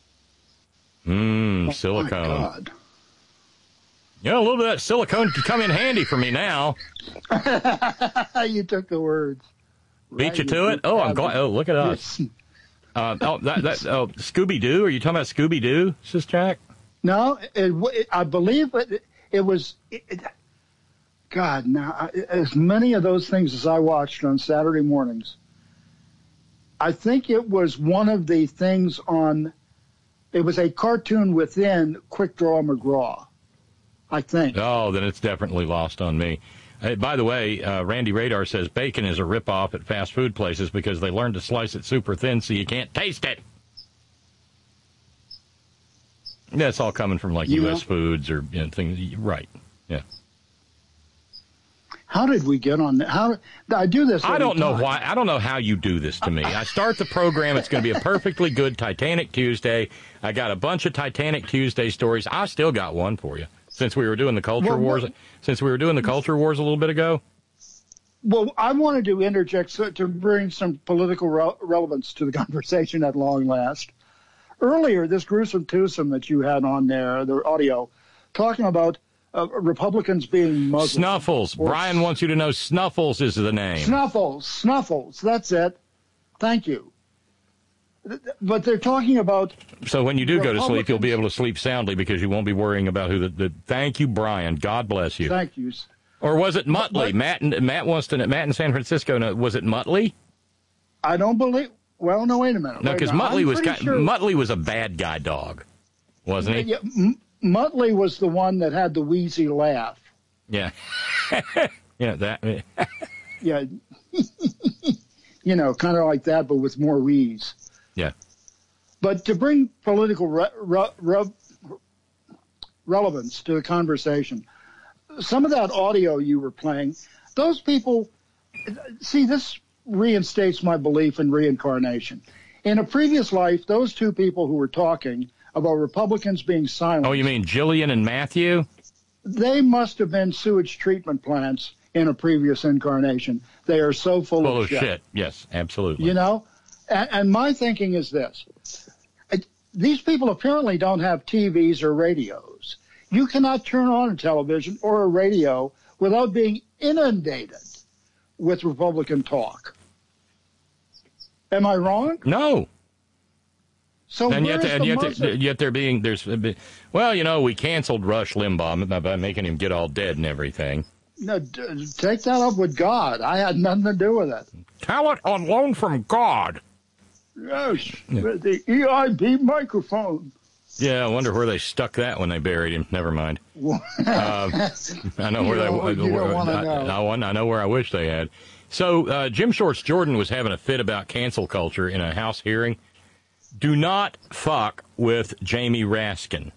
Silicone. My God. A little bit of that silicone could come in handy for me now. You took the words. Beat you to it? Oh, I'm glad. Oh, look at us. Scooby-Doo? Are you talking about Scooby-Doo, Sis Jack? No, I believe it was. God, now, as many of those things as I watched on Saturday mornings, I think it was one of the things on. It was a cartoon within Quick Draw McGraw, I think. Oh, then it's definitely lost on me. By the way, Randy Radar says bacon is a ripoff at fast food places because they learned to slice it super thin so you can't taste it. That's all coming from U.S. foods or things. Right. Yeah. How did we get on that? How I do this? I don't know why. I don't know how you do this to me. I start the program. It's going to be a perfectly good Titanic Tuesday. I got a bunch of Titanic Tuesday stories. I still got one for you since we were doing the culture wars. Since we were doing the culture wars a little bit ago. Well, I wanted to interject to bring some political relevance to the conversation at long last. Earlier, this gruesome twosome that you had on there, the audio, talking about Republicans being Muslims. Snuffles. Brian wants you to know Snuffles is the name. Snuffles. That's it. Thank you. But they're talking about... So when you do go to sleep, you'll be able to sleep soundly because you won't be worrying about who the Thank you, Brian. God bless you. Thank you. Or was it Muttley? Matt in San Francisco. Was it Muttley? I don't believe... Well, no, wait a minute. No, because Muttley was a bad guy dog, wasn't he? Yeah, Muttley was the one that had the wheezy laugh. Yeah. Yeah, that. Yeah. You know, kind of like that, but with more wheeze. Yeah. But to bring political relevance to the conversation, some of that audio you were playing, those people, see, this reinstates my belief in reincarnation. In a previous life, those two people who were talking about Republicans being silent. Oh, you mean Jillian and Matthew? They must have been sewage treatment plants in a previous incarnation. They are so full of shit. Yes, absolutely. You know? And my thinking is this. These people apparently don't have TVs or radios. You cannot turn on a television or a radio without being inundated with Republican talk. Am I wrong? No. So and yet they're being, well, you know, we canceled Rush Limbaugh by making him get all dead and everything. No, take that up with God. I had nothing to do with it. Talent on loan from God. Yes, the EIB microphone. Yeah, I wonder where they stuck that when they buried him. Never mind. I know where I know where I wish they had. So Jim Shorts Jordan was having a fit about cancel culture in a House hearing. Do not fuck with Jamie Raskin.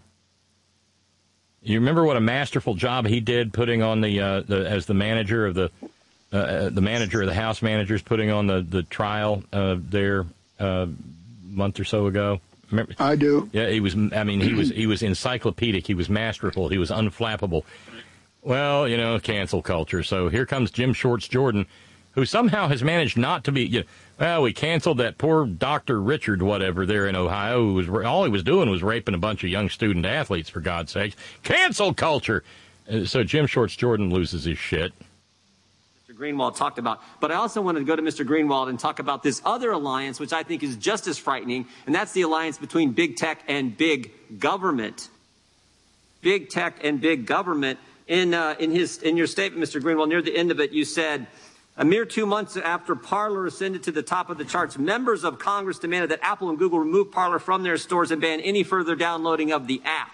You remember what a masterful job he did putting on as the manager of the manager of the House managers putting on the trial there a month or so ago. Remember? I do. Yeah, he was. I mean, he was encyclopedic. He was masterful. He was unflappable. Well, you know, cancel culture. So here comes Jim Shorts Jordan, who somehow has managed not to be. Well, we canceled that poor Dr. Richard whatever there in Ohio, who was all he was doing was raping a bunch of young student athletes, for God's sakes. Cancel culture. So Jim Shorts Jordan loses his shit. Mr. Greenwald talked about. But I also wanted to go to Mr. Greenwald and talk about this other alliance, which I think is just as frightening, and that's the alliance between big tech and big government. Big tech and big government. In your statement, Mr. Greenwald, near the end of it, you said, a mere 2 months after Parler ascended to the top of the charts, members of Congress demanded that Apple and Google remove Parler from their stores and ban any further downloading of the app.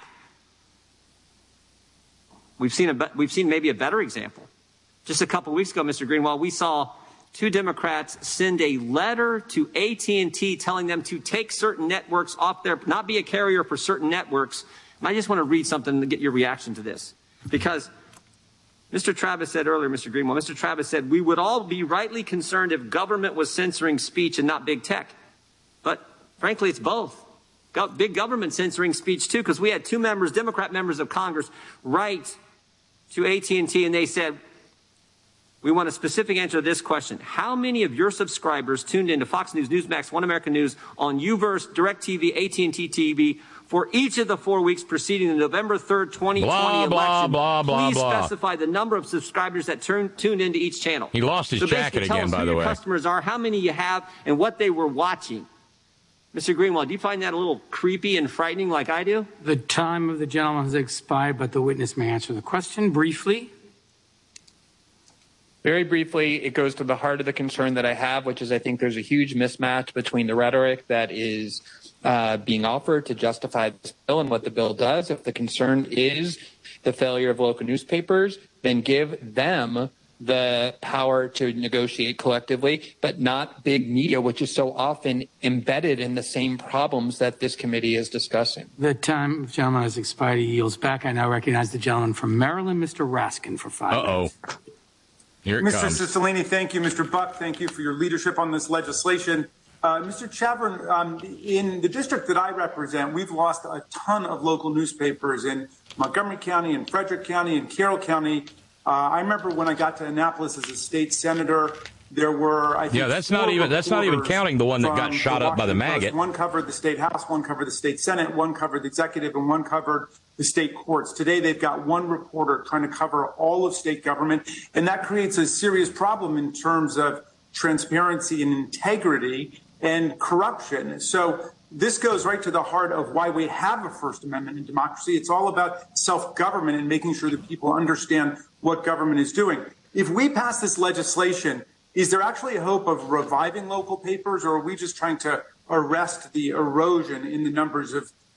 We've seen maybe a better example. Just a couple weeks ago, Mr. Greenwald, we saw two Democrats send a letter to AT&T telling them to take certain networks off their, not be a carrier for certain networks. And I just want to read something to get your reaction to this. Because Mr. Travis said earlier, Mr. Greenwald, Mr. Travis said, we would all be rightly concerned if government was censoring speech and not big tech. But frankly, it's both. Big government censoring speech, too, because we had two members, Democrat members of Congress, write to AT&T, and they said, we want a specific answer to this question. How many of your subscribers tuned into Fox News, Newsmax, One American News, on UVerse, DirecTV, AT&T TV, for each of the 4 weeks preceding the November 3rd, 2020 election? Please specify the number of subscribers that tuned into each channel. He lost his jacket again, by the way. Tell us who your customers are, how many you have, and what they were watching. Mr. Greenwald, do you find that a little creepy and frightening like I do? The time of the gentleman has expired, but the witness may answer the question briefly. Very briefly, it goes to the heart of the concern that I have, which is I think there's a huge mismatch between the rhetoric that is being offered to justify this bill and what the bill does. If the concern is the failure of local newspapers, then give them the power to negotiate collectively, but not big media, which is so often embedded in the same problems that this committee is discussing. The time of the gentleman has expired. He yields back. I now recognize the gentleman from Maryland, Mr. Raskin, for 5 minutes. Here it Mr. comes. Cicilline, thank you. Mr. Buck, thank you for your leadership on this legislation. Mr. Chavrin, in the district that I represent, we've lost a ton of local newspapers in Montgomery County, in Frederick County, in Carroll County. I remember when I got to Annapolis as a state senator, there were, I think, that's not even counting the one that got shot up by the maggot. One covered the state house, one covered the state senate, one covered the executive, and one covered the state courts. Today, they've got one reporter trying to cover all of state government, and that creates a serious problem in terms of transparency and integrity and corruption. So this goes right to the heart of why we have a First Amendment in democracy. It's all about self-government and making sure that people understand what government is doing. If we pass this legislation, is there actually a hope of reviving local papers, or are we just trying to arrest the erosion in the numbers of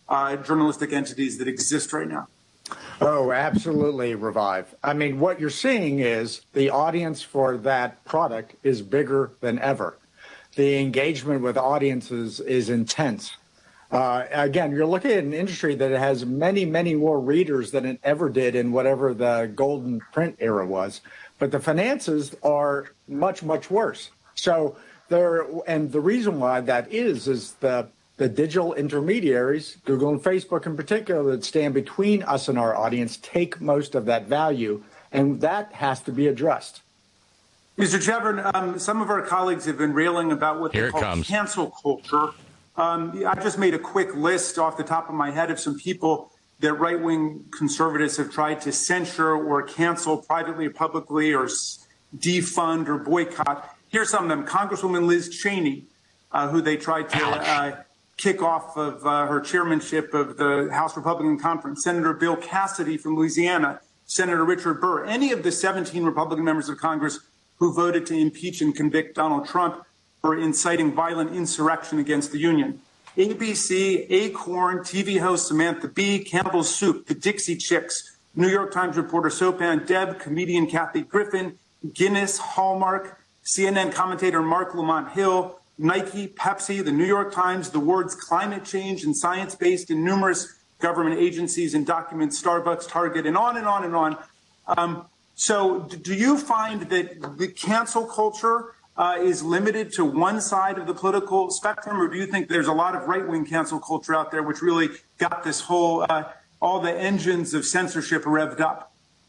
journalistic entities that exist right now? Oh, absolutely, Revive. I mean, what you're seeing is the audience for that product is bigger than ever. The engagement with audiences is intense. Again, you're looking at an industry that has many, many more readers than it ever did in whatever the golden print era was. But the finances are much, much worse. So and the reason why that is the digital intermediaries, Google and Facebook in particular, that stand between us and our audience, take most of that value, and that has to be addressed. Mr. Chevron, some of our colleagues have been railing about what they call cancel culture. I just made a quick list off the top of my head of some people that right-wing conservatives have tried to censure or cancel privately or publicly or defund or boycott. Here's some of them. Congresswoman Liz Cheney, who they tried to kick off of her chairmanship of the House Republican Conference. Senator Bill Cassidy from Louisiana. Senator Richard Burr. Any of the 17 Republican members of Congress who voted to impeach and convict Donald Trump for inciting violent insurrection against the Union. ABC, Acorn, TV host Samantha Bee, Campbell's Soup, the Dixie Chicks, New York Times reporter Sopan Deb, comedian Kathy Griffin, Guinness, Hallmark, CNN commentator Mark Lamont Hill, Nike, Pepsi, the New York Times, the words climate change and science-based in numerous government agencies and documents, Starbucks, Target, and on and on and on. So do you find that the cancel culture is limited to one side of the political spectrum, or do you think there's a lot of right-wing cancel culture out there which really got this whole, all the engines of censorship revved up?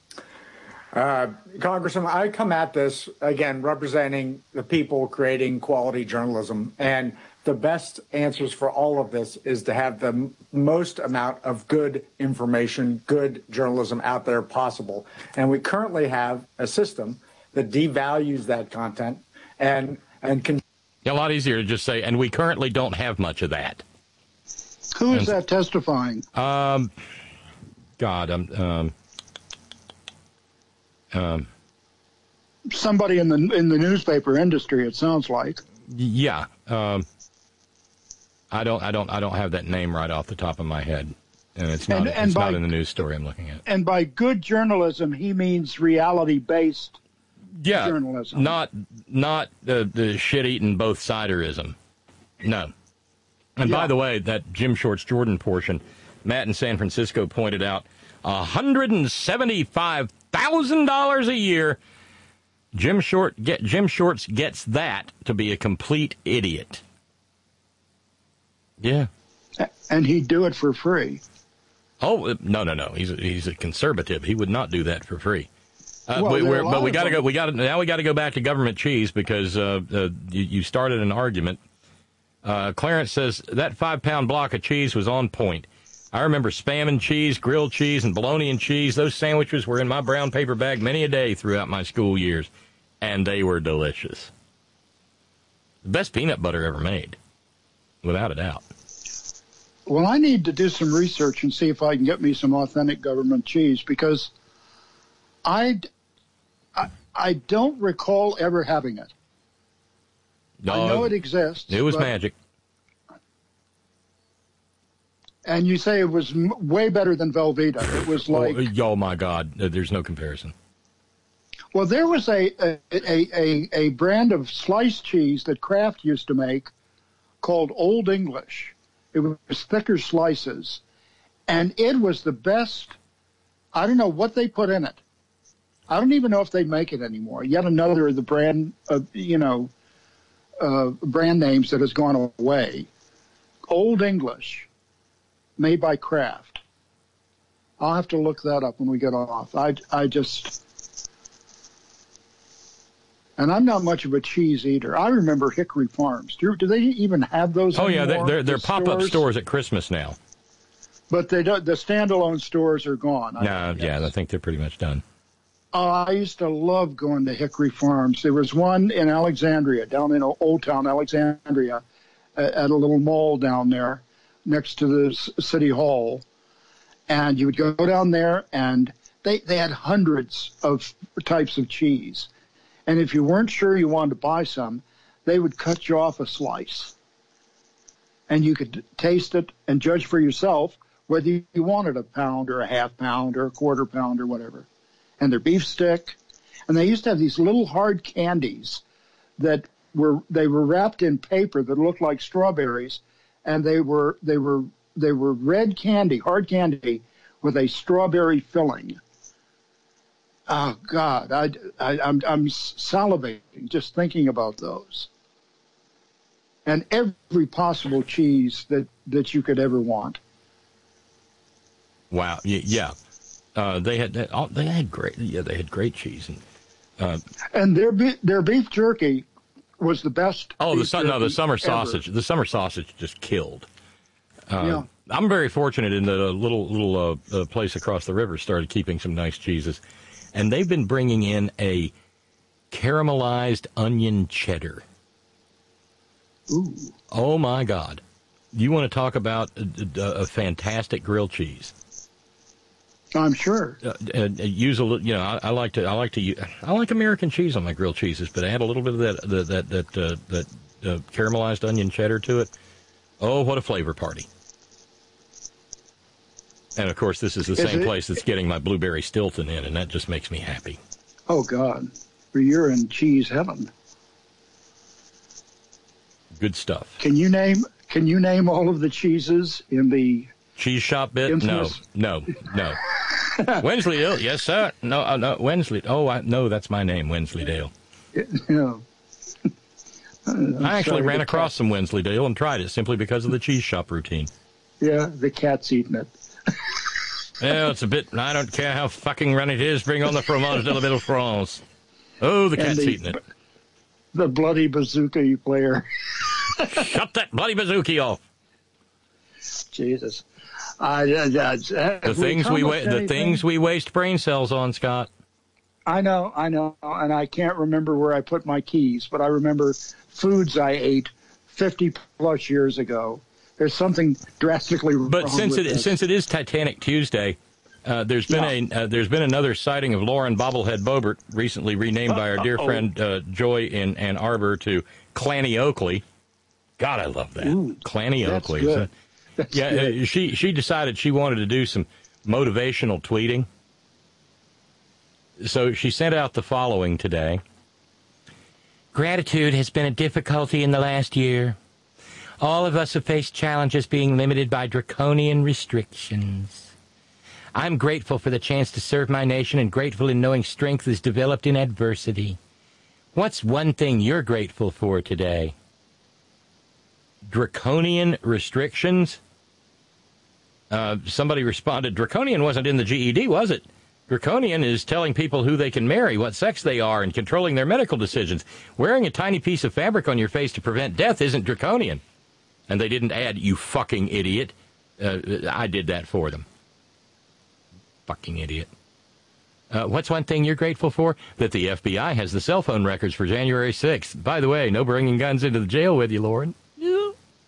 Congressman, I come at this, again, representing the people creating quality journalism. And the best answers for all of this is to have the most amount of good information, good journalism out there possible. And we currently have a system that devalues that content and a lot easier to just say, and we currently don't have much of that. Who is that testifying? Somebody in the newspaper industry, it sounds like. Yeah. I don't have that name right off the top of my head. And it's not not in the news story I'm looking at. And by good journalism, he means reality-based journalism. Not the shit-eating both-siderism. No. And by the way, that Jim Shorts Jordan portion, Matt in San Francisco pointed out, $175,000 a year. Jim Shorts gets that to be a complete idiot. Yeah. And he'd do it for free. Oh, no. He's a conservative. He would not do that for free. But we got to go. We got to go back to government cheese because you started an argument. Clarence says that 5-pound block of cheese was on point. I remember Spam and cheese, grilled cheese, and bologna and cheese. Those sandwiches were in my brown paper bag many a day throughout my school years, and they were delicious. The best peanut butter ever made, without a doubt. Well, I need to do some research and see if I can get me some authentic government cheese, because I don't recall ever having it. No, I know it exists. It was magic. And you say it was way better than Velveeta. It was like... Oh, my God. There's no comparison. Well, there was a brand of sliced cheese that Kraft used to make called Old English. It was thicker slices. And it was the best. I don't know what they put in it. I don't even know if they make it anymore. Yet another of the brand names that has gone away. Old English. Made by Kraft. I'll have to look that up when we get off. And I'm not much of a cheese eater. I remember Hickory Farms. Do they even have those anymore? Yeah, they're pop-up stores at Christmas now. But they don't. The standalone stores are gone. I think they're pretty much done. I used to love going to Hickory Farms. There was one in Alexandria, down in Old Town Alexandria, at a little mall down there, next to the city hall, and you would go down there, and they had hundreds of types of cheese. And if you weren't sure you wanted to buy some, they would cut you off a slice. and you could taste it and judge for yourself whether you wanted a pound or a half pound or a quarter pound or whatever. And their beef stick. And they used to have these little hard candies that were wrapped in paper that looked like strawberries, and they were red candy, hard candy, with a strawberry filling. Oh God, I'm salivating just thinking about those. And every possible cheese that you could ever want. Wow. Yeah. They had great cheese, and their beef jerky was the best. Oh, the summer sausage. The summer sausage just killed. Yeah. I'm very fortunate in that a little place across the river started keeping some nice cheeses, and they've been bringing in a caramelized onion cheddar. Ooh. Oh my God! You want to talk about a fantastic grilled cheese? I'm sure. Use a little, I like American cheese on my grilled cheeses, but add a little bit of that caramelized onion cheddar to it. Oh, what a flavor party! And of course, this is the same place that's getting my blueberry Stilton in, and that just makes me happy. Oh God, you're in cheese heaven. Good stuff. Can you name all of the cheeses in the cheese shop bit? Infamous? No. Wensleydale, yes, sir. No, Wensley. Oh, no, that's my name, Wensleydale. No. I actually ran across some Wensleydale and tried it simply because of the cheese shop routine. Yeah, the cat's eating it. Well, it's a bit, I don't care how fucking run it is, bring on the fromage de la Belle France. Oh, the cat's eating it. The bloody bazooka player. Shut that bloody bazooka off. Jesus. The things we waste brain cells on, Scott. I know, and I can't remember where I put my keys, but I remember foods I ate 50-plus years ago. There's something drastically wrong. But since with it is Titanic Tuesday, there's been another sighting of Lauren Bobblehead Boebert, recently renamed by our dear friend Joy in Ann Arbor to Clanny Oakley. God, I love that. Ooh, Clanny that's Oakley. Good. She decided she wanted to do some motivational tweeting. So she sent out the following today. Gratitude has been a difficulty in the last year. All of us have faced challenges being limited by draconian restrictions. I'm grateful for the chance to serve my nation and grateful in knowing strength is developed in adversity. What's one thing you're grateful for today? Draconian restrictions? Somebody responded, draconian wasn't in the GED, was it? Draconian is telling people who they can marry, what sex they are, and controlling their medical decisions. Wearing a tiny piece of fabric on your face to prevent death isn't draconian. And they didn't add, you fucking idiot. I did that for them. Fucking idiot. What's one thing you're grateful for? That the FBI has the cell phone records for January 6th. By the way, no bringing guns into the jail with you, Lauren. Yeah.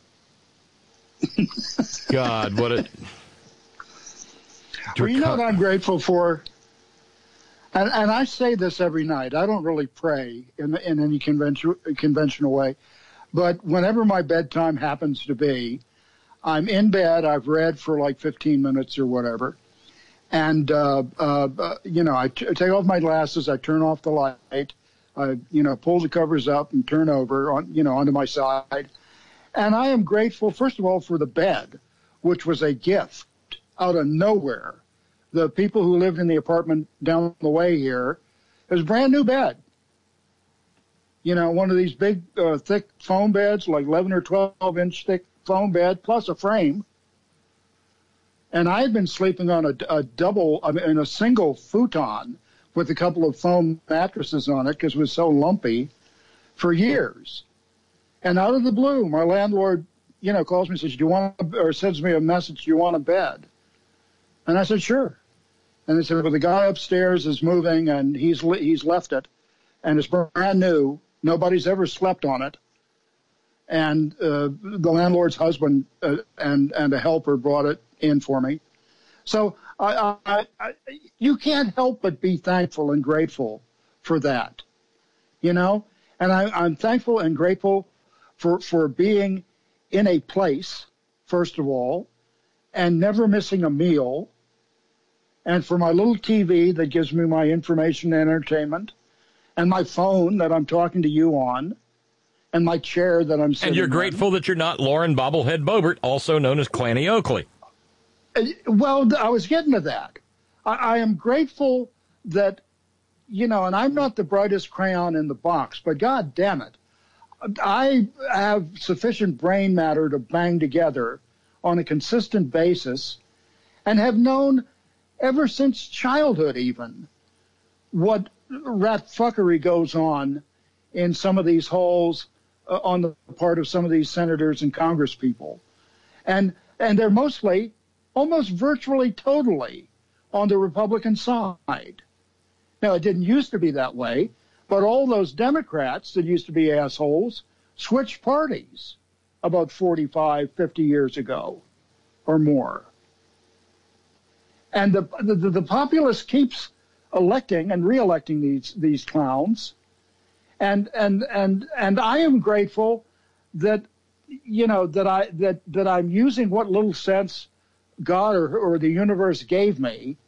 God, what a... Well, you know what I'm grateful for? And I say this every night. I don't really pray in any conventional way. But whenever my bedtime happens to be, I'm in bed, I've read for like 15 minutes or whatever. And, I take off my glasses, I turn off the light, I, pull the covers up and turn over onto my side. And I am grateful, first of all, for the bed, which was a gift out of nowhere. The people who lived in the apartment down the way here, it was a brand new bed. One of these big, thick foam beds, like 11 or 12-inch thick foam bed, plus a frame. And I had been sleeping on in a single futon with a couple of foam mattresses on it because it was so lumpy for years. And out of the blue, my landlord, calls me and says, or sends me a message, do you want a bed? And I said, sure. And they said, well, the guy upstairs is moving and he's left it. And it's brand new. Nobody's ever slept on it. And the landlord's husband and a helper brought it in for me. So you can't help but be thankful and grateful for that, And I'm thankful and grateful for being in a place, first of all, and never missing a meal, and for my little TV that gives me my information and entertainment, and my phone that I'm talking to you on, and my chair that I'm sitting in. And you're grateful that you're not Lauren Bobblehead Boebert, also known as Clanny Oakley. Well, I was getting to that. I am grateful that, and I'm not the brightest crayon in the box, but God damn it, I have sufficient brain matter to bang together on a consistent basis and have known ever since childhood even what rat fuckery goes on in some of these halls on the part of some of these senators and congresspeople. And they're mostly, almost virtually totally, on the Republican side. Now, it didn't used to be that way, but all those Democrats that used to be assholes switched parties about 45, 50 years ago or more. And the populace keeps electing and re-electing these clowns. And I am grateful that, that I'm using what little sense God or the universe gave me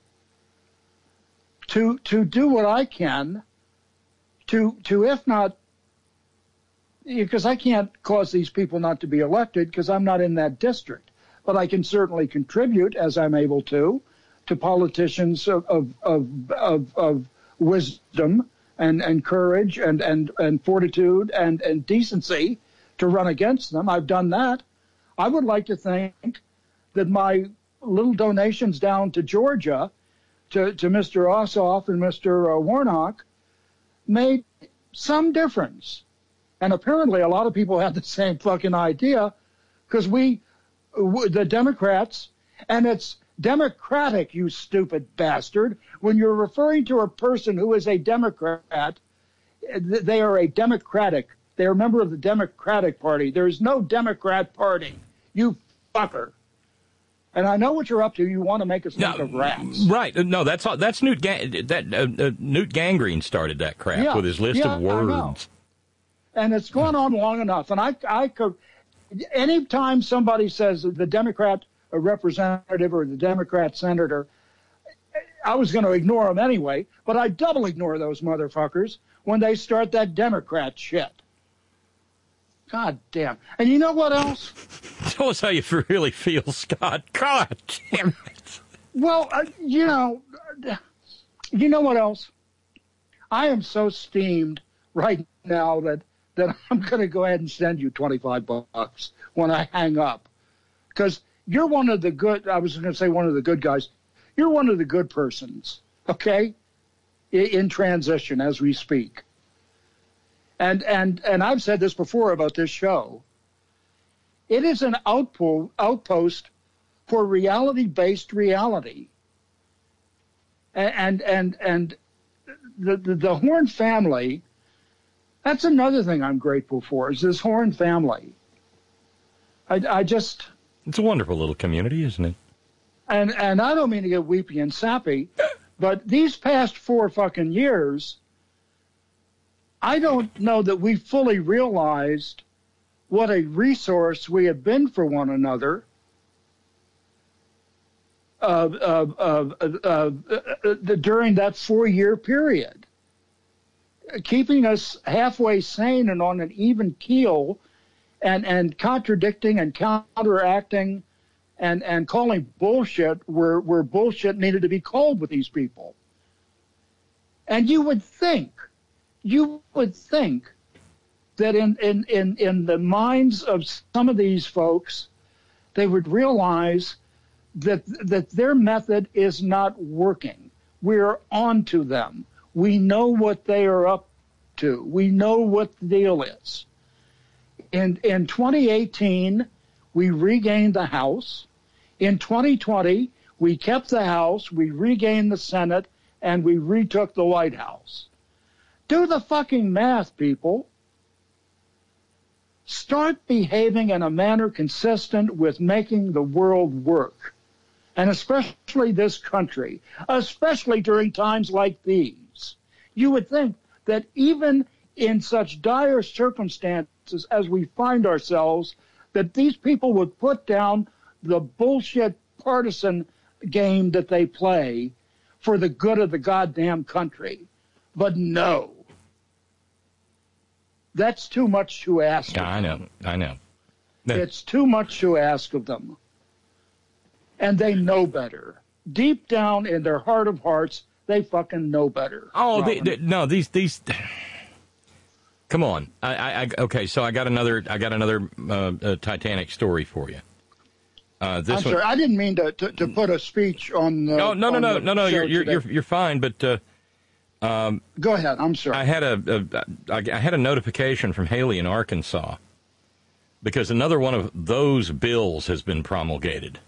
to do what I can to if not, because I can't cause these people not to be elected because I'm not in that district, but I can certainly contribute as I'm able to politicians of wisdom and courage and fortitude and decency to run against them. I've done that. I would like to think that my little donations down to Georgia to Mr. Ossoff and Mr. Warnock made some difference. And apparently a lot of people had the same fucking idea because the Democrats, and it's Democratic, you stupid bastard. When you're referring to a person who is a Democrat, they are a Democratic. They are a member of the Democratic Party. There is no Democrat Party, you fucker. And I know what you're up to. You want to make us think of rats. Right. No, that's Newt Newt Gingrich started that crap with his list of words. And it's gone on long enough. And I could, anytime somebody says the Democrat representative or the Democrat senator, I was going to ignore them anyway, but I double ignore those motherfuckers when they start that Democrat shit. God damn. And you know what else? Tell us how you really feel, Scott. God damn it. Well, you know what else? I am so steamed right now that I'm going to go ahead and send you $25 when I hang up. Because you're one of the good, I was going to say one of the good guys. You're one of the good persons, okay? In transition as we speak. And I've said this before about this show. It is an outpost for reality-based reality. And the Horn family, that's another thing I'm grateful for, is this Horn family. I just... It's a wonderful little community, isn't it? And I don't mean to get weepy and sappy, but these past 4 fucking years, I don't know that we fully realized what a resource we had been for one another during that 4-year period, keeping us halfway sane and on an even keel, and contradicting and counteracting and calling bullshit where bullshit needed to be called with these people. And you would think that in the minds of some of these folks, they would realize that their method is not working. We're on to them. We know what they are up to. We know what the deal is. In 2018, we regained the House. In 2020, we kept the House, we regained the Senate, and we retook the White House. Do the fucking math, people. Start behaving in a manner consistent with making the world work, and especially this country, especially during times like these. You would think that even in such dire circumstances as we find ourselves, that these people would put down the bullshit partisan game that they play for the good of the goddamn country. But no. That's too much to ask. Yeah, I know. It's too much to ask of them. And they know better. Deep down in their heart of hearts, they fucking know better. Oh, no, these. Come on. Okay, so I got another Titanic story for you. I'm sorry, I didn't mean to put a speech on. No. You're fine, but. Go ahead. I'm sorry. I had a notification from Haley in Arkansas because another one of those bills has been promulgated.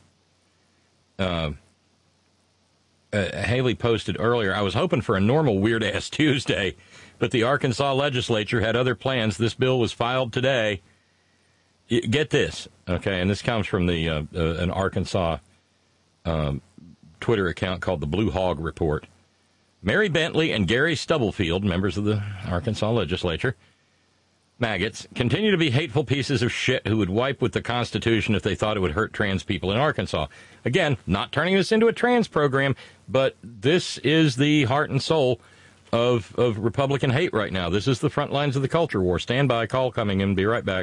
Haley posted earlier, I was hoping for a normal weird-ass Tuesday, but the Arkansas legislature had other plans. This bill was filed today. Get this, okay, and this comes from an Arkansas Twitter account called the Blue Hog Report. Mary Bentley and Gary Stubblefield, members of the Arkansas legislature, maggots, continue to be hateful pieces of shit who would wipe with the Constitution if they thought it would hurt trans people in Arkansas. Again, not turning this into a trans program, but this is the heart and soul of Republican hate right now. This is the front lines of the culture war. Stand by, call coming in. Be right back.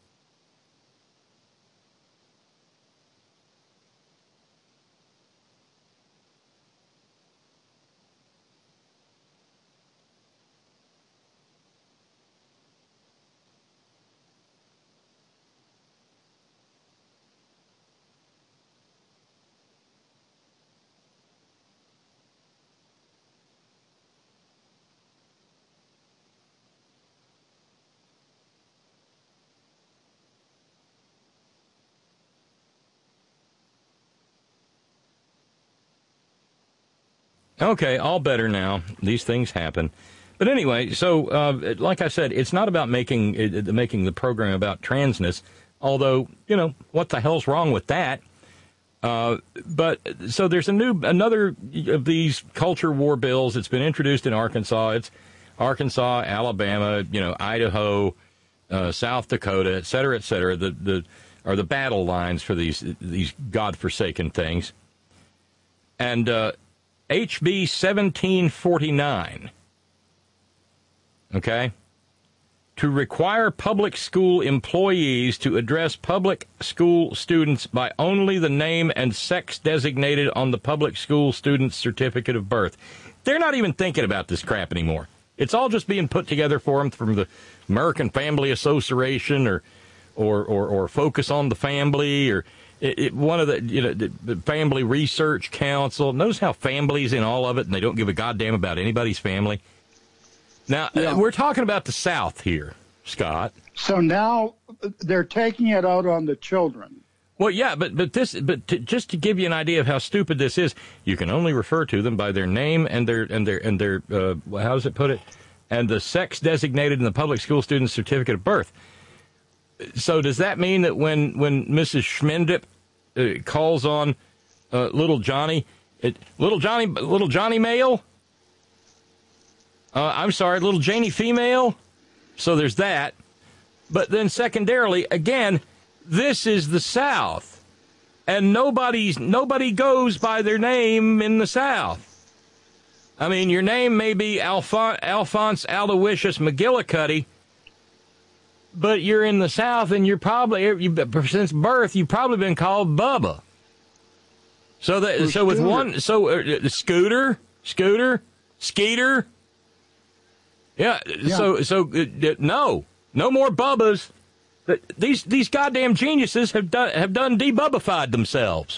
Okay, all better now. These things happen. But anyway, so like I said, it's not about making the program about transness, although, you know, what the hell's wrong with that? But so there's another of these culture war bills. It's been introduced in Arkansas. It's Arkansas, Alabama, you know, Idaho, South Dakota, et cetera, are the battle lines for these godforsaken things. And HB 1749, okay, to require public school employees to address public school students by only the name and sex designated on the public school student's certificate of birth. They're not even thinking about this crap anymore. It's all just being put together for them from the American Family Association or Focus on the Family or one of the Family Research Council. Notice how family's in all of it, and they don't give a goddamn about anybody's family. Now, we're talking about the South here, Scott. So now they're taking it out on the children. Well, yeah, just to give you an idea of how stupid this is, you can only refer to them by their name and their how does it put it? And the sex designated in the public school student's certificate of birth. So does that mean that when Mrs. Schmendip calls on little Johnny male? I'm sorry, little Janie female? So there's that. But then secondarily, again, this is the South. And nobody goes by their name in the South. I mean, your name may be Alphonse Aloysius McGillicuddy, but you're in the South, and you're probably, since birth, you've probably been called Bubba. Scooter, Skeeter. Yeah. No more Bubbas. These goddamn geniuses have done debubbified themselves.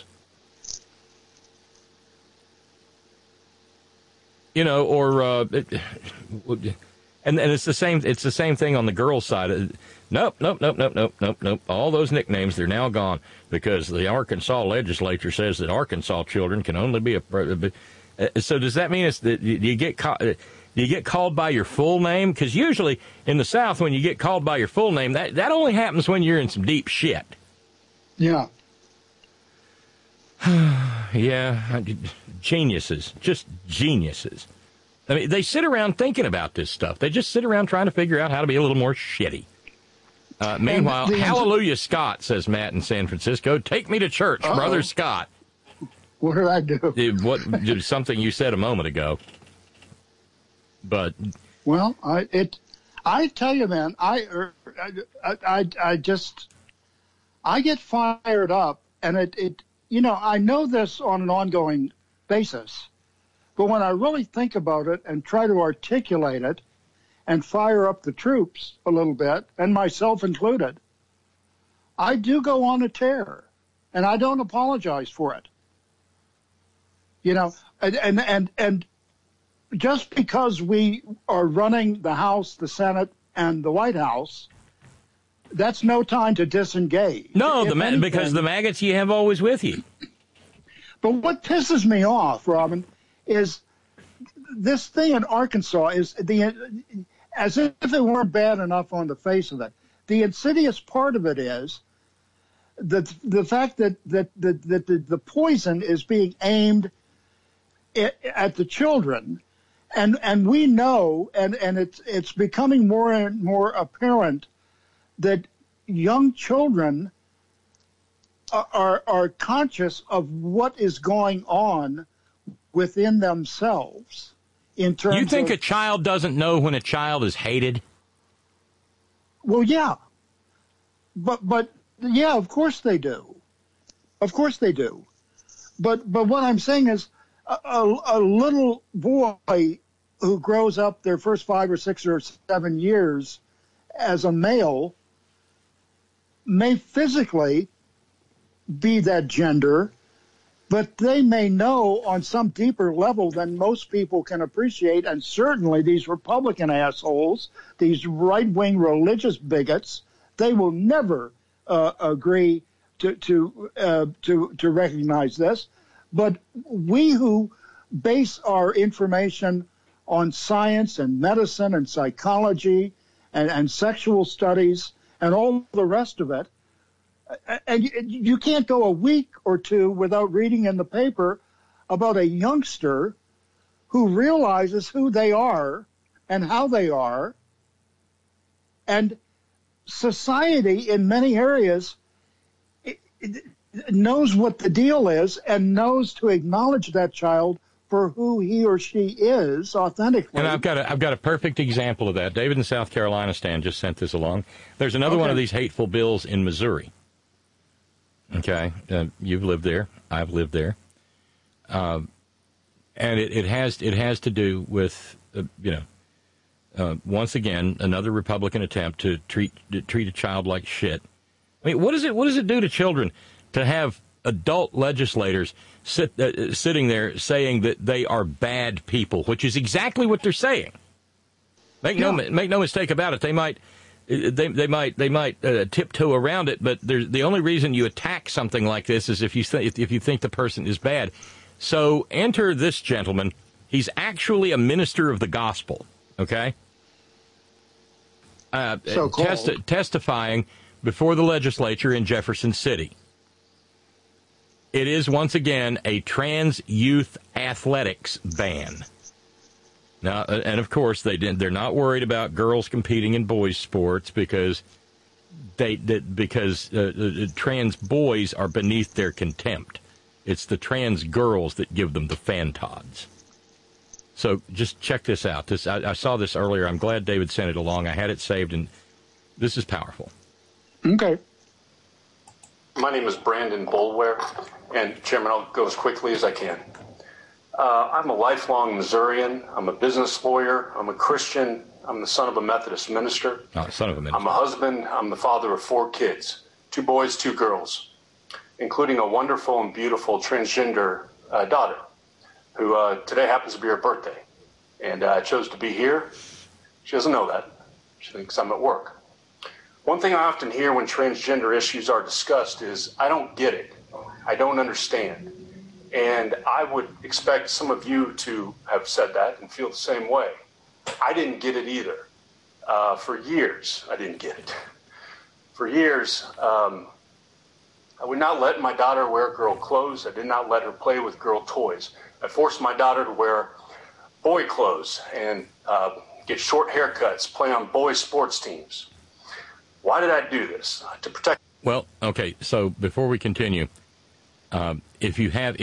You know, or and it's the same thing on the girls' side. Nope. All those nicknames, they're now gone because the Arkansas legislature says that Arkansas children can only be so does that mean it's that you get called by your full name? Because usually in the South, when you get called by your full name, that only happens when you're in some deep shit. Yeah. Yeah. Geniuses. Just geniuses. I mean, they sit around thinking about this stuff. They just sit around trying to figure out how to be a little more shitty. Meanwhile, hallelujah, Scott, says Matt in San Francisco. Take me to church, Brother Scott. What did I do? What something you said a moment ago. But well, I tell you, man, I get fired up, and it I know this on an ongoing basis, but when I really think about it and try to articulate it and fire up the troops a little bit, and myself included, I do go on a tear, and I don't apologize for it. And just because we are running the House, the Senate, and the White House, that's no time to disengage. No, because the maggots you have always with you. But what pisses me off, Robin, is this thing in Arkansas is as if it weren't bad enough on the face of it. The insidious part of it is the fact that the poison is being aimed at the children, and we know, and it's becoming more and more apparent that young children are conscious of what is going on within themselves. In terms, you think a child doesn't know when a child is hated? Well, yeah, but yeah, of course they do. Of course they do. But what I'm saying is, a little boy who grows up their first 5 or 6 or 7 years as a male may physically be that gender, but they may know on some deeper level than most people can appreciate, and certainly these Republican assholes, these right-wing religious bigots, they will never agree to recognize this. But we who base our information on science and medicine and psychology and sexual studies and all the rest of it, and you can't go a week or two without reading in the paper about a youngster who realizes who they are and how they are. And society in many areas knows what the deal is and knows to acknowledge that child for who he or she is authentically. And I've got a perfect example of that. David in South Carolina, Stan, just sent this along. There's another one of these hateful bills in Missouri. Okay, you've lived there. I've lived there, and it has to do with once again another Republican attempt to treat a child like shit. I mean, what does it do to children to have adult legislators sitting there saying that they are bad people, which is exactly what they're saying. Make no mistake about it. They might tiptoe around it, but the only reason you attack something like this is if you think the person is bad. So enter this gentleman. He's actually a minister of the gospel. Okay, testifying before the legislature in Jefferson City. It is, once again, a trans youth athletics ban. Now, and of course, they're not worried about girls competing in boys' sports because trans boys are beneath their contempt. It's the trans girls that give them the fantods. So just check this out. I saw this earlier. I'm glad David sent it along. I had it saved, and this is powerful. Okay. My name is Brandon Boulware, and Chairman, I'll go as quickly as I can. I'm a lifelong Missourian. I'm a business lawyer. I'm a Christian. I'm the son of a Methodist minister. Oh, son of a minister. I'm a husband. I'm the father of 4 kids, 2 boys, 2 girls, including a wonderful and beautiful transgender daughter, who today happens to be her birthday. And I chose to be here. She doesn't know that. She thinks I'm at work. One thing I often hear when transgender issues are discussed is, I don't get it. I don't understand. And I would expect some of you to have said that and feel the same way. I didn't get it either. For years, I didn't get it. For years, I would not let my daughter wear girl clothes. I did not let her play with girl toys. I forced my daughter to wear boy clothes and get short haircuts, play on boys' sports teams. Why did I do this? To protect. Well, okay. So before we continue, if you have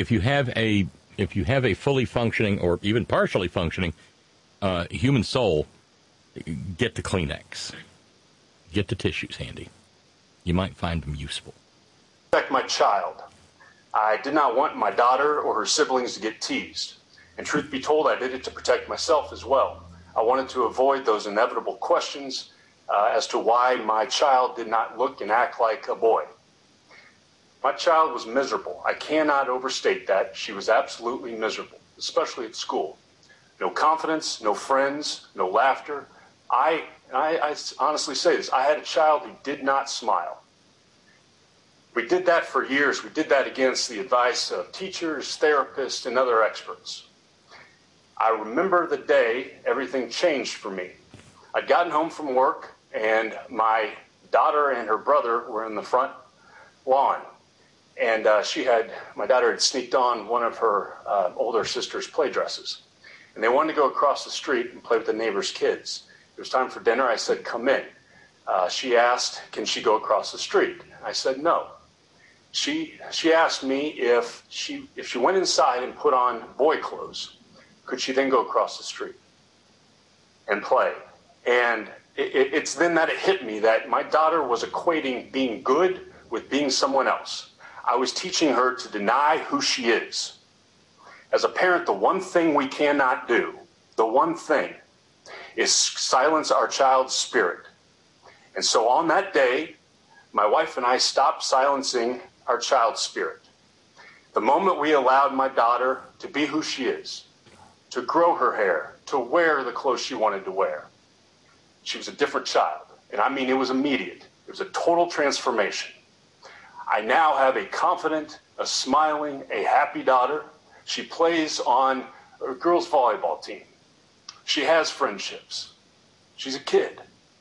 a fully functioning or even partially functioning human soul, get the Kleenex, get the tissues handy. You might find them useful. Protect my child. I did not want my daughter or her siblings to get teased. And truth be told, I did it to protect myself as well. I wanted to avoid those inevitable questions as to why my child did not look and act like a boy. My child was miserable. I cannot overstate that. She was absolutely miserable, especially at school. No confidence, no friends, no laughter. I honestly say this. I had a child who did not smile. We did that for years. We did that against the advice of teachers, therapists, and other experts. I remember the day everything changed for me. I'd gotten home from work, and my daughter and her brother were in the front lawn. And my daughter had sneaked on one of her older sister's play dresses. And they wanted to go across the street and play with the neighbor's kids. It was time for dinner. I said, come in. She asked, can she go across the street? I said, no. She asked me if she went inside and put on boy clothes, could she then go across the street and play? And it's then that it hit me that my daughter was equating being good with being someone else. I was teaching her to deny who she is. As a parent, the one thing we cannot do, the one thing, is silence our child's spirit. And so on that day, my wife and I stopped silencing our child's spirit. The moment we allowed my daughter to be who she is, to grow her hair, to wear the clothes she wanted to wear, she was a different child. And I mean, it was immediate. It was a total transformation. I now have a confident, a smiling, a happy daughter. She plays on a girls' volleyball team. She has friendships. She's a kid.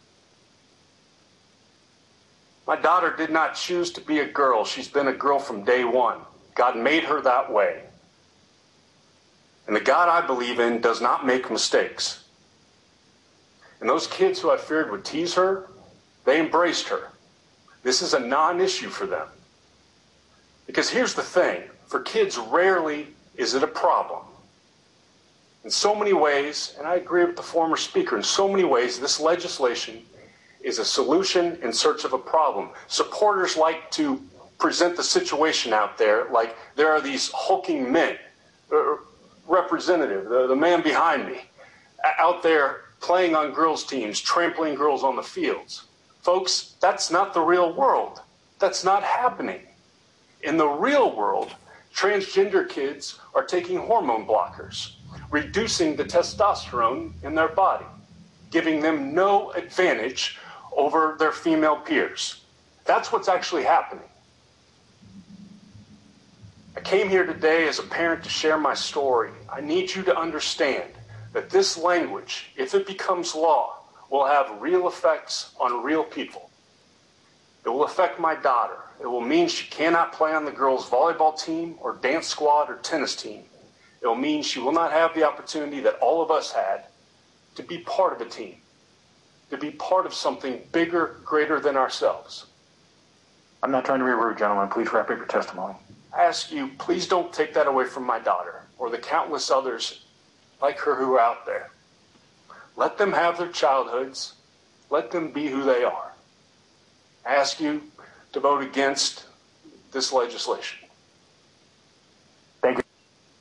My daughter did not choose to be a girl. She's been a girl from day one. God made her that way. And the God I believe in does not make mistakes. And those kids who I feared would tease her, they embraced her. This is a non-issue for them. Because here's the thing, for kids, rarely is it a problem. In so many ways, and I agree with the former speaker, in so many ways, this legislation is a solution in search of a problem. Supporters like to present the situation out there like there are these hulking men, representative, the man behind me, out there playing on girls' teams, trampling girls on the fields. Folks, that's not the real world. That's not happening. In the real world, transgender kids are taking hormone blockers, reducing the testosterone in their body, giving them no advantage over their female peers. That's what's actually happening. I came here today as a parent to share my story. I need you to understand that this language, if it becomes law, will have real effects on real people. It will affect my daughter. It will mean she cannot play on the girls' volleyball team or dance squad or tennis team. It will mean she will not have the opportunity that all of us had to be part of a team, to be part of something bigger, greater than ourselves. I'm not trying to be rude, gentlemen. Please wrap up your testimony. I ask you, please don't take that away from my daughter or the countless others like her who are out there. Let them have their childhoods. Let them be who they are. I ask you to vote against this legislation. Thank you.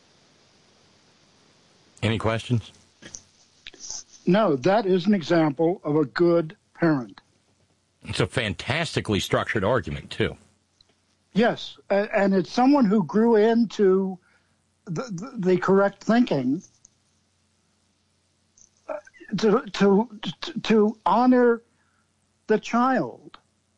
Any questions? No, that is an example of a good parent. It's a fantastically structured argument, too. Yes, and it's someone who grew into the correct thinking to honor the child.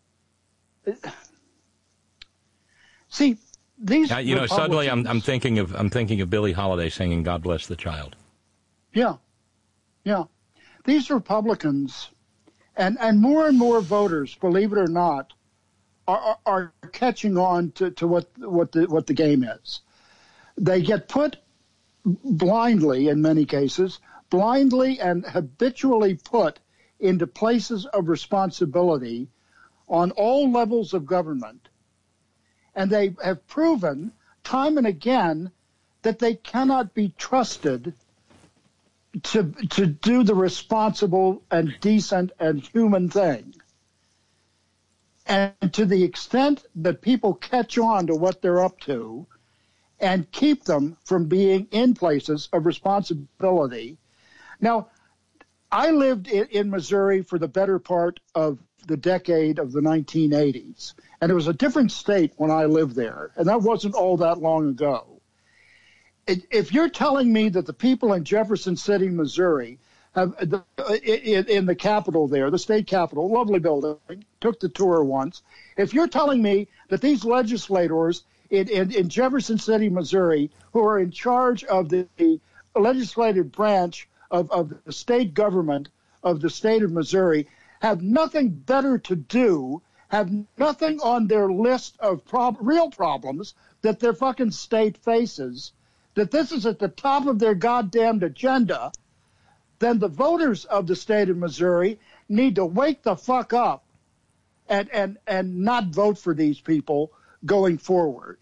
See, these suddenly I'm thinking of Billie Holiday singing "God Bless the Child." Yeah. These Republicans and more voters, believe it or not, are catching on to what the game is. They get put blindly, in many cases, blindly and habitually put into places of responsibility on all levels of government, and they have proven time and again that they cannot be trusted to do the responsible and decent and human thing. And to the extent that people catch on to what they're up to and keep them from being in places of responsibility. Now, I lived in Missouri for the better part of the decade of the 1980s, and it was a different state when I lived there, and that wasn't all that long ago. If you're telling me that the people in Jefferson City, Missouri, have in the Capitol there, the state Capitol, lovely building, took the tour once. If you're telling me that these legislators in Jefferson City, Missouri, who are in charge of the legislative branch of the state government of the state of Missouri, have nothing better to do, have nothing on their list of real problems that their fucking state faces, that this is at the top of their goddamned agenda, then the voters of the state of Missouri need to wake the fuck up and not vote for these people going forward.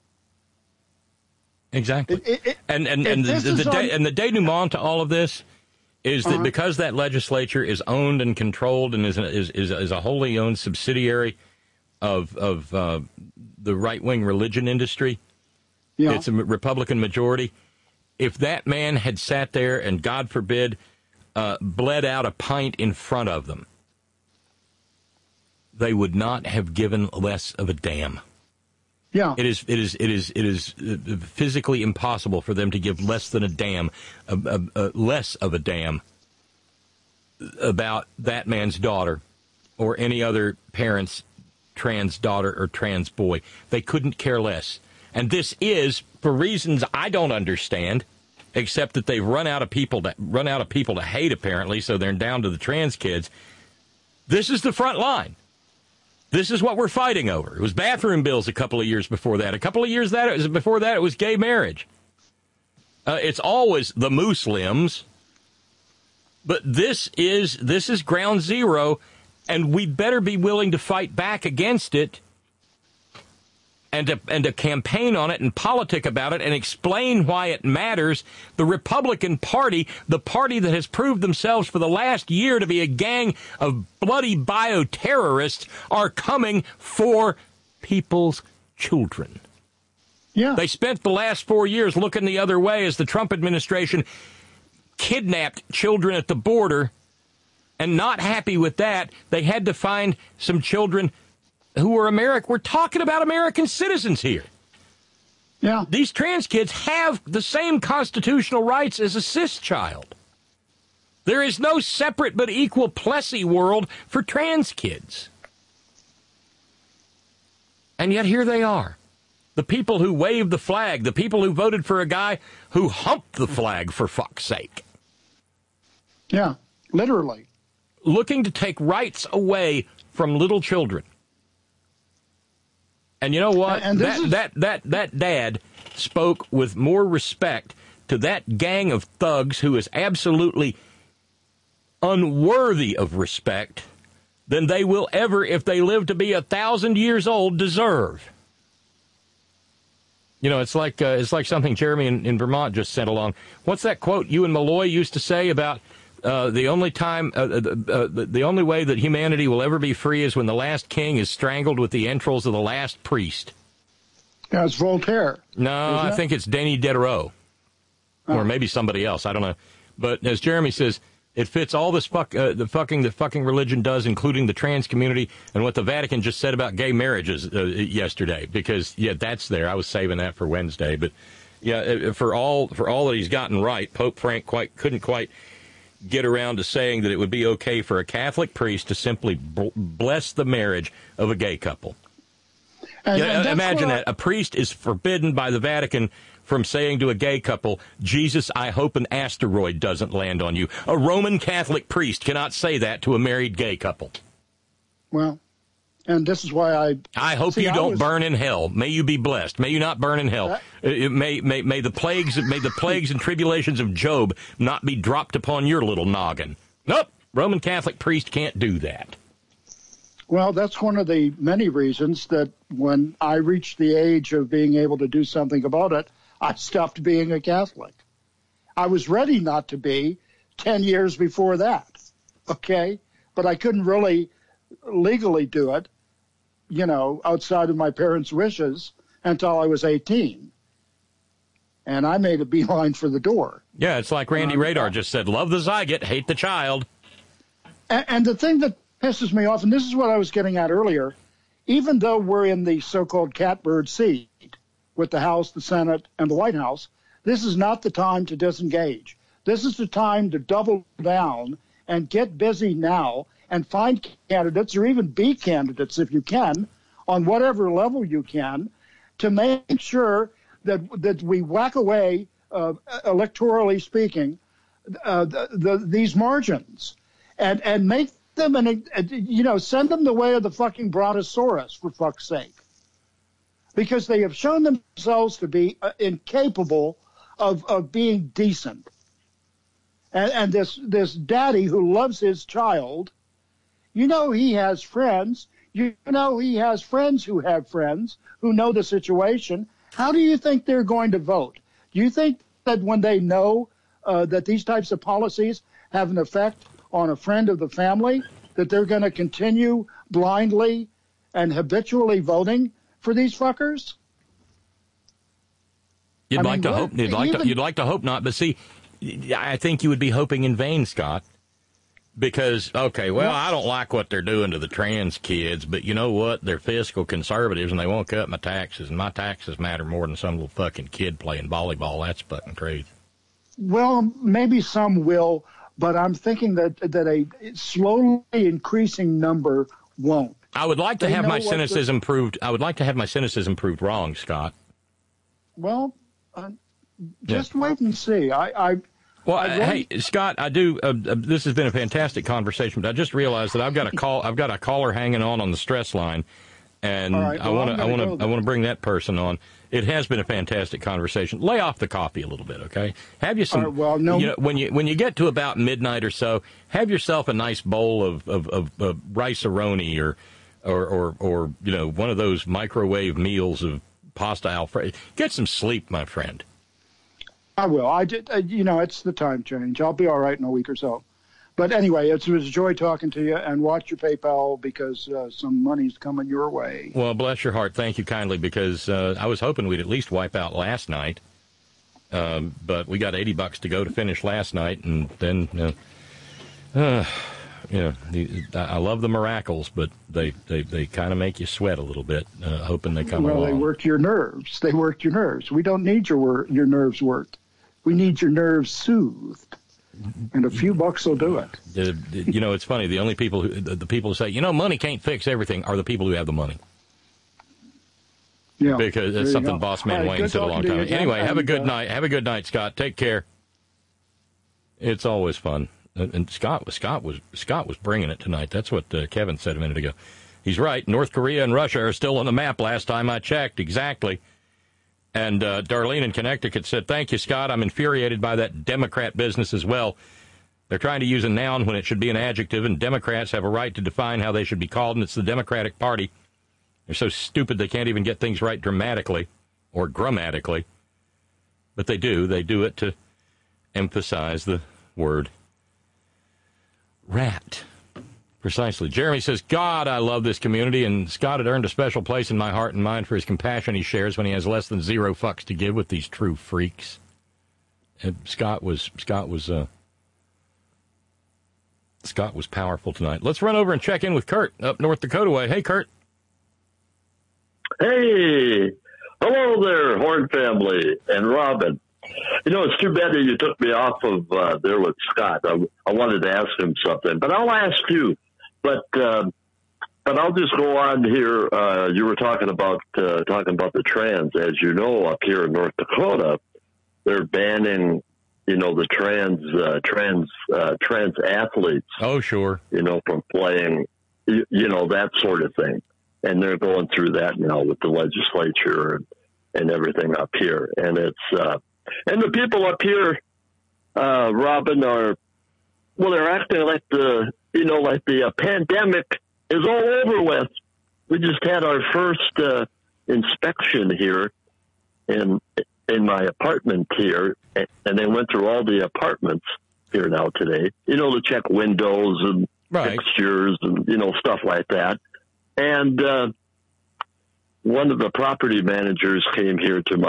Exactly. And the denouement to all of this is that because that legislature is owned and controlled and is a wholly owned subsidiary of the right-wing religion industry, it's a Republican majority. If that man had sat there and, God forbid, bled out a pint in front of them, they would not have given less of a damn. Yeah, it is physically impossible for them to give less than a damn, less of a damn about that man's daughter or any other parent's trans daughter or trans boy. They couldn't care less. And this is, for reasons I don't understand, except that they've run out of people to hate, apparently, so they're down to the trans kids. This is the front line. This is what we're fighting over. It was bathroom bills a couple of years before that. A couple of years before that, it was gay marriage. It's always the Muslims. But this is ground zero, and we better be willing to fight back against it and to campaign on it and politic about it and explain why it matters. The Republican Party, the party that has proved themselves for the last year to be a gang of bloody bioterrorists, are coming for people's children. Yeah. They spent the last 4 years looking the other way as the Trump administration kidnapped children at the border, and not happy with that, they had to find some children who are American. We're talking about American citizens here. Yeah. These trans kids have the same constitutional rights as a cis child. There is no separate but equal Plessy world for trans kids. And yet here they are. The people who waved the flag, the people who voted for a guy who humped the flag, for fuck's sake. Yeah, literally. Looking to take rights away from little children. And you know what? That dad spoke with more respect to that gang of thugs who is absolutely unworthy of respect than they will ever, if they live to be 1,000 years old, deserve. You know, it's like something Jeremy in Vermont just sent along. What's that quote you and Malloy used to say about the only way that humanity will ever be free is when the last king is strangled with the entrails of the last priest? Yeah, it's Voltaire. No, I think it's Denis Diderot. Or maybe somebody else. I don't know. But as Jeremy says, it fits all this the fucking religion does, including the trans community, and what the Vatican just said about gay marriages yesterday. Because, that's there. I was saving that for Wednesday. But, for all that he's gotten right, Pope Frank couldn't quite get around to saying that it would be okay for a Catholic priest to simply bless the marriage of a gay couple. And imagine that. A priest is forbidden by the Vatican from saying to a gay couple, Jesus, I hope an asteroid doesn't land on you. A Roman Catholic priest cannot say that to a married gay couple. Well, and this is why I hope you don't burn in hell. May you be blessed. May you not burn in hell. May the plagues and tribulations of Job not be dropped upon your little noggin. Nope. Roman Catholic priest can't do that. Well, that's one of the many reasons that when I reached the age of being able to do something about it, I stopped being a Catholic. I was ready not to be 10 years before that, okay? But I couldn't really legally do it, outside of my parents' wishes until I was 18. And I made a beeline for the door. Yeah, it's like Randy Radar just said, love the zygote, hate the child. And the thing that pisses me off, and this is what I was getting at earlier, even though we're in the so-called catbird seat with the House, the Senate, and the White House, this is not the time to disengage. This is the time to double down and get busy now and find candidates, or even be candidates if you can, on whatever level you can, to make sure that we whack away, electorally speaking, these margins and make them, send them the way of the fucking brontosaurus, for fuck's sake. Because they have shown themselves to be incapable of being decent. And this daddy who loves his child, he has friends. He has friends who have friends who know the situation. How do you think they're going to vote? Do you think that when they know that these types of policies have an effect on a friend of the family, that they're going to continue blindly and habitually voting for these fuckers? You'd like to hope not, but see, I think you would be hoping in vain, Scott. Because, I don't like what they're doing to the trans kids, but you know what? They're fiscal conservatives, and they won't cut my taxes, and my taxes matter more than some little fucking kid playing volleyball. That's fucking truth. Well, maybe some will, but I'm thinking that a slowly increasing number won't. I would like to have my cynicism proved. I would like to have my cynicism proved wrong, Scott. Well, just wait and see. Hey, Scott, I do. This has been a fantastic conversation, but I just realized that I've got a caller hanging on the stress line, and right, I want to bring that person on. It has been a fantastic conversation. Lay off the coffee a little bit, okay? Have you some? When you get to about midnight or so, have yourself a nice bowl of rice-a-roni or one of those microwave meals of pasta Alfredo. Get some sleep, my friend. I will. It's the time change. I'll be all right in a week or so. But anyway, it was a joy talking to you, and watch your PayPal because some money's coming your way. Well, bless your heart. Thank you kindly, because I was hoping we'd at least wipe out last night. But we got $80 to go to finish last night, and then, I love the miracles, but they kind of make you sweat a little bit, hoping they come along. Well, they work your nerves. We don't need your nerves worked. We need your nerves soothed. And a few bucks will do it. It's funny. The only people the people who say, money can't fix everything are the people who have the money. Yeah. Because that's something Boss Man Wayne said a long time ago. Anyway, have a good night. Have a good night, Scott. Take care. It's always fun. And Scott was bringing it tonight. That's what Kevin said a minute ago. He's right. North Korea and Russia are still on the map last time I checked. Exactly. And Darlene in Connecticut said, thank you, Scott. I'm infuriated by that Democrat business as well. They're trying to use a noun when it should be an adjective, and Democrats have a right to define how they should be called, and it's the Democratic Party. They're so stupid they can't even get things right dramatically or grammatically. But they do. They do it to emphasize the word rat. Precisely. Jeremy says, God, I love this community, and Scott had earned a special place in my heart and mind for his compassion he shares when he has less than 0 fucks to give with these true freaks. And Scott was powerful tonight. Let's run over and check in with Kurt up North Dakota way. Hey, Kurt. Hey. Hello there, Horn family and Robin. It's too bad that you took me off of there with Scott. I wanted to ask him something, but I'll ask you. But I'll just go on here. You were talking about the trans. As you know, up here in North Dakota, they're banning, the trans athletes. Oh, sure. From playing, that sort of thing. And they're going through that now with the legislature and everything up here. And it's and the people up here, Robin, they're acting like the pandemic is all over with. We just had our first inspection here in my apartment here, and they went through all the apartments here now today, to check windows and fixtures and, stuff like that. And one of the property managers came here to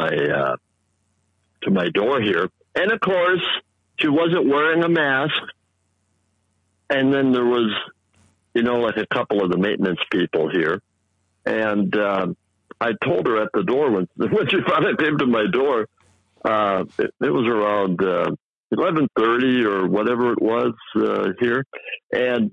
my door here. And, of course, she wasn't wearing a mask. And then there was, like a couple of the maintenance people here. And I told her at the door when she finally came to my door, it was around 11:30 or whatever it was here. And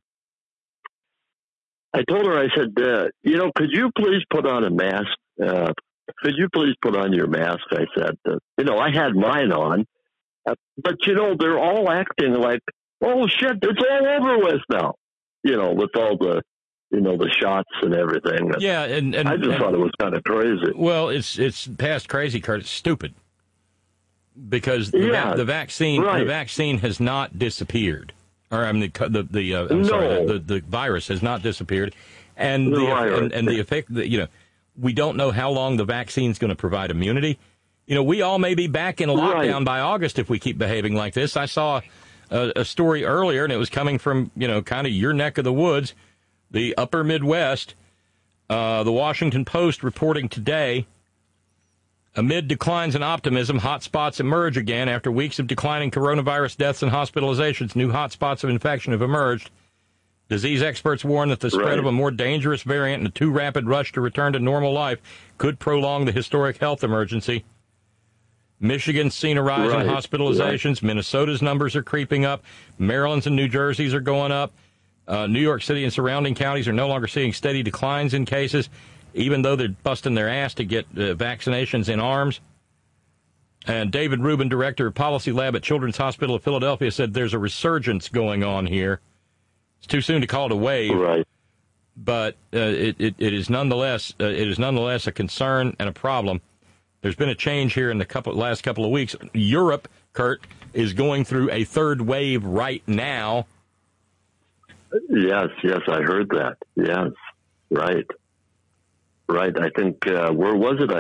I told her, I said, could you please put on a mask? Could you please put on your mask? I said, I had mine on. But, they're all acting like, oh, shit, it's all over with now, with all the, the shots and everything. Yeah, and I just thought it was kind of crazy. Well, it's past crazy, Kurt. It's stupid. Because the vaccine has not disappeared. Or I mean, the virus has not disappeared. And the effect that, we don't know how long the vaccine's going to provide immunity. We all may be back in lockdown by August if we keep behaving like this. I saw a story earlier, and it was coming from, kind of your neck of the woods, the upper Midwest. The Washington Post reporting today, amid declines in optimism, hotspots emerge again after weeks of declining coronavirus deaths and hospitalizations. New hotspots of infection have emerged. Disease experts warn that the spread of a more dangerous variant and a too rapid rush to return to normal life could prolong the historic health emergency. Michigan's seen a rise in hospitalizations. Minnesota's numbers are creeping up. Maryland's and New Jersey's are going up. New York City and surrounding counties are no longer seeing steady declines in cases, even though they're busting their ass to get vaccinations in arms. And David Rubin, director of Policy Lab at Children's Hospital of Philadelphia, said there's a resurgence going on here. It's too soon to call it a wave, but it is nonetheless a concern and a problem. There's been a change here in the last couple of weeks. Europe, Kurt, is going through a third wave right now. Yes, I heard that. Yes, right. I think where was it?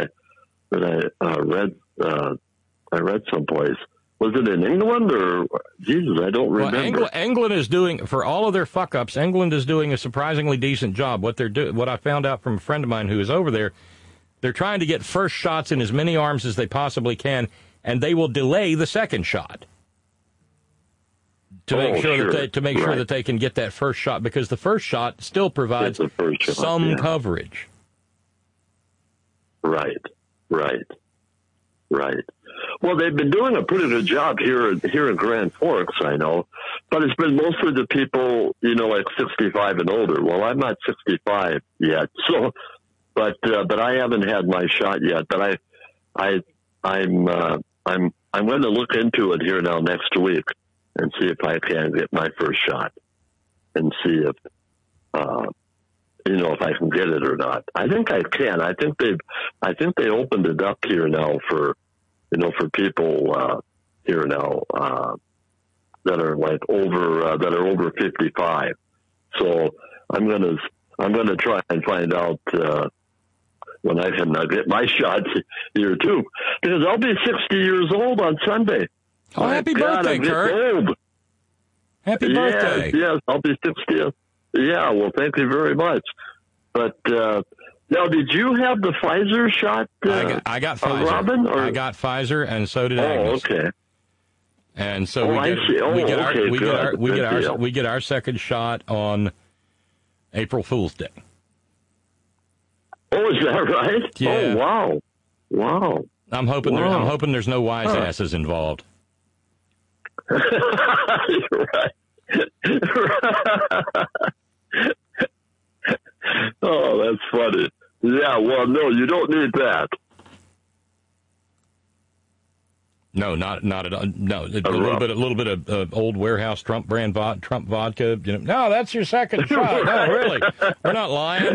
I read someplace. Was it in England or Jesus? I don't remember. Well, England is doing, for all of their fuck ups, England is doing a surprisingly decent job. What I found out from a friend of mine who is over there, they're trying to get first shots in as many arms as they possibly can, and they will delay the second shot to make sure that they can get that first shot, because the first shot still provides some coverage. Right. Well, they've been doing a pretty good job here in Grand Forks, I know, but it's been mostly the people, like 65 and older. Well, I'm not 65 yet, so, but I haven't had my shot yet. But I'm going to look into it here now next week and see if I can get my first shot and see if if I can get it or not. I think I can. I think they opened it up here now for people here now that are like over 55. So I'm gonna try and find out when I can get my shot here too, because I'll be 60 years old on Sunday. Oh, happy birthday, Kurt! Old. Happy birthday! Yes, I'll be 60. Yeah, well, thank you very much. But now, did you have the Pfizer shot? I got Pfizer. Robin, I got Pfizer, and so did Agnes. Okay. And so we get our second shot on April Fool's Day. Oh, is that right? Yeah. Oh, wow. I'm hoping there's no wise asses involved. You're right. Oh, that's funny. Yeah, well, no, you don't need that. No, not at all. No, a little bit of old warehouse Trump brand Trump vodka. No, that's your second shot. No, really, we're not lying.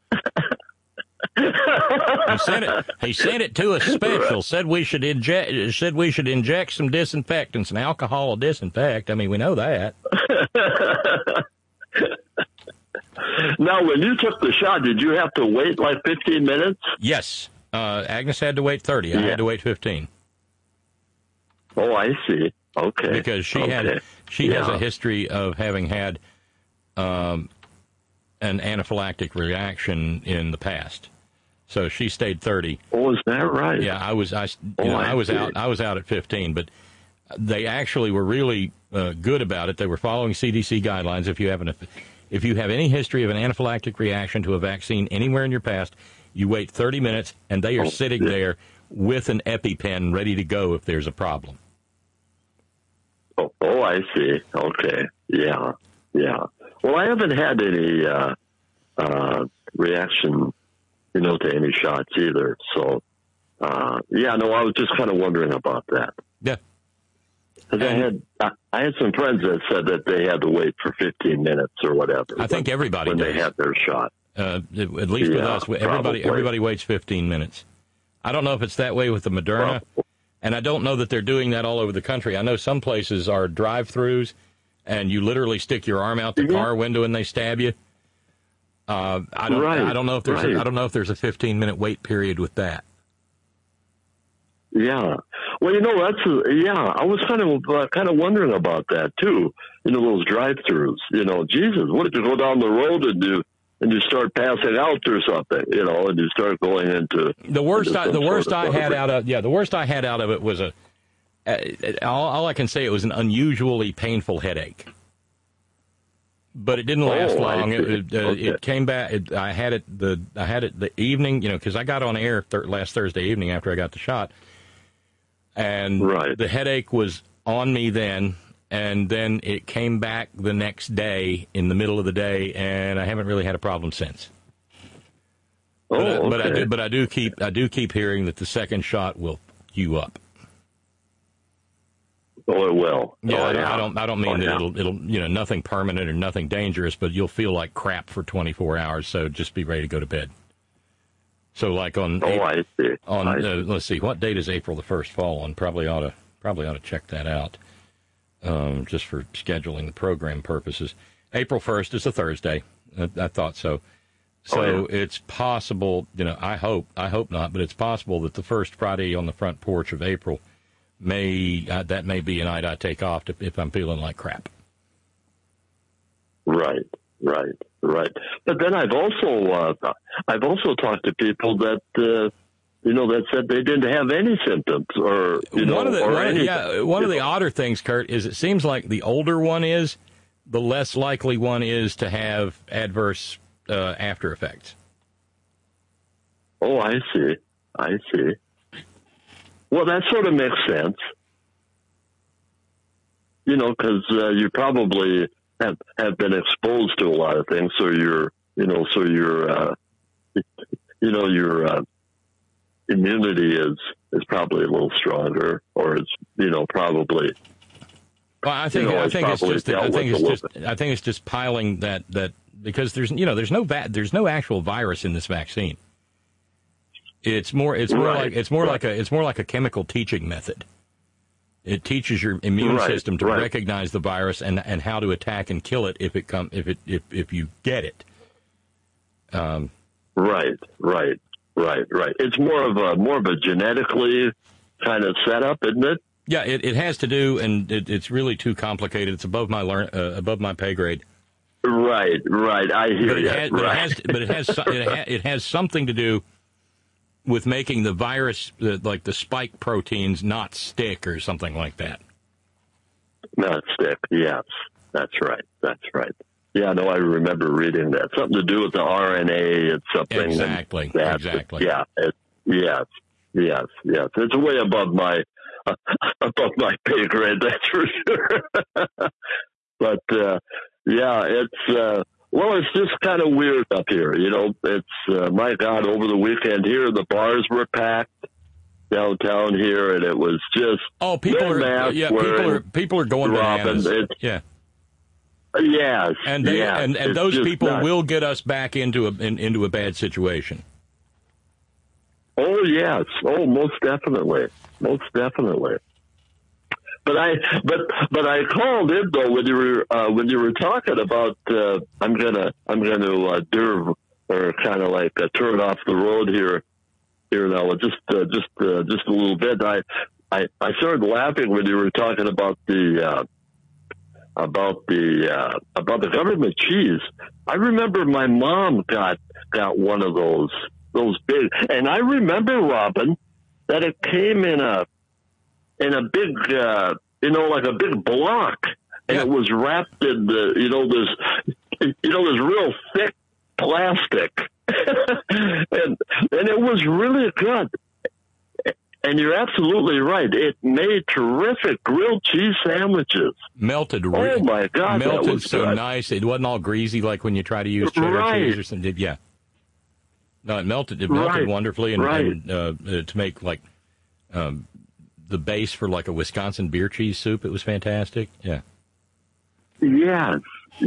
He sent it to us special. Said we should inject some disinfectants, and alcohol will disinfect. I mean, we know that. Now, when you took the shot, did you have to wait like 15 minutes? Yes. Agnes had to wait 30. I had to wait 15. Oh, I see. Okay. Because she has a history of having had an anaphylactic reaction in the past. So she stayed 30. Oh, is that right? Yeah, I was out at 15, but they actually were really good about it. They were following CDC guidelines. If you have any history of an anaphylactic reaction to a vaccine anywhere in your past, you wait 30 minutes, and they are sitting there with an EpiPen ready to go if there's a problem. Oh, I see. Okay. Yeah. Well, I haven't had any reaction, to any shots either. So, I was just kind of wondering about that. Yeah. Because I had some friends that said that they had to wait for 15 minutes or whatever. I think everybody when does. They had their shot. At least with us, everybody waits 15 minutes. I don't know if it's that way with the Moderna, and I don't know that they're doing that all over the country. I know some places are drive-throughs, and you literally stick your arm out the car window and they stab you. I don't know if there's I don't know if there's a 15-minute wait period with that. Yeah. Well, I was kind of wondering about that too. Those drive-throughs. Jesus, what if you go down the road and you start passing out or something, and you start going into the worst I had out of it was all I can say, it was an unusually painful headache. But it didn't last long. It came back. I had it the evening, because I got on air last Thursday evening after I got the shot, and the headache was on me then, and then it came back the next day in the middle of the day, and I haven't really had a problem since. But I do keep hearing that the second shot will fuck you up. Oh, it will. Yeah, I don't mean that it'll nothing permanent or nothing dangerous, but you'll feel like crap for 24 hours. So just be ready to go to bed. So like I see. Let's see, what date does April the 1st fall on? Probably ought to check that out, just for scheduling the program purposes. April 1st is a Thursday. I thought so. So it's possible. I hope not, but it's possible that the first Friday on the front porch of April may be a night I take off if I'm feeling like crap. Right. But then I've also talked to people that that said they didn't have any symptoms or one of the odder things, Kurt, is it seems like the older one is, the less likely one is to have adverse after effects. Oh, I see. Well, that sort of makes sense. Because you probably have been exposed to a lot of things, so your immunity is probably a little stronger, or it's probably. Well, I think it's just piling that because there's no actual virus in this vaccine. It's more like a chemical teaching method. It teaches your immune system to recognize the virus and how to attack and kill it if you get it. Right. It's more of a genetically kind of setup, isn't it? Yeah, it has to do, and it's really too complicated. It's above my pay grade. Right. I hear you. It has something to do with making the virus, like the spike proteins, not stick or something like that. Not stick, yes. That's right. Yeah, no, I remember reading that. Something to do with the RNA. It's something. Exactly. Yeah. Yes. It's way above my pay grade, that's for sure. But, it's just kind of weird up here. It's, my God, over the weekend here, the bars were packed downtown here, and it was just... Oh, people are going bananas. Yeah. Yes. And those people will get us back into a bad situation. Oh, yes. Oh, most definitely. But But I called in though when you were talking about I'm gonna derv or kind of like turn off the road here now just a little bit. I started laughing when you were talking about the government cheese. I remember my mom got one of those big, and I remember, Robin, that it came in a big like a big block, and it was wrapped in this real thick plastic, and it was really good. And you're absolutely right. It made terrific grilled cheese sandwiches. Melted. Oh my God! Melted that was so good. nice. It wasn't all greasy like when you try to use cheddar cheese or something. Yeah. No, it melted. It melted wonderfully, and to make like the base for like a Wisconsin beer cheese soup, it was fantastic. Yeah. Yes.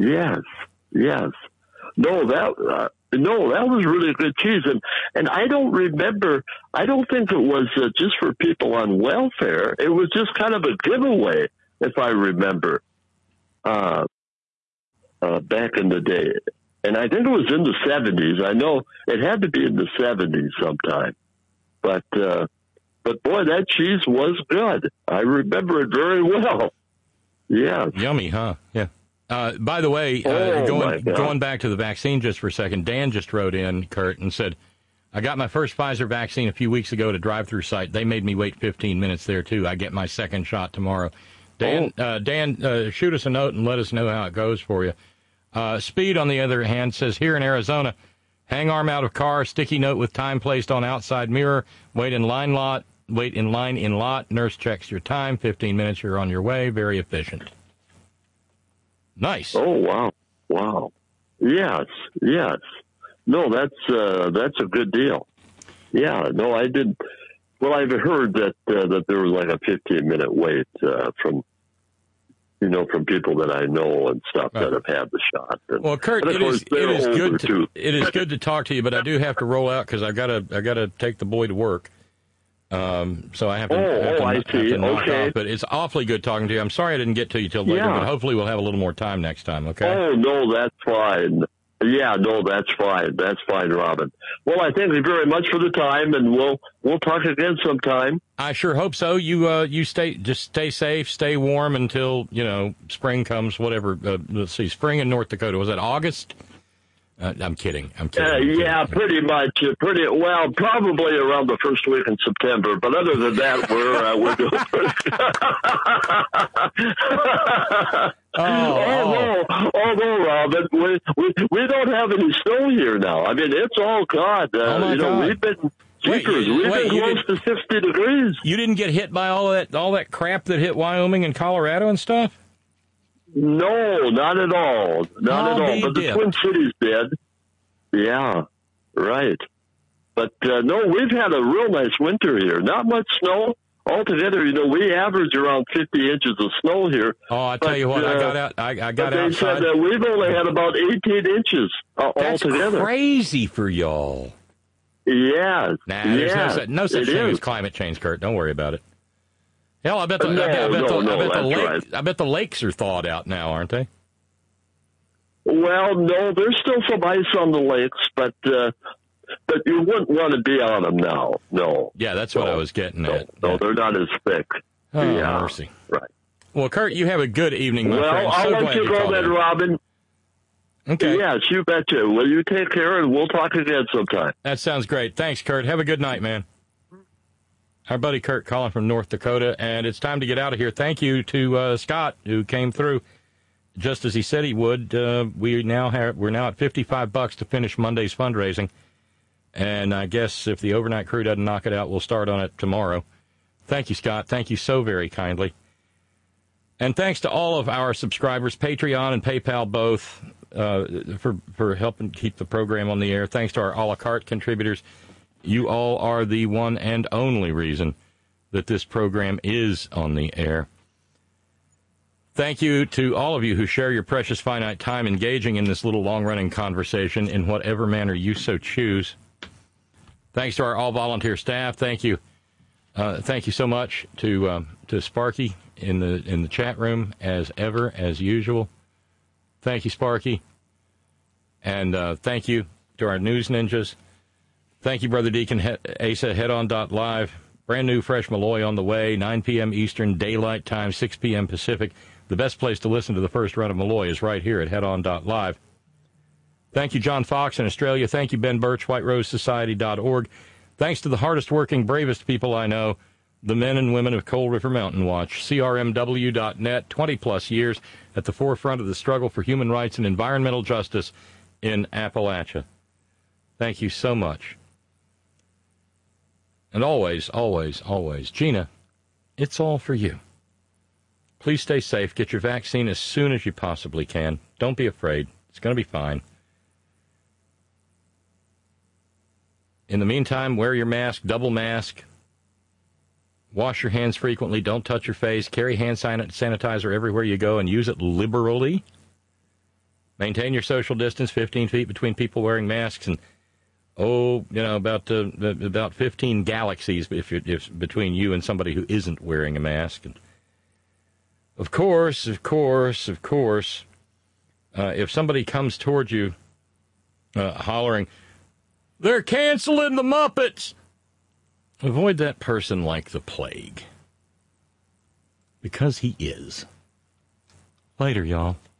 No, that was really good cheese, and I don't remember. I don't think it was just for people on welfare. It was just kind of a giveaway, if I remember, back in the day. And I think it was in the 70s. I know it had to be in the 70s sometime. But boy, that cheese was good. I remember it very well. Yeah. Yummy, huh? Yeah. By the way, going back to the vaccine just for a second, Dan just wrote in, Kurt, and said, I got my first Pfizer vaccine a few weeks ago at a drive-through site. They made me wait 15 minutes there, too. I get my second shot tomorrow. Dan, shoot us a note and let us know how it goes for you. Speed, on the other hand, says, here in Arizona, hang arm out of car, sticky note with time placed on outside mirror, wait in line in lot, nurse checks your time, 15 minutes, you're on your way, very efficient. Nice. Oh, wow. Yes. No, that's a good deal. Yeah, no, I didn't. Well, I've heard that there was like a 15-minute wait from people that I know and stuff that have had the shot. And, well, Kurt, it is good to talk to you, but I do have to roll out because I gotta take the boy to work. So I have to knock off, but it's awfully good talking to you. I'm sorry I didn't get to you till later, but hopefully we'll have a little more time next time, okay? Oh, no, that's fine. Yeah, no, that's fine. That's fine, Robin. Well, I thank you very much for the time, and we'll talk again sometime. I sure hope so. You stay safe, stay warm until, spring comes, whatever. Let's see, spring in North Dakota. Was that August? I'm kidding. Yeah, pretty much. Probably around the first week in September. But other than that, we're doing Although, Robin, we don't have any snow here now. I mean, it's all gone. God. We've been close to 60 degrees. You didn't get hit by all that crap that hit Wyoming and Colorado and stuff? No, not at all. Not at all. But the Twin Cities did. Yeah, right. But, no, we've had a real nice winter here. Not much snow. Altogether, we average around 50 inches of snow here. Oh, I tell you what, I got outside. They said that we've only had about 18 inches altogether. That's crazy for y'all. Yes. Nah, there's no such thing as climate change, Kurt. Don't worry about it. Hell, I bet the lakes are thawed out now, aren't they? Well, no, there's still some ice on the lakes, but you wouldn't want to be on them now. No. Yeah, that's what I was getting at. No, they're not as thick. Oh, mercy. Right. Well, Kurt, you have a good evening, my friend. Well, I'll let you go then, Robin. Okay. Yes, you betcha. Well, you take care, and we'll talk again sometime. That sounds great. Thanks, Kurt. Have a good night, man. Our buddy Kurt calling from North Dakota, and it's time to get out of here. Thank you to Scott, who came through just as he said he would. We're now at $55 to finish Monday's fundraising, and I guess if the overnight crew doesn't knock it out, we'll start on it tomorrow. Thank you, Scott. Thank you so very kindly. And thanks to all of our subscribers, Patreon and PayPal both, for helping keep the program on the air. Thanks to our a la carte contributors. You all are the one and only reason that this program is on the air. Thank you to all of you who share your precious finite time engaging in this little long-running conversation in whatever manner you so choose. Thanks to our all-volunteer staff. Thank you. Thank you so much to Sparky in the chat room as ever, as usual. Thank you, Sparky. And thank you to our news ninjas. Thank you, Brother Deacon Asa, headon.live. Brand new Fresh Malloy on the way, 9 p.m. Eastern Daylight Time, 6 p.m. Pacific. The best place to listen to the first run of Malloy is right here at headon.live. Thank you, John Fox in Australia. Thank you, Ben Birch, whiterosesociety.org. Thanks to the hardest working, bravest people I know, the men and women of Coal River Mountain Watch, crmw.net, 20-plus years at the forefront of the struggle for human rights and environmental justice in Appalachia. Thank you so much. And always, always, always, Gina, it's all for you. Please stay safe. Get your vaccine as soon as you possibly can. Don't be afraid. It's going to be fine. In the meantime, wear your mask, double mask. Wash your hands frequently. Don't touch your face. Carry hand sanitizer everywhere you go and use it liberally. Maintain your social distance, 15 feet between people wearing masks, and about 15 galaxies if between you and somebody who isn't wearing a mask. And of course, if somebody comes towards you hollering, "They're canceling the Muppets," avoid that person like the plague. Because he is. Later, y'all.